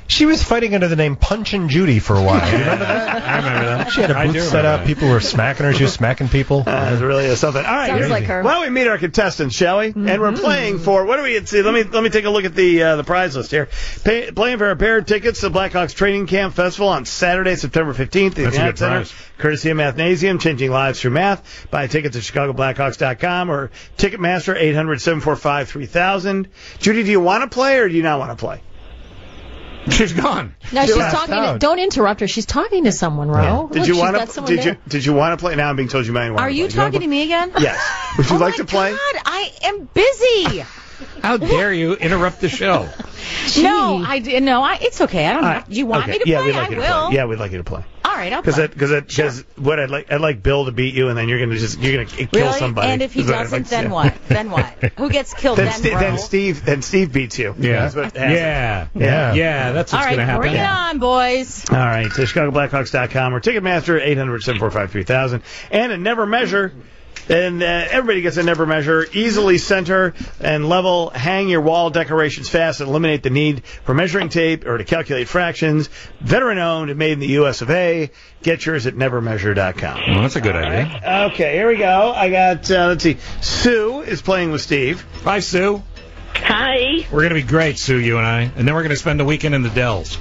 She was fighting under the name Punchin' Judy for a while. You remember that? I remember that. She had a I do booth set remember up. that. People were smacking her. She was smacking people. Uh, it really is something. All right, Sounds here- like her. Why don't we meet our contestants, shall we? And we're playing for what do we see? Let me let me take a look at the uh, the prize list here. Pay, playing for a pair of tickets to Blackhawks Training Camp Festival on Saturday, September fifteenth at the That's a United good Center, prize. courtesy of Mathnasium, changing lives through math. Buy tickets at chicago blackhawks dot com or Ticketmaster eight hundred, seven four five, three thousand. Judy, do you want to play or do you not want to play? She's gone. No, She she's left talking. out. To, don't interrupt her. She's talking to someone, Ro. Did Look, you she's want got to? someone Did there. you Did you want to play? Now I'm being told you might want to Are play. you Do wanna talking to play? me again? Yes. Would you Oh like my to play? God, I am busy. How dare you interrupt the show? No, I d- no, I. It's okay. I don't All have. right. Do you want Okay. me to yeah, play? We'd like I you to will. play. Yeah, we'd like you to play. All right, I'll Because play. because because what I'd like I'd like Bill to beat you, and then you're gonna just you're gonna kill Really? somebody. And if he is what I'd doesn't, like to then say. what? Then what? Who gets killed Then, then, Steve, bro? then Steve then Steve beats you. Yeah. That's what happens. Yeah. Yeah. Yeah, that's All what's right, going to happen. bring it on, boys. All right, to chicago blackhawks dot com or Ticketmaster eight hundred, seven four five, three thousand and a Never Measure. And uh, everybody gets a Never Measure. Easily center and level, hang your wall decorations fast, and eliminate the need for measuring tape or to calculate fractions. Veteran owned and made in the U S of A. Get yours at never measure dot com. Well, that's a good idea. Okay, here we go. I got, uh, let's see, Sue is playing with Steve. Hi, Sue. Hi. We're going to be great, Sue, you and I. And then we're going to spend the weekend in the Dells.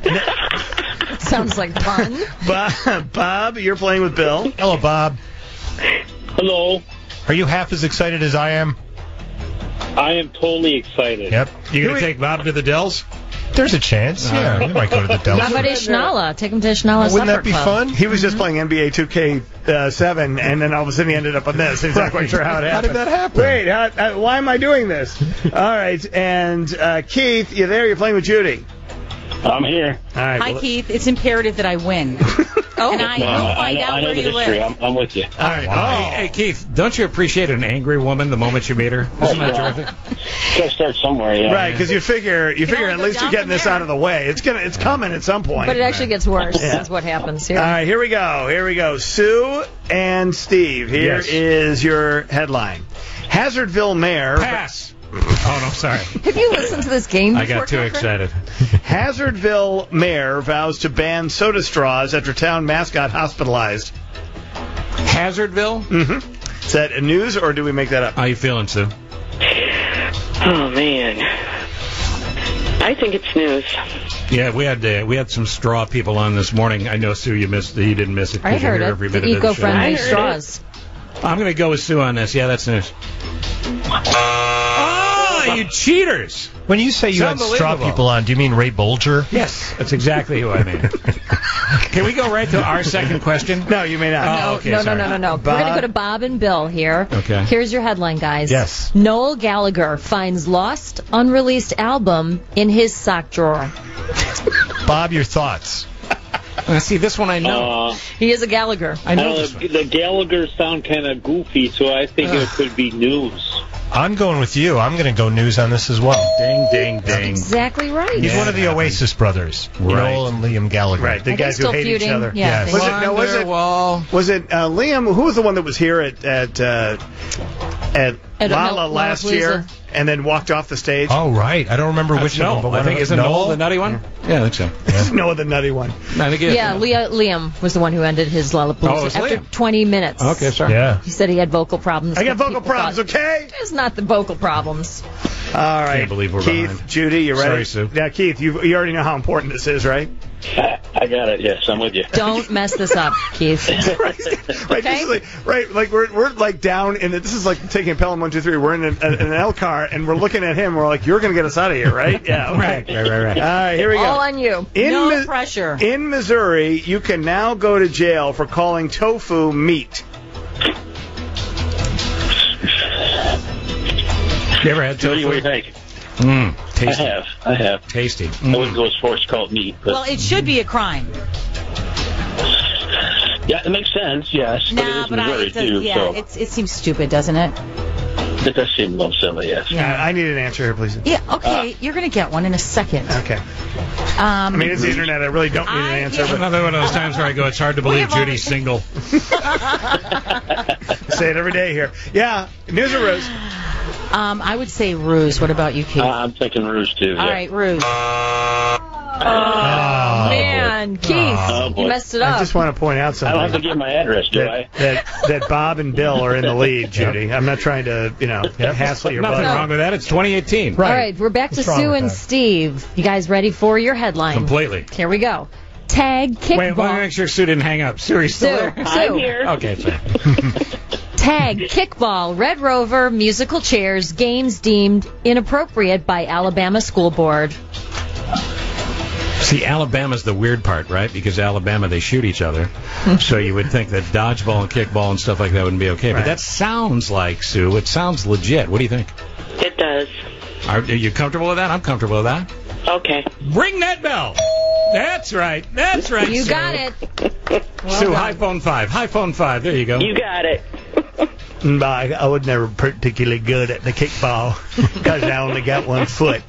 Sounds like fun. Bob, Bob, you're playing with Bill. Hello, Bob. Hello. Are you half as excited as I am? I am totally excited. Yep. You going to take Bob to the Dells? There's a chance. Yeah, we might go to the Dells. How about Ishnala? Take him to Ishnala Wouldn't that Supper be Club. fun? He was just playing N B A two K seven, and then all of a sudden he ended up on this. He's not quite sure how it How happened. did that happen? Wait, how, uh, why am I doing this? All right, and uh, Keith, you there? You're playing with Judy. I'm here. All right. Hi, well- Keith. It's imperative that I win. Oh, and I No, will I find know, out I know where the you history. live. I'm, I'm with you. All right. Hey, hey, Keith, don't you appreciate an angry woman the moment you meet her? Isn't that Yeah. terrific? Gotta start somewhere, yeah. Right, because you figure you figure only at go least you're down getting from this there. out of the way. It's gonna it's coming at some point. But it actually gets worse. Yeah. That's what happens here. All right, here we go. Here we go. Sue and Steve. Here Yes. is your headline. Hazardville mayor. Pass. Oh, no, sorry. Have you listened to this game I before, got too Tucker? excited. Hazardville mayor vows to ban soda straws after town mascot hospitalized. Hazardville? Mm-hmm. Is that a news or do we make that up? How you feeling, Sue? Oh, man. I think it's news. Yeah, we had uh, we had some straw people on this morning. I know, Sue, you missed you didn't miss it. 'cause I you're heard here it. every The minute of the show. eco-friendly I heard straws. I'm going to go with Sue on this. Yeah, that's news. Oh, you cheaters! When you say you had It's straw unbelievable. people on, do you mean Ray Bolger? Yes, that's exactly who I mean. Can we go right to our second question? No, you may not. Oh, okay, no, no, sorry. no, no, no. We're Bob? going to go to Bob and Bill here. Okay. Here's your headline, guys. Yes. Noel Gallagher finds lost, unreleased album in his sock drawer. Bob, your thoughts? Uh, see, this one I know. Uh, He is a Gallagher. I know uh, this one. the Gallagher sound kind of goofy, so I think it could be news. I'm going with you. I'm going to go news on this as well. Ding, ding, ding. Exactly right. He's Yeah, one of the it Oasis brothers, Right. Noel and Liam Gallagher. Right, the Are they guys who still hate feuding? each other. Yeah, Yes. they Was are. it, no, was it, Wonderwall. was it uh, Liam? Who was the one that was here at at uh, at At Lala Mil- last Lollapalooza. year and then walked off the stage? Oh, right. I don't remember That's which Noel. of them, but I one think of isn't them- Noel the nutty one? Yeah, I think so. Noah, the nutty one. I think it is. Yeah, Lea- Liam was the one who ended his Lollapalooza Oh, it was after Liam. twenty minutes. Okay, sorry. Yeah. He said he had vocal problems. I got but vocal people problems, thought- okay? It's not the vocal problems. All right. Can't believe we're Keith, behind. Judy, you ready? Sorry, Sue. Now, Keith, you you already know how important this is, right? I, I got it. Yes, I'm with you. Don't mess this up, Keith. right, right, this is like, right, like we're we're like down in the, this is like taking Pelham one two three. We're in an, an L car and we're looking at him. We're like, you're gonna get us out of here, right? Yeah, okay. Right, right, right, right. All right, here we go. All on you. In no Mi- pressure. In Missouri, you can now go to jail for calling tofu meat. You ever had Judy, what do tofu? you think? Mmm, I tasty. have. I have. Tasty. I Mm. wouldn't go as far as call it meat, but Well, it should be a crime. yeah, it makes sense. Yes, but it Nah, is but I, Missouri it does, too, yeah, so it's, it seems stupid, doesn't it? it does seem a little silly. Yes. Uh, I need an answer here, please. Yeah, okay, you're going to get one in a second. Okay. Um, I mean, it's the internet. I really don't need an I- answer. It's another one of those times where I go, it's hard to We believe have Judy's single. But say it every day here. Yeah, news or ruse? um, I would say ruse. What about you, Keith? Uh, I'm thinking Rouge too. All yeah. right, ruse. Man, Keith, Oh, you boy. messed it I up. just want to point out I something. don't have to give my address, do I? that, that, that Bob and Bill are in the lead, Judy. I'm not trying to, you know, hassle your Nothing butt. wrong with that. It's twenty eighteen. All right, we're back to What's wrong Sue with and that? Steve. You guys ready for your headline? Completely. Here we go. Tag kickball. Wait, let me make sure Sue didn't hang up. Sue, are you still Sue, there? Sue. Okay, sorry. Tag kickball, Red Rover, musical chairs, games deemed inappropriate by Alabama school board. See, Alabama's the weird part, right? Because Alabama, they shoot each other. So you would think that dodgeball and kickball and stuff like that wouldn't be okay. But that sounds like, Sue, it sounds legit. What do you think? It does. Are, are you comfortable with that? I'm comfortable with that. Okay. Ring that bell. That's right. That's right. You Sue. got it. Sue, high phone five. High phone five. There you go. You got it. Mm, I, I was never particularly good at the kickball because I only got one foot.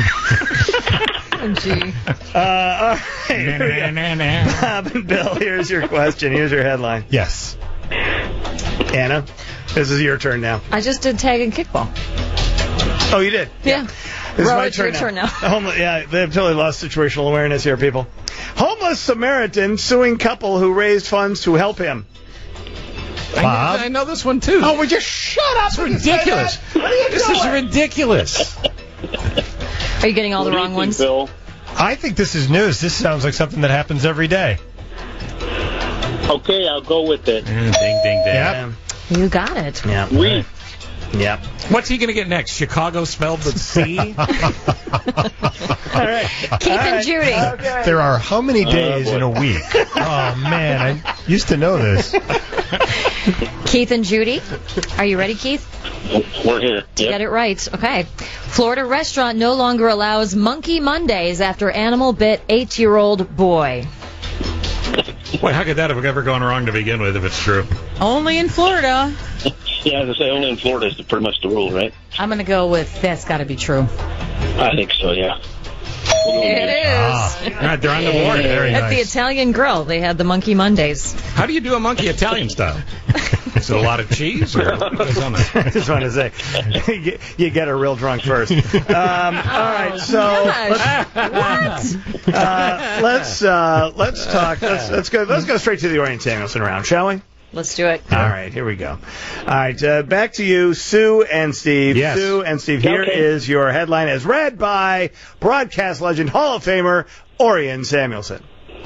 Oh, gee. Uh, all right. Here we go. Bob and Bill, here's your question. Here's your headline. Yes. Anna, this is your turn now. I just did tag and kickball. Oh, you did? Yeah. This is Ro, my it's turn your now. turn now. Homeless, yeah, they've totally lost situational awareness here, people. Homeless Samaritan suing couple who raised funds to help him. I, Bob? know, I know this one, too. Oh, would you shut up? It's when you say ridiculous. that? What are you This doing? is ridiculous. Are you getting all What the do you wrong think, ones? Bill? I think this is news. This sounds like something that happens every day. Okay, I'll go with it. Mm, ding, ding, ding. Yep. You got it. Yeah. We. Yeah. What's he going to get next? Chicago spelled with C? All right. Keith and Judy. Okay. There are how many days boy. in a week? Oh, man. I used to know this. Keith and Judy. Are you ready, Keith? We're here. To get it right. Okay. Florida restaurant no longer allows Monkey Mondays after animal bit eight-year-old boy. Wait, how could that have ever gone wrong to begin with if it's true? Only in Florida. Yeah, as I say, only in Florida is pretty much the rule, right? I'm going to go with that's got to be true. I think so, yeah. It is. Ah. All right, they're on the board. Very At the nice. Italian Grill, they had the Monkey Mondays. How do you do a monkey Italian style? Is it a lot of cheese? Or what is on there? I just want to say, you get- you get her real drunk first. Um, all right, so Gosh. let's, uh, let's uh, let's talk. Let's let's go. Let's go straight to the Orion Samuelson round, shall we? Let's do it. All right, here we go. All right, uh, back to you, Sue and Steve. Yes. Sue and Steve, here Okay. is your headline as read by broadcast legend, Hall of Famer, Orion Samuelson.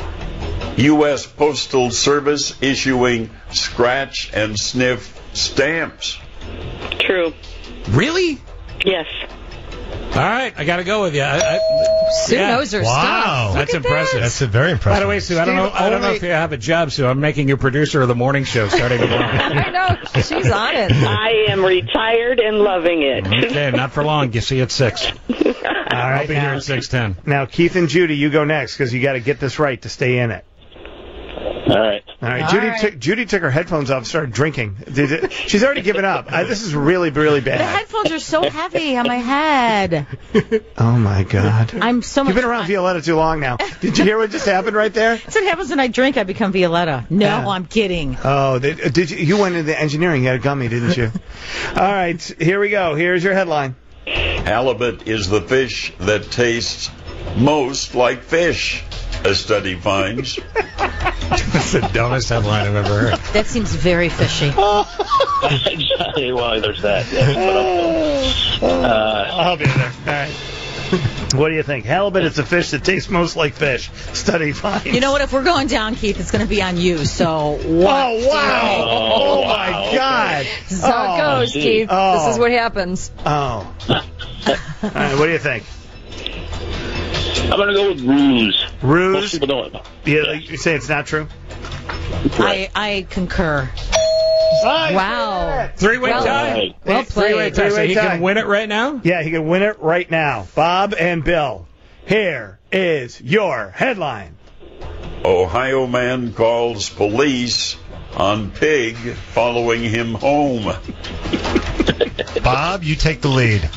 U S Postal Service issuing scratch and sniff stamps. True. Really? Yes. All right, I got to go with you. I, I, Sue yeah. knows her Wow. stuff. Look That's at impressive. That's a very impressive. By the way, Sue, I don't know. Steve, I don't know only- if you have a job, Sue. I'm making you producer of the morning show starting tomorrow. I know. She's on it. I am retired and loving it. Okay, not for long. You see you at six. All I'll right, be here now, at six ten. now Keith and Judy, you go next because you got to get this right to stay in it. All right. All right, All Judy right. took Judy took her headphones off and started drinking. Did it, she's already given up. I, this is really, really The bad. headphones are so heavy on my head. Oh my God! I'm so much. You've been around Violetta too long now. Did you hear what just happened right there? That's what happens when I drink. I become Violetta. No, Yeah. I'm kidding. Oh, did, did you? You went into engineering. You had a gummy, didn't you? All right, here we go. Here's your headline. Halibut is the fish that tastes most like fish, a study finds. That's the dumbest headline I've ever heard. That seems very fishy. well, there's that. Yeah, but, uh, I'll be there. All right. What do you think? Halibut is a fish that tastes most like fish. Study finds. You know what? If we're going down, Keith, it's going to be on you. So what? Oh wow! Oh, my wow, okay. God! This is how it Oh, goes, Keith. Oh. This is what happens. Oh. All right. What do you think? I'm going to go with ruse. Most Ruse? people don't. Yeah, like you say it's not true. I, I concur. Wow. Three-way Well- tie. Well Three-way played. tie. So Three-way he tie. can win it right now? Yeah, he can win it right now. Bob and Bill, here is your headline. Ohio man calls police on pig following him home. Bob, you take the lead.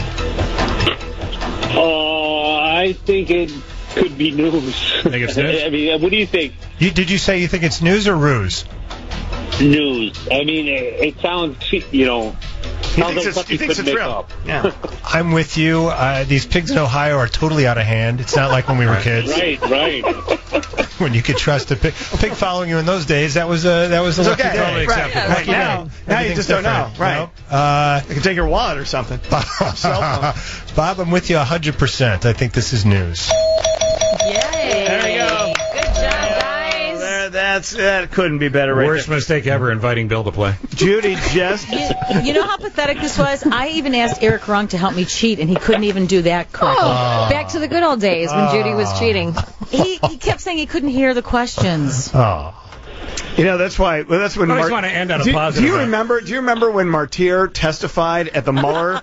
Oh, I think it could be news. Think it's news? I mean, what do you think? You, did you say you think it's news or ruse? News. I mean, it, it sounds, you know, He Sounds thinks like it's, something he thinks could it's make real. up. Yeah. I'm with you. Uh, these pigs in Ohio are totally out of hand. It's not like when we were kids. Right, right. When you could trust a pig. A pig following you in those days, that was a that was a It's lucky okay. day. Totally acceptable. Right. Lucky Now- day. now you Everything's just don't know. different, Right. You know? Uh, You can take your wallet or something. Cell phone. Bob, I'm with you one hundred percent. I think this is news. Yay. There you go. Good job, guys. There, that's that couldn't be better. Right Worst there. mistake ever, inviting Bill to play. Judy just. You, you know how pathetic this was? I even asked Eric Rung to help me cheat, and he couldn't even do that correctly. Oh, back to the good old days when Judy was cheating. He, he kept saying he couldn't hear the questions. Oh. You know, that's why. Well, that's when. I always Mar- want to end on a do, positive Do you note. remember? Do you remember when Martyr testified at the Mueller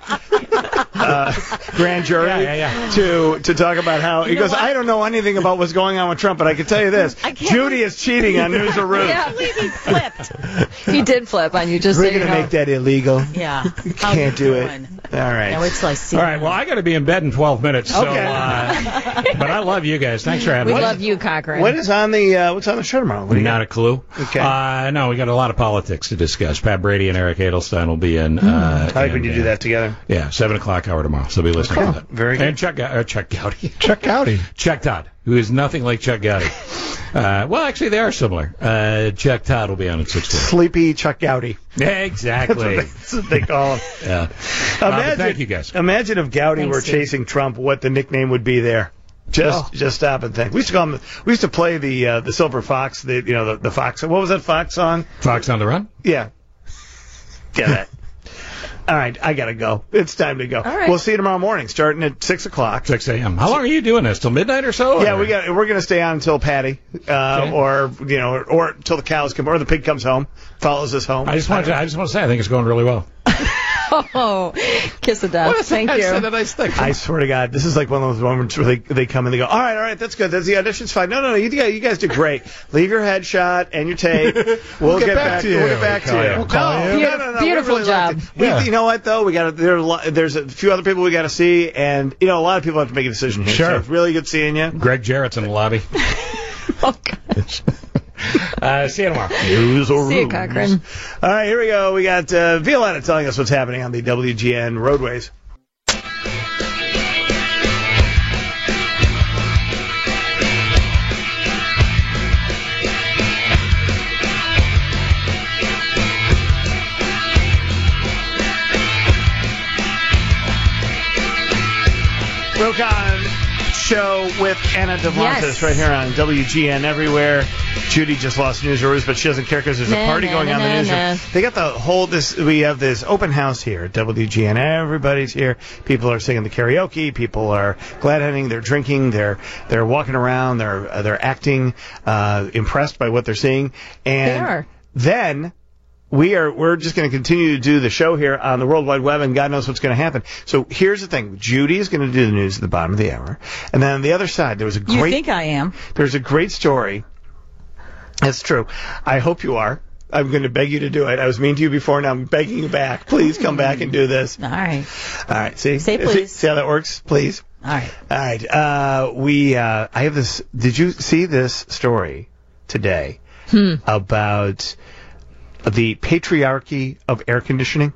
uh, grand jury Yeah, yeah, yeah. to to talk about how he know goes? what? I don't know anything about what's going on with Trump, but I can tell you this: I can't Judy is cheating on News or Ruse. I believe he flipped. He did flip on you, just We're so you gonna know. make that illegal. Yeah. Can't do it. All right. Now wait till I see All right, well, I got to be in bed in twelve minutes. So, Okay. uh, but I love you guys. Thanks for having We me. love you, Cochran. What is on the uh, what's on the show tomorrow? What do you Not got? a clue. Okay. Uh, no, we got a lot of politics to discuss. Pat Brady and Eric Edelstein will be in. Uh, I like when and, you do uh, that together. Yeah, seven o'clock hour tomorrow. So be listening Okay. to that. Very good. And Chuck, uh, Chuck Gowdy. Chuck Gowdy. Chuck Todd, who is nothing like Chuck Gowdy. Uh, well, actually, they are similar. Uh, Chuck Todd will be on at six thirty. Sleepy Chuck Gowdy. Exactly. That's what they call him. Yeah. Uh, but Imagine, thank you guys. Imagine if Gowdy Thanks, were Steve. chasing Trump, what the nickname would be there. Just, Oh. just stop and think. We used to call him. We used to play the uh, the Silver Fox. The you know the, the Fox. What was that Fox song? Fox on the Run? Yeah. Yeah, that. All right, I gotta go. It's time to go. All right. We'll see you tomorrow morning, starting at six o'clock. six a.m. How long are you doing this? Till midnight or so? Yeah, or? we got. We're gonna stay on until Patty, uh, Okay. or you know, or, or until the cows come, or the pig comes home, follows us home. I just want to. I just want to say, I think it's going really well. Oh, kiss of death. Thank I said you. a nice thing. I swear to God, this is like one of those moments where they, they come and they go, all right, all right, that's good. That's the audition's fine. No, no, no, you guys, you guys did great. Leave your headshot and your tape. We'll, get back to you. We'll get back to We'll you. call you. We'll call no, you. no, no, no, we Beautiful really job. liked it. We, Yeah. You know what though? We got there's a lot, there's a few other people we got to see, and you know a lot of people have to make a decision here. Sure. So it's really good seeing you. Greg Jarrett's in the lobby. Oh, gosh. Uh, see you tomorrow. News or See you, Ruse. Cochran. All right, here we go. We got uh, Violetta telling us what's happening on the W G N roadways. Rokon show with Anna Devontas Yes. right here on W G N everywhere. Judy just lost News or Ruse, but she doesn't care because there's a Nah, party nah, going nah, on in the nah, newsroom. nah. They got the whole this. We have this open house here at W G N. Everybody's here. People are singing the karaoke. People are glad handing. They're drinking. They're they're walking around. They're uh, they're acting uh, impressed by what they're seeing. And They are. then we are we're just going to continue to do the show here on the World Wide Web, and God knows what's going to happen. So here's the thing: Judy is going to do the news at the bottom of the hour, and then on the other side there was a You great think I am? there's a great story. That's true. I hope you are. I'm going to beg you to do it. I was mean to you before, now I'm begging you back. Please come back and do this. All right. All right. See. Say See- please. See how that works, please. All right. All right. Uh, we. Uh, I have this. Did you see this story today Hmm. about the patriarchy of air conditioning?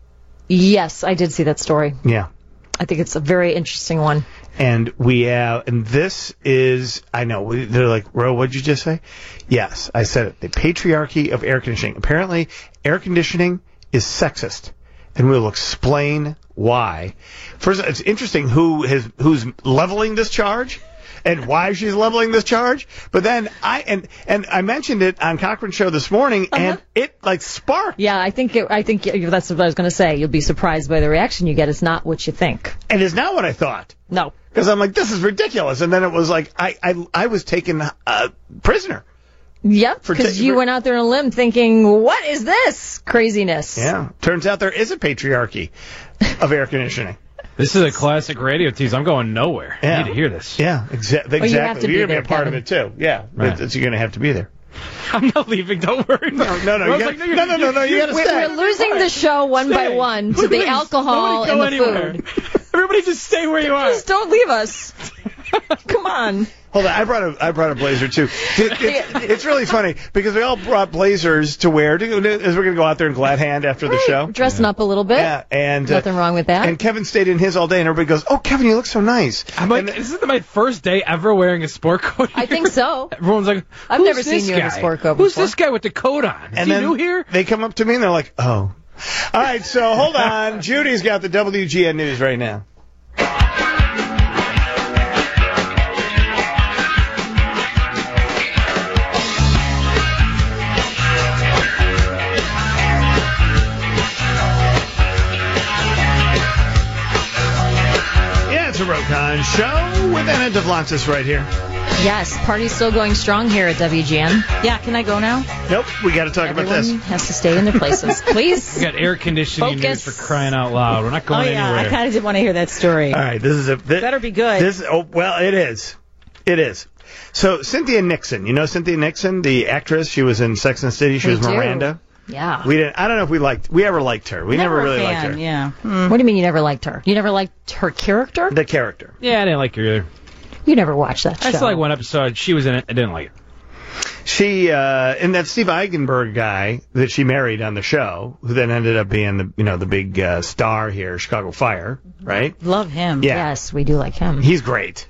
Yes, I did see that story. Yeah. I think it's a very interesting one. And we have, and this is, I know, we, they're like, Ro, what'd you just say? Yes, I said it. The patriarchy of air conditioning. Apparently, air conditioning is sexist, and we'll explain why. First, it's interesting who has who's leveling this charge, and why she's leveling this charge. But then I and and I mentioned it on Cochran Show this morning, and it like sparked. Yeah, I think it, I think it, that's what I was going to say. You'll be surprised by the reaction you get. It's not what you think. And it's not what I thought. No. Because I'm like, this is ridiculous. And then it was like, I I, I was taken uh, prisoner. Yep, For because ta- you for- went out there on a limb thinking, what is this craziness? Yeah. Turns out there is a patriarchy of air conditioning. This is a classic radio tease. I'm going nowhere. Yeah. I need to hear this. Yeah, exa- exactly. Well, you have to be You're there, going to be a part Kevin. of it, too. Yeah. Right. It's- you're going to have to be there. I'm not leaving. Don't worry. No, no, no. I You was gotta, like, no, no, no, no. You got to We're, stay. we're losing the show one by Stay. one to the Please, alcohol nobody and go the anywhere. food. Everybody just stay where you are. Just don't leave us. Come on. Hold on, I brought a I brought a blazer too. It, it, it's really funny because we all brought blazers to wear to, as we're going to go out there in Glad Hand after the Right. show. Dressing up a little bit. Yeah, and uh, Nothing wrong with that. And Kevin stayed in his all day, and everybody goes, "Oh, Kevin, you look so nice." I'm like, this is my first day ever wearing a sport coat. I think so. Everyone's like, I've "Who's never seen this you in a guy? sport coat Who's before." this guy with the coat on? Is And he then new here? they come up to me and they're like, "Oh." All right, so hold on. Judy's got the W G N News right now. Yeah, it's a Rokon show with Anna Devlantis right here. Yes, party's still going strong here at W G N. Yeah, can I go now? Nope, we got to talk Everyone about this. has to stay in their places. Please. We got air conditioning Focus. news for crying out loud. We're not Oh, going yeah, anywhere. I kind of did want to hear that story. All right, this is a this, Better be good. This oh well, it is, it is. So Cynthia Nixon, you know Cynthia Nixon, the actress. She was in Sex and the City. She We was do. Miranda. Yeah. We didn't. I don't know if we liked. We ever liked her. We never, Never a really fan, liked her. Yeah. What do you mean you never liked her? You never liked her character? The character. Yeah, I didn't like her either. You never watched that show. I saw like one episode. She was in it. I didn't like it. She uh, and that Steve Eigenberg guy that she married on the show, who then ended up being the you know the big uh, star here, Chicago Fire, right? Love him. Yeah. Yes, we do like him. He's great.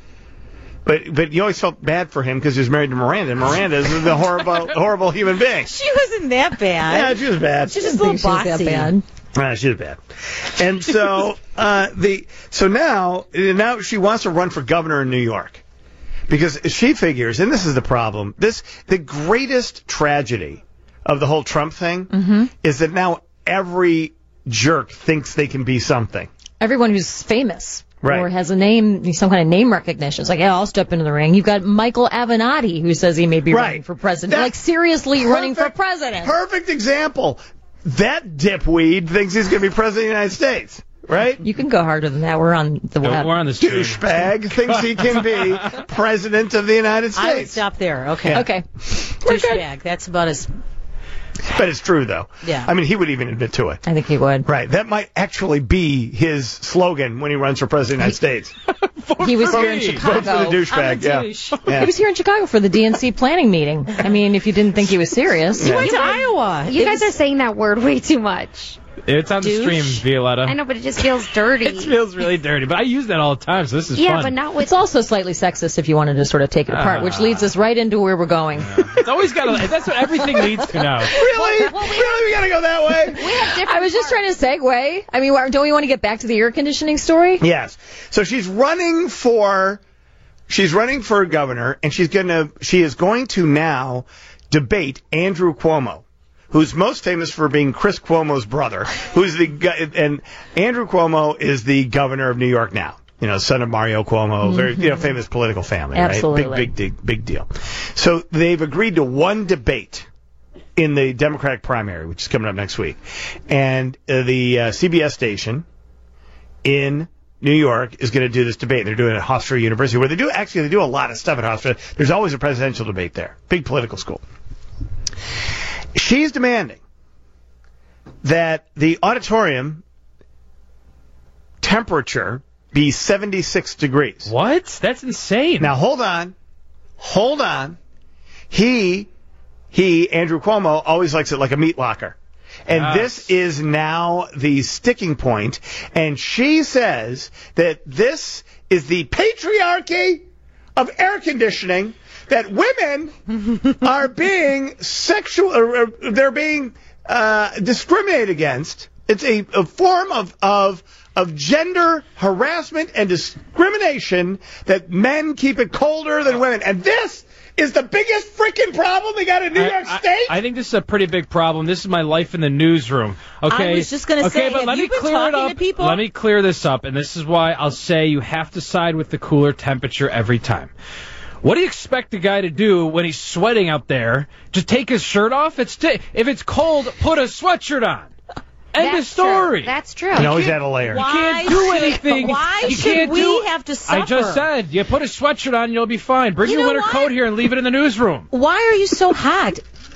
But but you always felt bad for him because he was married to Miranda. And Miranda is the horrible horrible human being. She wasn't that bad. Yeah, she was bad. She's just a little Think she was that bossy. bad. Ah, she was bad. And so uh, the so now now she wants to run for governor in New York because she figures, and this is the problem. This the greatest tragedy of the whole Trump thing Mm-hmm. is that now every jerk thinks they can be something. Everyone who's famous. Right. Or has a name, some kind of name recognition. It's like, yeah, I'll step into the ring. You've got Michael Avenatti, who says he may be Right. running for president. That- like, seriously running for president. Perfect example. That dipweed thinks he's going to be president of the United States, right? You can go harder than that. We're on the web. We're on the street. Douchebag thinks he can be president of the United I would States. stop there. Okay. Yeah. Okay. Douchebag. That's about as. But it's true, though. Yeah. I mean, he would even admit to it. I think he would. Right. That might actually be his slogan when he runs for president of the United States. He was here in me. Chicago. Vote for the douchebag, yeah. yeah. He was here in Chicago for the D N C planning meeting. I mean, if you didn't think he was serious. He went to Iowa. You It guys was- are saying that word way too much. It's on the Douche. stream, Violetta. I know, but it just feels dirty. It feels really dirty, but I use that all the time, so this is yeah, fun. but not with. It's also slightly sexist if you wanted to sort of take it apart, which leads us right into where we're going. It's always got to. That's what everything leads to now. Really? Well, we- really? We got to go that way? We have different. I was just trying to segue. I mean, why- don't we want to get back to the air conditioning story? Yes. So she's running for she's running for governor, and she's gonna she is going to now debate Andrew Cuomo, who's most famous for being Chris Cuomo's brother, who's the gu- and Andrew Cuomo is the governor of New York now. You know, son of Mario Cuomo, very you know famous political family, Absolutely. right? Big, big, big, big deal. So they've agreed to one debate in the Democratic primary, which is coming up next week, and uh, the uh, C B S station in New York is going to do this debate. They're doing it at Hofstra University, where they do actually they do a lot of stuff at Hofstra. There's always a presidential debate there, big political school. She's demanding that the auditorium temperature be seventy-six degrees. What? That's insane. Now hold on, hold on. He, he, Andrew Cuomo, always likes it like a meat locker. And Yes. this is now the sticking point. And she says that this is the patriarchy of air conditioning, that women are being sexual, or, or they're being uh, discriminated against. It's a, a form of, of of gender harassment and discrimination that men keep it colder than women. And this is the biggest freaking problem they got in New I- York I- State. I think this is a pretty big problem. This is my life in the newsroom. Okay. I was just gonna okay, say, but have let you me been clear it talking up. to people? Let me clear this up, and this is why I'll say you have to side with the cooler temperature every time. What do you expect the guy to do when he's sweating out there? Just take his shirt off? It's t- if it's cold, put a sweatshirt on. End That's of story. True. That's true. You always add a layer. You Why can't do should- anything. why you should can't we do, have to suffer? I just said, you put a sweatshirt on, you'll be fine. Bring You your know winter what? coat here and leave it in the newsroom. Why are you so hot?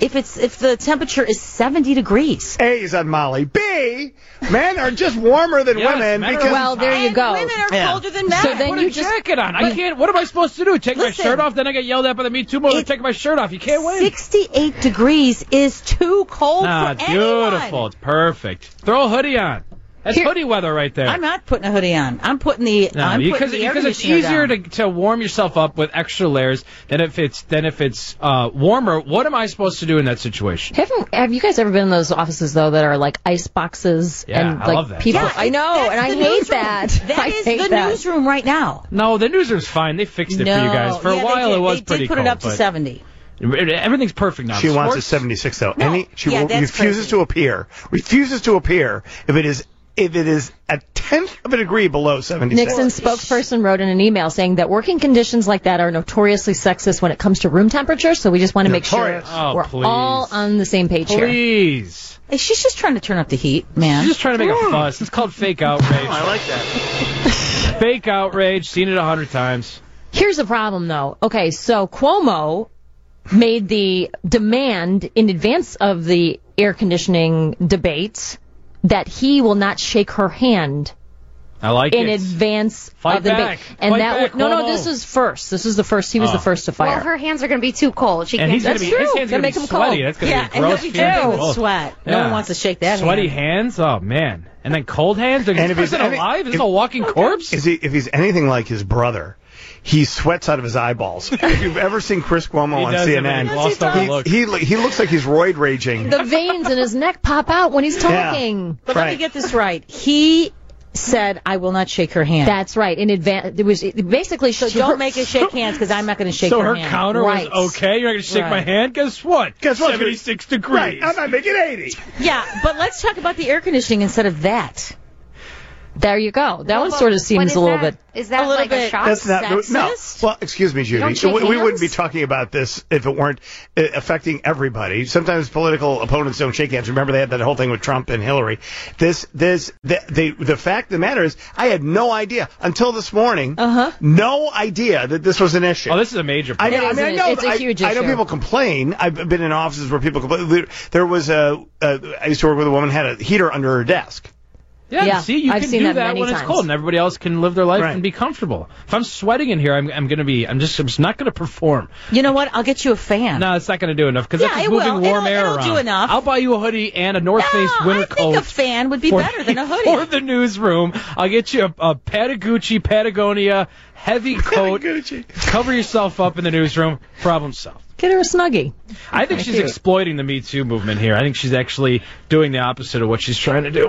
if it's if the temperature is seventy degrees. A is on Molly. B, men are just warmer than Yes, women men are- because Well, there you And go. women are Yeah. colder than men. So then Put you a just jacket on. I can't. What am I supposed to do? Take Listen. my shirt off? Then I get yelled at by the Me Too movement. Take my shirt off. You can't win. sixty-eight degrees is too cold Nah, for it's anyone. beautiful. It's perfect. Throw a hoodie on. That's Here- hoodie weather right there. I'm not putting a hoodie on. I'm putting the. No, I'm because putting the air because it's conditioner easier down. to, to warm yourself up with extra layers than if it's than if it's uh, warmer. What am I supposed to do in that situation? Haven't, have you guys ever been in those offices though that are like ice boxes Yeah, and I like love that people? stuff. I know, That's and I the hate newsroom. that. That I is hate the that. newsroom right now. No, the newsroom's fine. They fixed it no, for you guys. For yeah, a while, they did. it was they pretty did put cold. it up to but seventy. Everything's perfect now. she wants a Sports- seventy-six though. No, Any she yeah, will, that's refuses crazy. to appear. Refuses to appear if it is if it is a tenth of a degree below seventy-six. Nixon's spokesperson wrote in an email saying that working conditions like that are notoriously sexist when it comes to room temperature, so we just want to make sure Notorious. Oh, we're please. all on the same page here. Please. Hey, she's just trying to turn up the heat, man. She's just trying to make a fuss. It's called fake outrage. I like that. Fake outrage. Seen it a hundred times. Here's the problem, though. Okay, so Cuomo made the demand in advance of the air conditioning debates that he will not shake her hand I like in it. advance Fight of the back. debate. And Fight that back, would, no, no, Cuomo. this is first. This is the first. He was Oh. the first to fire. Well, her hands are going to be too cold. She And can't. he's gonna That's be true. his hands Gonna gonna make be him sweaty. cold. That's gonna yeah, be and gross. he'll be feeling. dripping with Oh. sweat. No Yeah. one wants to shake that Sweaty hand. hands. Oh man. And then cold hands. Is And this if he's person any- alive? Is this if- a walking corpse? Is he if he's anything like his brother? He sweats out of his eyeballs. If you've ever seen Chris Cuomo He on does C have N N, a glossed over he, look. he he looks like he's roid raging. the veins in his neck pop out when he's talking. But let me Right. get this right. He said, "I will not shake her hand." That's right. In advance, it was it, basically. so she, don't her- make us shake hands because I'm not going to shake So her her hand. counter Right. was okay. You're not gonna shake my Right. hand. Guess what? Guess what? seventy-six Right, degrees. I'm not making eighty. Yeah, but let's talk about the air conditioning instead of that. There you go. That one Well, sort of but seems is a little that- bit. Is that A little like a bit- shock? That's not no. Sexist? Well, excuse me, Judy. don't shake We, we wouldn't be hands? talking about this if it weren't uh, affecting everybody. Sometimes political opponents don't shake hands. Remember, they had that whole thing with Trump and Hillary. This, this, the, the, the fact of the matter is, I had no idea until this morning. Uh huh. No idea that this was an issue. Oh, this is a major I problem. know. It I is mean, I a- know. it's a I- huge I know issue. people complain. I've been in offices where people complain. There- There was a. Uh, I used to work with a woman who had a heater under her desk. Yeah, Yeah, see, you I've can seen do that that, many when it's times. cold, and everybody else can live their life Right. and be comfortable. If I'm sweating in here, I'm, I'm going to be, I'm just, I'm just not going to perform. You know what? I'll get you a fan. No, it's not going to do enough because Yeah, that's just it moving will. warm It'll- air it'll around. do enough. I'll buy you a hoodie and a North Face No, winter I coat. think a fan would be for- better than a hoodie. For the newsroom, I'll get you a, a Patagucci, Patagonia heavy coat. Cover yourself up in the newsroom. Problem solved. Get her a snuggie. I think she's exploiting the Me Too movement here. I think she's actually doing the opposite of what she's trying to do.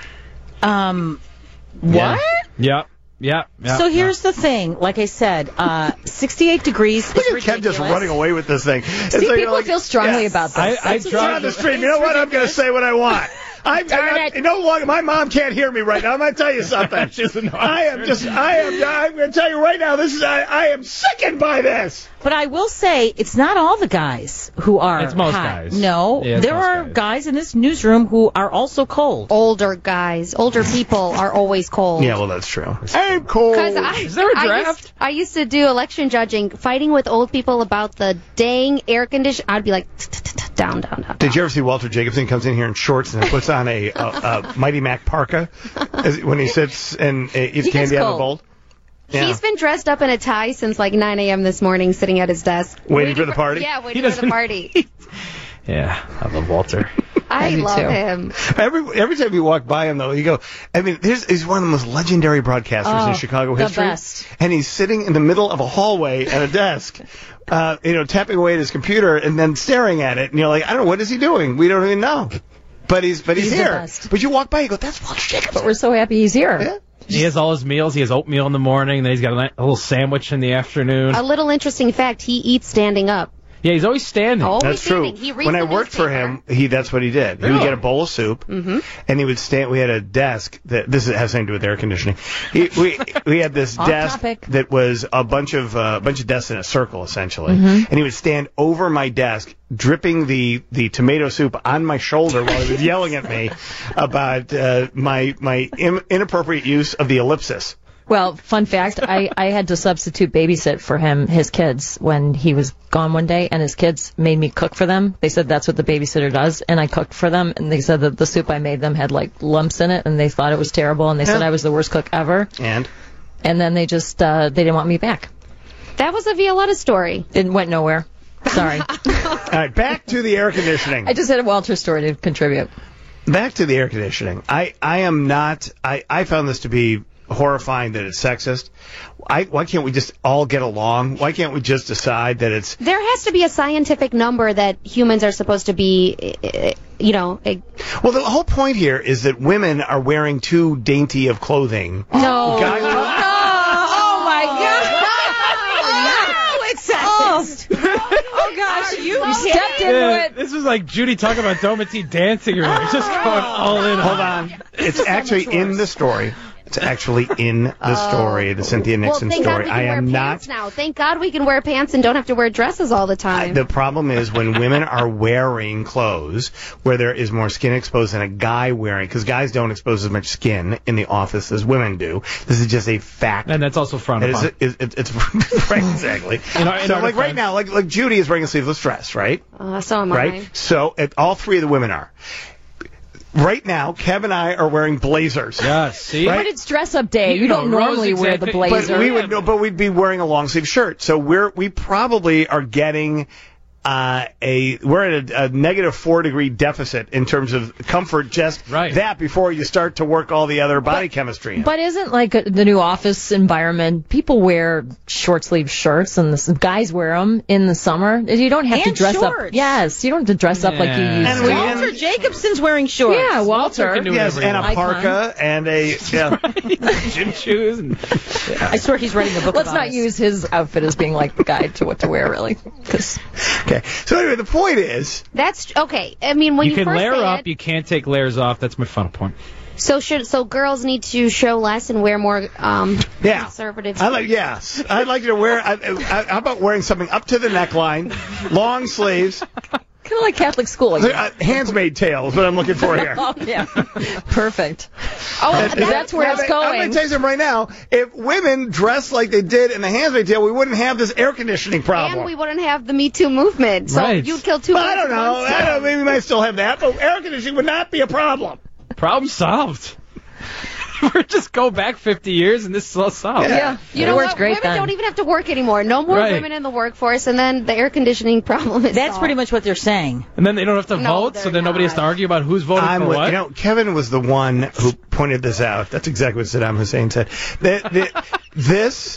Um, Yeah. what? Yeah. Yeah. yeah So here's the thing. Like I said, uh, sixty-eight degrees is Look at ridiculous. Ken just running away with this thing. It's See, like, people like, feel strongly yeah. about this. I- I That's- It's on the street. You know what? I'm going to say what I want. I, Darn I, it. no longer. My mom can't hear me right now. I'm going to tell you something. She doesn't know. I am just. I am. I'm going to tell you right now. This is. I, I am sickened by this. But I will say, it's not all the guys who are It's most hot. guys. No, Yeah, it's there most are guys. guys in this newsroom who are also cold. Older guys, older people are always cold. Yeah, well, that's true. I'm cold. Because I, Is there a I draft? used, I used to do election judging, fighting with old people about the dang air condition. I'd be like, down, down, down. Did you ever see Walter Jacobson comes in here in shorts and puts on a, a, a Mighty Mac parka as, when he sits and uh, eats He gets candy out of a cold. bowl? Yeah. He's been dressed up in a tie since like nine a.m. this morning, sitting at his desk. Waiting for the party? Yeah, He waiting for the doesn't- party. Yeah, I love Walter. I do love too. him. Every every time you walk by him, though, you go. I mean, here's, he's one of the most legendary broadcasters Oh, in Chicago the history, best. and he's sitting in the middle of a hallway at a desk, uh, you know, tapping away at his computer and then staring at it, and you're like, I don't know, what is he doing? We don't even know. But he's but he's, He's the here. best. But you walk by, you go, that's Walter Jacobson. But we're so happy he's here. Yeah. He has all his meals. He has oatmeal in the morning. Then he's got a, ni- a little sandwich in the afternoon. A little interesting fact: he eats standing up. Yeah, he's always standing. Always That's true. standing. He reads When I the worked for him, he that's what he did. He would Really? get a bowl of soup, Mm-hmm. and he would stand. We had a desk that this has something to do with air conditioning. He, we we had this Off desk topic. that was a bunch of uh, bunch of desks in a circle essentially, Mhm. and he would stand over my desk, dripping the, the tomato soup on my shoulder while he was yelling at me about uh, my my Im- inappropriate use of the ellipsis. Well, fun fact, I, I had to substitute babysit for him, his kids, when he was gone one day, and his kids made me cook for them. They said that's what the babysitter does, and I cooked for them, and they said that the soup I made them had, like, lumps in it, and they thought it was terrible, and they said Yeah. I was the worst cook ever. And? And then they just, uh, they didn't want me back. That was a Violetta story. It went nowhere. Sorry. All right, back to the air conditioning. I just had a Walter story to contribute. Back to the air conditioning. I, I am not, I, I found this to be horrifying that it's sexist. I, why can't we just all get along? Why can't we just decide that it's... There has to be a scientific number that humans are supposed to be, uh, you know... uh, Well, the whole point here is that women are wearing too dainty of clothing. No. Guys, Oh, my God. Oh, it's sexist. Oh, gosh, you, You stepped into Yeah, it. this was like Judy talking about Domity dancing around. Just going all in. Hold on. It's actually in the story. It's actually in the story, the Cynthia well, Nixon thank God story. we can I wear am pants not... now. Thank God we can wear pants and don't have to wear dresses all the time. The problem is when women are wearing clothes where there is more skin exposed than a guy wearing, because guys don't expose as much skin in the office as women do. This is just a fact. And that's also frowned It is, upon. it, it, it's right, exactly. In our- in so our like right defense- now, like like Judy is wearing a sleeveless dress, right? Uh, so am Right. I. So it, all three of the women are. Right now, Kev and I are wearing blazers. Yes, see? But it's dress-up day. You, You don't know, Rose normally wear the exactly- blazer. But we would, no, but we'd be wearing a long sleeve shirt. So we're we probably are getting uh, a we're at a, a negative four degree deficit in terms of comfort. Just Right. that before you start to work all the other body chemistry. In. But isn't like a, the new office environment? People wear short sleeve shirts, and the guys wear them in the summer. You don't have to And dress shorts. up. Yes, you don't have to dress up like you Yeah. used And to. we- Walter Jacobson's wearing shorts. Yeah, Walter. can do Yes, whatever and a you want. parka and a yeah. Gym shoes. And, I swear he's writing a book Let's about not us. use his outfit as being like the guide to what to wear, really. 'Cause Okay. So anyway, the point is, That's okay. I mean, when you you, can first layer say up, it, you can't take layers off. That's my final point. so should so girls need to show less and wear more um yeah. conservative. I like yes. I'd like you to wear. I, I, how about wearing something up to the neckline, long sleeves, kind of like Catholic school. Like uh, handsmaid tail is what I'm looking for here. Oh, yeah. Perfect. Oh, That- that's, That's where Yeah, it's but I'm going going. to tell you something right now. If women dressed like they did in the Handmaid's Tale, we wouldn't have this air conditioning problem. and we wouldn't have the Me Too movement. So Right. you'd kill two Well, I birds don't with know. one I stone. don't know. Maybe we might still have that, but air conditioning would not be a problem. Problem solved. We're just go back fifty years and this is all solved. Yeah. You It know works what? great Women then. don't even have to work anymore. No more Right. women in the workforce, and then the air conditioning problem is That's solved. pretty much what they're saying. And then they don't have to No, vote, so they're then nobody has to not. argue about who's voting I'm for with, what. you know, Kevin was the one who pointed this out. That's exactly what Saddam Hussein said. The, the, this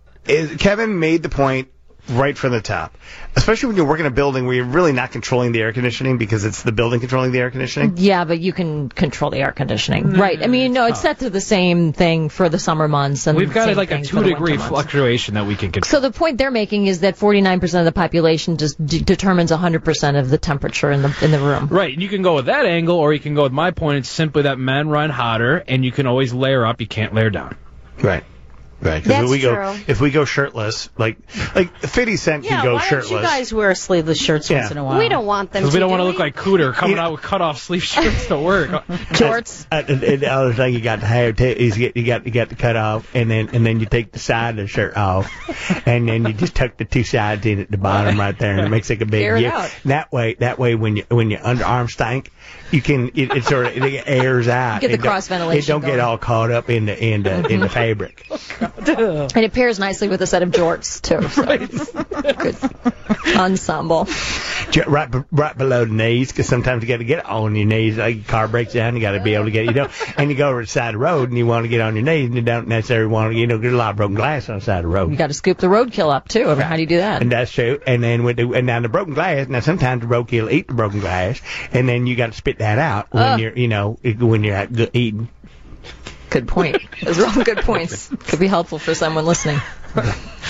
is Kevin made the point right from the top. Especially when you work in a building where you're really not controlling the air conditioning because it's the building controlling the air conditioning. Yeah, but you can control the air conditioning. Right. I mean, no, it's set to the same thing for the summer months. And We've got same like a thing for two the degree winter months. fluctuation that we can control. So the point they're making is that forty-nine percent of the population just d- determines one hundred percent of the temperature in the in the room. Right, and you can go with that angle, or you can go with my point. It's simply that men run hotter, and you can always layer up. You can't layer down. Right. Right. That's if we go true. if we go shirtless, like like fifty Cent Yeah, can go why shirtless. don't you guys wear sleeveless shirts Yeah. once in a while? We don't want them Because to. we don't want do to look like Cooter coming You know- out with cut off sleeve shirts to work. Jorts. Uh, and, and the other thing you got to have t- is you, you got you got to cut off, and then and then you take the side of the shirt off, and then you just tuck the two sides in at the bottom right there, and it makes like a big Air it U. out. That way, that way when you when your underarms stank, you can it, it sort of it airs out. Get the It don't- cross ventilation It don't get going. all caught up in the in the in the fabric. And it pairs nicely with a set of jorts, too. So. Good ensemble. Ju- Right, b- right below the knees, because sometimes you got to get on your knees. Like your car breaks down, you got to be able to get, you know. And you go over the side of the road, and you want to get on your knees, and you don't necessarily want to, you know, there's a lot of broken glass on the side of the road. You got to scoop the roadkill up, too. How do you do that? And that's true. And then with the, and now the broken glass. Now sometimes the roadkill will eat the broken glass, and then you got to spit that out when Ugh. you're, you know, when you're at the eating. Good point. Those are all good points. Could be helpful for someone listening.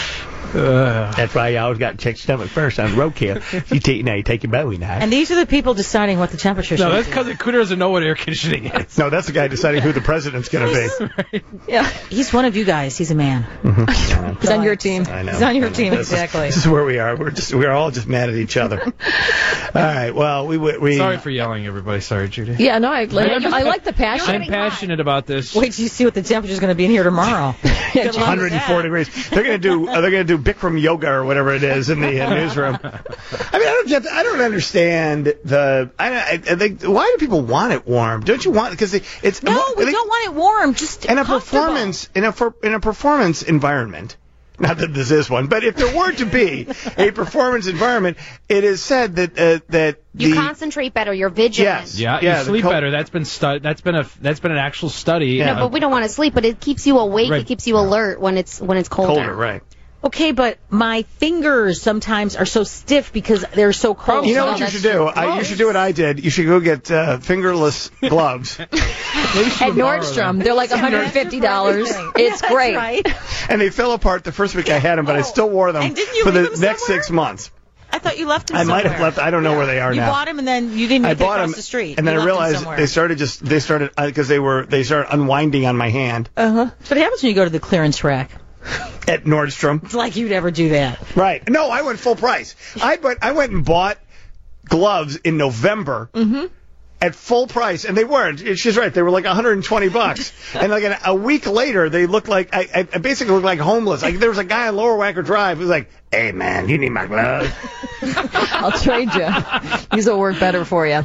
Uh, That's why you always got to check your stomach first on roadkill. You take, now you take your Bowie knife. And these are the people deciding what the temperature should No, be. that's because Cooter doesn't know what air conditioning is. No, that's the guy deciding who the president's going to be. Yeah, he's one of you guys. He's a man. Mm-hmm. He's on your team. I know. He's on your I know. team, This is- exactly. This is where we are. We're just we're all just mad at each other. All right. Well, we we. Sorry for yelling, everybody. Sorry, Judy. Yeah, no, I, like, I like the passion. I'm passionate about this. Wait till you see what the temperature's going to be in here tomorrow. It's one hundred four degrees. They're going to do. Uh, they're going to do Bikram yoga or whatever it is in the uh, newsroom. I mean, I don't. Get, I don't understand the. I, I, I think why do people want it warm? Don't you want? Because it's No, we they- don't want it warm. Just in a comfortable. performance in a for, in a performance environment. Not that this is one, but if there were to be a performance environment, it is said that uh, that You the concentrate better. You're vigilant. yes, Yeah, yeah, you the sleep co- better. That's been stu- That's been a. That's been an actual study. No, but we don't want to sleep. But it keeps you awake. Right. It keeps you alert when it's when it's colder. colder, right? Okay, but my fingers sometimes are so stiff because they're so cold. You know Oh, what you that's should do? I, you should do what I did. You should go get uh, fingerless gloves. At Nordstrom, they're like one hundred fifty dollars. It's That's great. right. And they fell apart the first week I had them, but I still wore them And didn't you for the leave them next somewhere? six months. I thought you left them I might have somewhere. left. I don't know where they are You now. bought them and then you didn't I make it bought across them, the street. and then You I left them realized somewhere. they started just they started because they were they started unwinding on my hand Uh huh. But it happens when you go to the clearance rack. at Nordstrom. It's like you'd ever do that. Right? No, I went full price. I but I went and bought gloves in November. Mm-hmm. At full price, and they weren't. She's right. They were like one hundred twenty bucks, and like an, a week later, they looked like I, I basically looked like homeless. Like there was a guy on Lower Wacker Drive who was like, "Hey man, you need my gloves." I'll trade you. These will work better for you.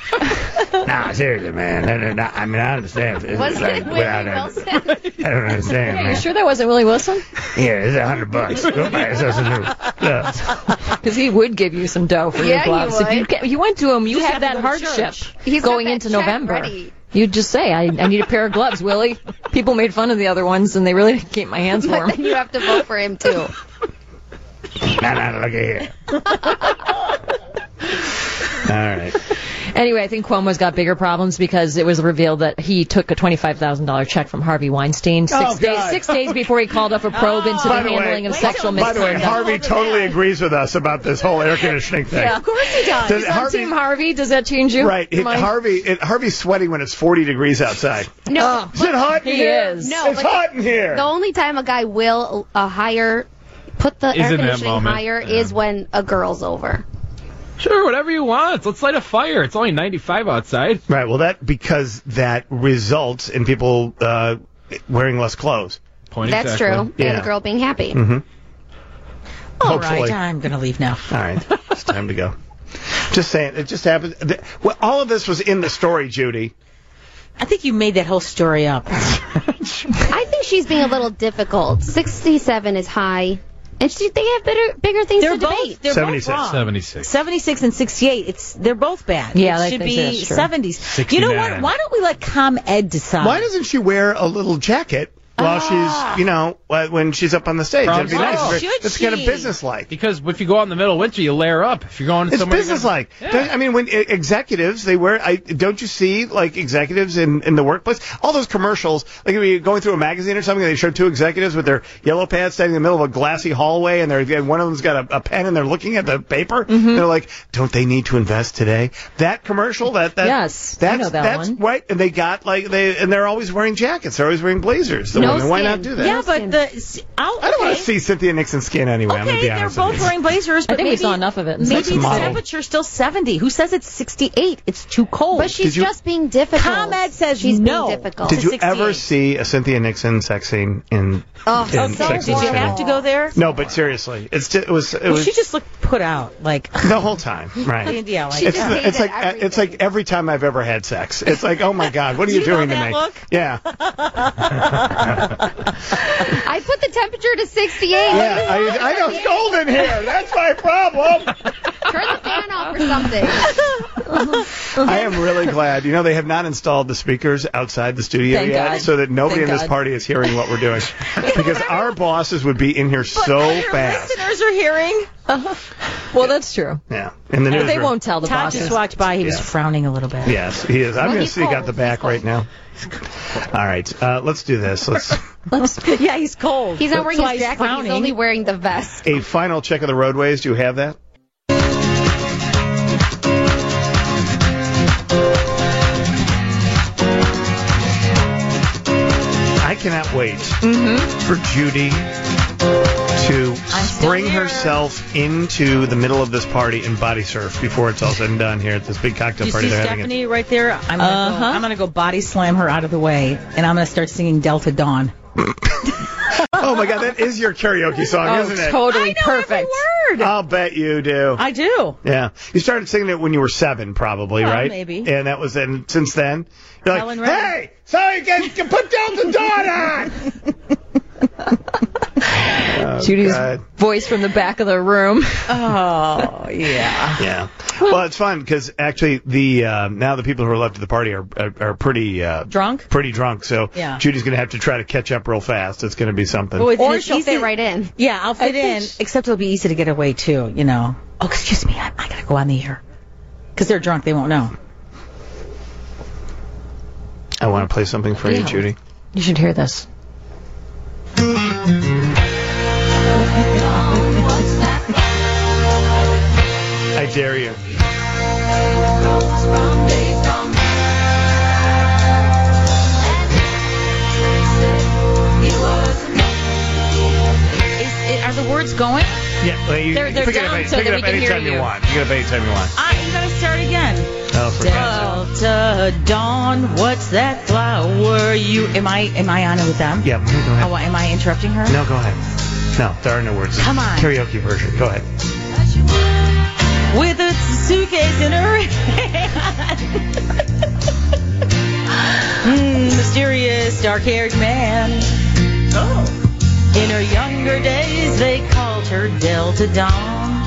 Nah, seriously, man. No, no, no. I mean, I understand. It's Was like, it Whitney without a- Wilson? I don't understand, Are you man. sure that wasn't Willie Wilson? Yeah, it's a hundred bucks. Go buy yourself some new gloves. Because he would give you some dough for Yeah, he your gloves. If you, would. ca- you went to him, you Just had have to that go to hardship church. He's got going that into check November. ready. You'd just say, I, I need a pair of gloves, Willie. People made fun of the other ones, and they really didn't keep my hands But warm. then you have to vote for him too. No, no, look at here. All right. Anyway, I think Cuomo's got bigger problems because it was revealed that he took a twenty-five thousand dollars check from Harvey Weinstein six, Oh, days, God. six days before he called up a probe into the By the way- handling of sexual By the way, misconduct. Harvey totally agrees with us about this whole air conditioning thing. Yeah, of course he does. Does He's on Harvey- Team Harvey. Does that change you? Right. It, Mine? Harvey, it, Harvey's sweating when it's forty degrees outside. No, Is it hot in He here? is. No, It's but hot in here. the only time a guy will uh, hire, put the Is air in that conditioning moment. higher Yeah. is when a girl's over. Sure, whatever you want. Let's light a fire. It's only ninety-five outside. Right. Well, that because that results in people uh, wearing less clothes. Point That's exactly. true. Yeah. And the girl being happy. Mm-hmm. All Hopefully. right, I'm going to leave now. All right. It's time to go. Just saying. It just happened. th- Well, all of this was in the story, Judy. I think you made that whole story up. I think she's being a little difficult. sixty-seven is high. And she, they have bigger, bigger things They're to both debate. they're both seventy-six. wrong. seventy-six. seventy-six and sixty-eight. It's they're both bad. Yeah, it I should think be that's true. seventies. You know what? sixty-nine. Why don't we let ComEd decide? Why doesn't she wear a little jacket while Ah. she's, you know, uh, when she's up on the stage? That'd be Probably. nice. Oh, Very- should It's kind of she? business-like. Because if you go out in the middle of winter, you layer up. If you're going It's somewhere, business-like. Yeah. Don't- I mean, when e- executives, they wear. I, don't you see like executives in, in the workplace? All those commercials, like if you're going through a magazine or something, they show two executives with their yellow pads standing in the middle of a glassy hallway, and they're and one of them's got a, a pen and they're looking at the paper. Mm-hmm. They're like, "Don't they need to invest today?" That commercial, that that Yes, I that's know that that's one. right. And they got like they and they're always wearing jackets. They're always wearing blazers. The No women. Why skin. not do that? Yeah, but the I'll, I don't want okay. to see Cynthia Nixon's skin anyway. I'm gonna Okay, be they're honest both with you. wearing blazers, but I think we maybe, saw enough of it in maybe Let's the model. temperature's still seventy. Who says it's sixty-eight? It's too cold. But she's Did you- just being difficult. ComEd says she's no. being difficult. Did you ever sixty-eight. see a Cynthia Nixon sex scene in? Oh, in so Sex and Did the you City? have to go there? No, but seriously, it's just, it was it Well, was she just looked put out. Like the whole time, right? India, like, She It's, just the- it's like hated it's like every time I've ever had sex. It's like, oh my God, what are you, Do you know doing to that me? look? Yeah, I put the temperature to sixty-eight. yeah. I, I know it's cold in here. That's my problem. Turn the fan off or something. I am really glad. You know, they have not installed the speakers outside the studio Thank yet, God. so that nobody Thank in this God. party is hearing what we're doing. Because our bosses would be in here so fast. Listeners are hearing. Well, that's true. Yeah, in the newsroom. They won't tell the Todd bosses. just walked by. He was Yeah. frowning a little bit. Yes, he is. I'm Well, going to he's sneak out cold. the back right now. All right, uh, let's do this. Let's Yeah, he's cold. He's not wearing That's why his he's jacket. frowning. He's only wearing the vest. a final check of the roadways. Do you have that? I cannot wait for Judy to spring herself into the middle of this party and body surf before it's all said and done here at this big cocktail Do you party see they're having. Stephanie right there? I'm gonna, Uh-huh. go, I'm gonna go body slam her out of the way, and I'm gonna start singing Delta Dawn. Oh my God, that is your karaoke song, Oh, isn't it? Totally I know perfect. every word. I'll bet you do. I do. Yeah, you started singing it when you were seven, probably, Well, right? maybe. And that was, and since then, you're like, Helen Reddy. hey, somebody can, can put Delta Dawn on. Oh, Judy's God. voice from the back of the room. Oh yeah. Yeah. Well, it's fun because actually the uh, now the people who are left at the party are are, are pretty uh, Drunk? Pretty drunk. So Yeah. Judy's going to have to try to catch up real fast. It's going to be something. Well, it's Or it's she'll easy- fit right in. Yeah, I'll fit I in. think- Except it'll be easy to get away too. You know. Oh, excuse me. I, I gotta go on the air. Because they're drunk, they won't know. I want to play something for you, Yeah. Judy. You should hear this. I dare you. Is, is, are the words going? Yeah, well, you, They're- you they're pick it down up, so pick it that up we can hear anytime you you. want. You can get up anytime you want. Ah, you gotta start again. Oh, for God's Delta Dawn, what's that flower? You am I am I on it with them? sake. Yeah, go ahead. Oh, am I interrupting her? No, go ahead. No, there are no words. Come on. Karaoke version. Go ahead. With a suitcase in her hand. Mm, mysterious, dark-haired man. Oh. In her younger days, they called her Delta Dawn.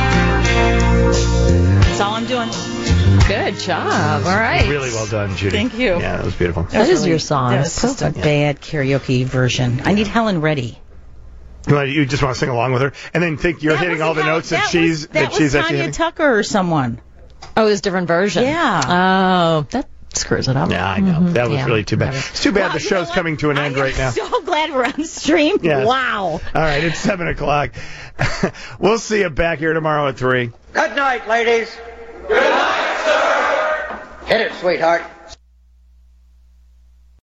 That's all I'm doing. Good job. All right. Really well done, Judy. Thank you. Yeah, that was beautiful. That is your song. That was just a bad karaoke version. I need Helen Reddy. You, want, you just want to sing along with her, and then think you're That hitting wasn't all the how- notes that, that she's was, that that she's was actually Tanya hitting. Tucker or someone. Oh, this different version. Yeah. Oh, that screws it up. Yeah, I know. Mhm. That was Yeah. really too bad. It's too bad Well, the you know show's what? coming to an end I am right now. so glad we're on stream. Yes. Wow. All right, it's seven o'clock. We'll see you back here tomorrow at three. Good night, ladies. Good night, sir. Hit it, sweetheart.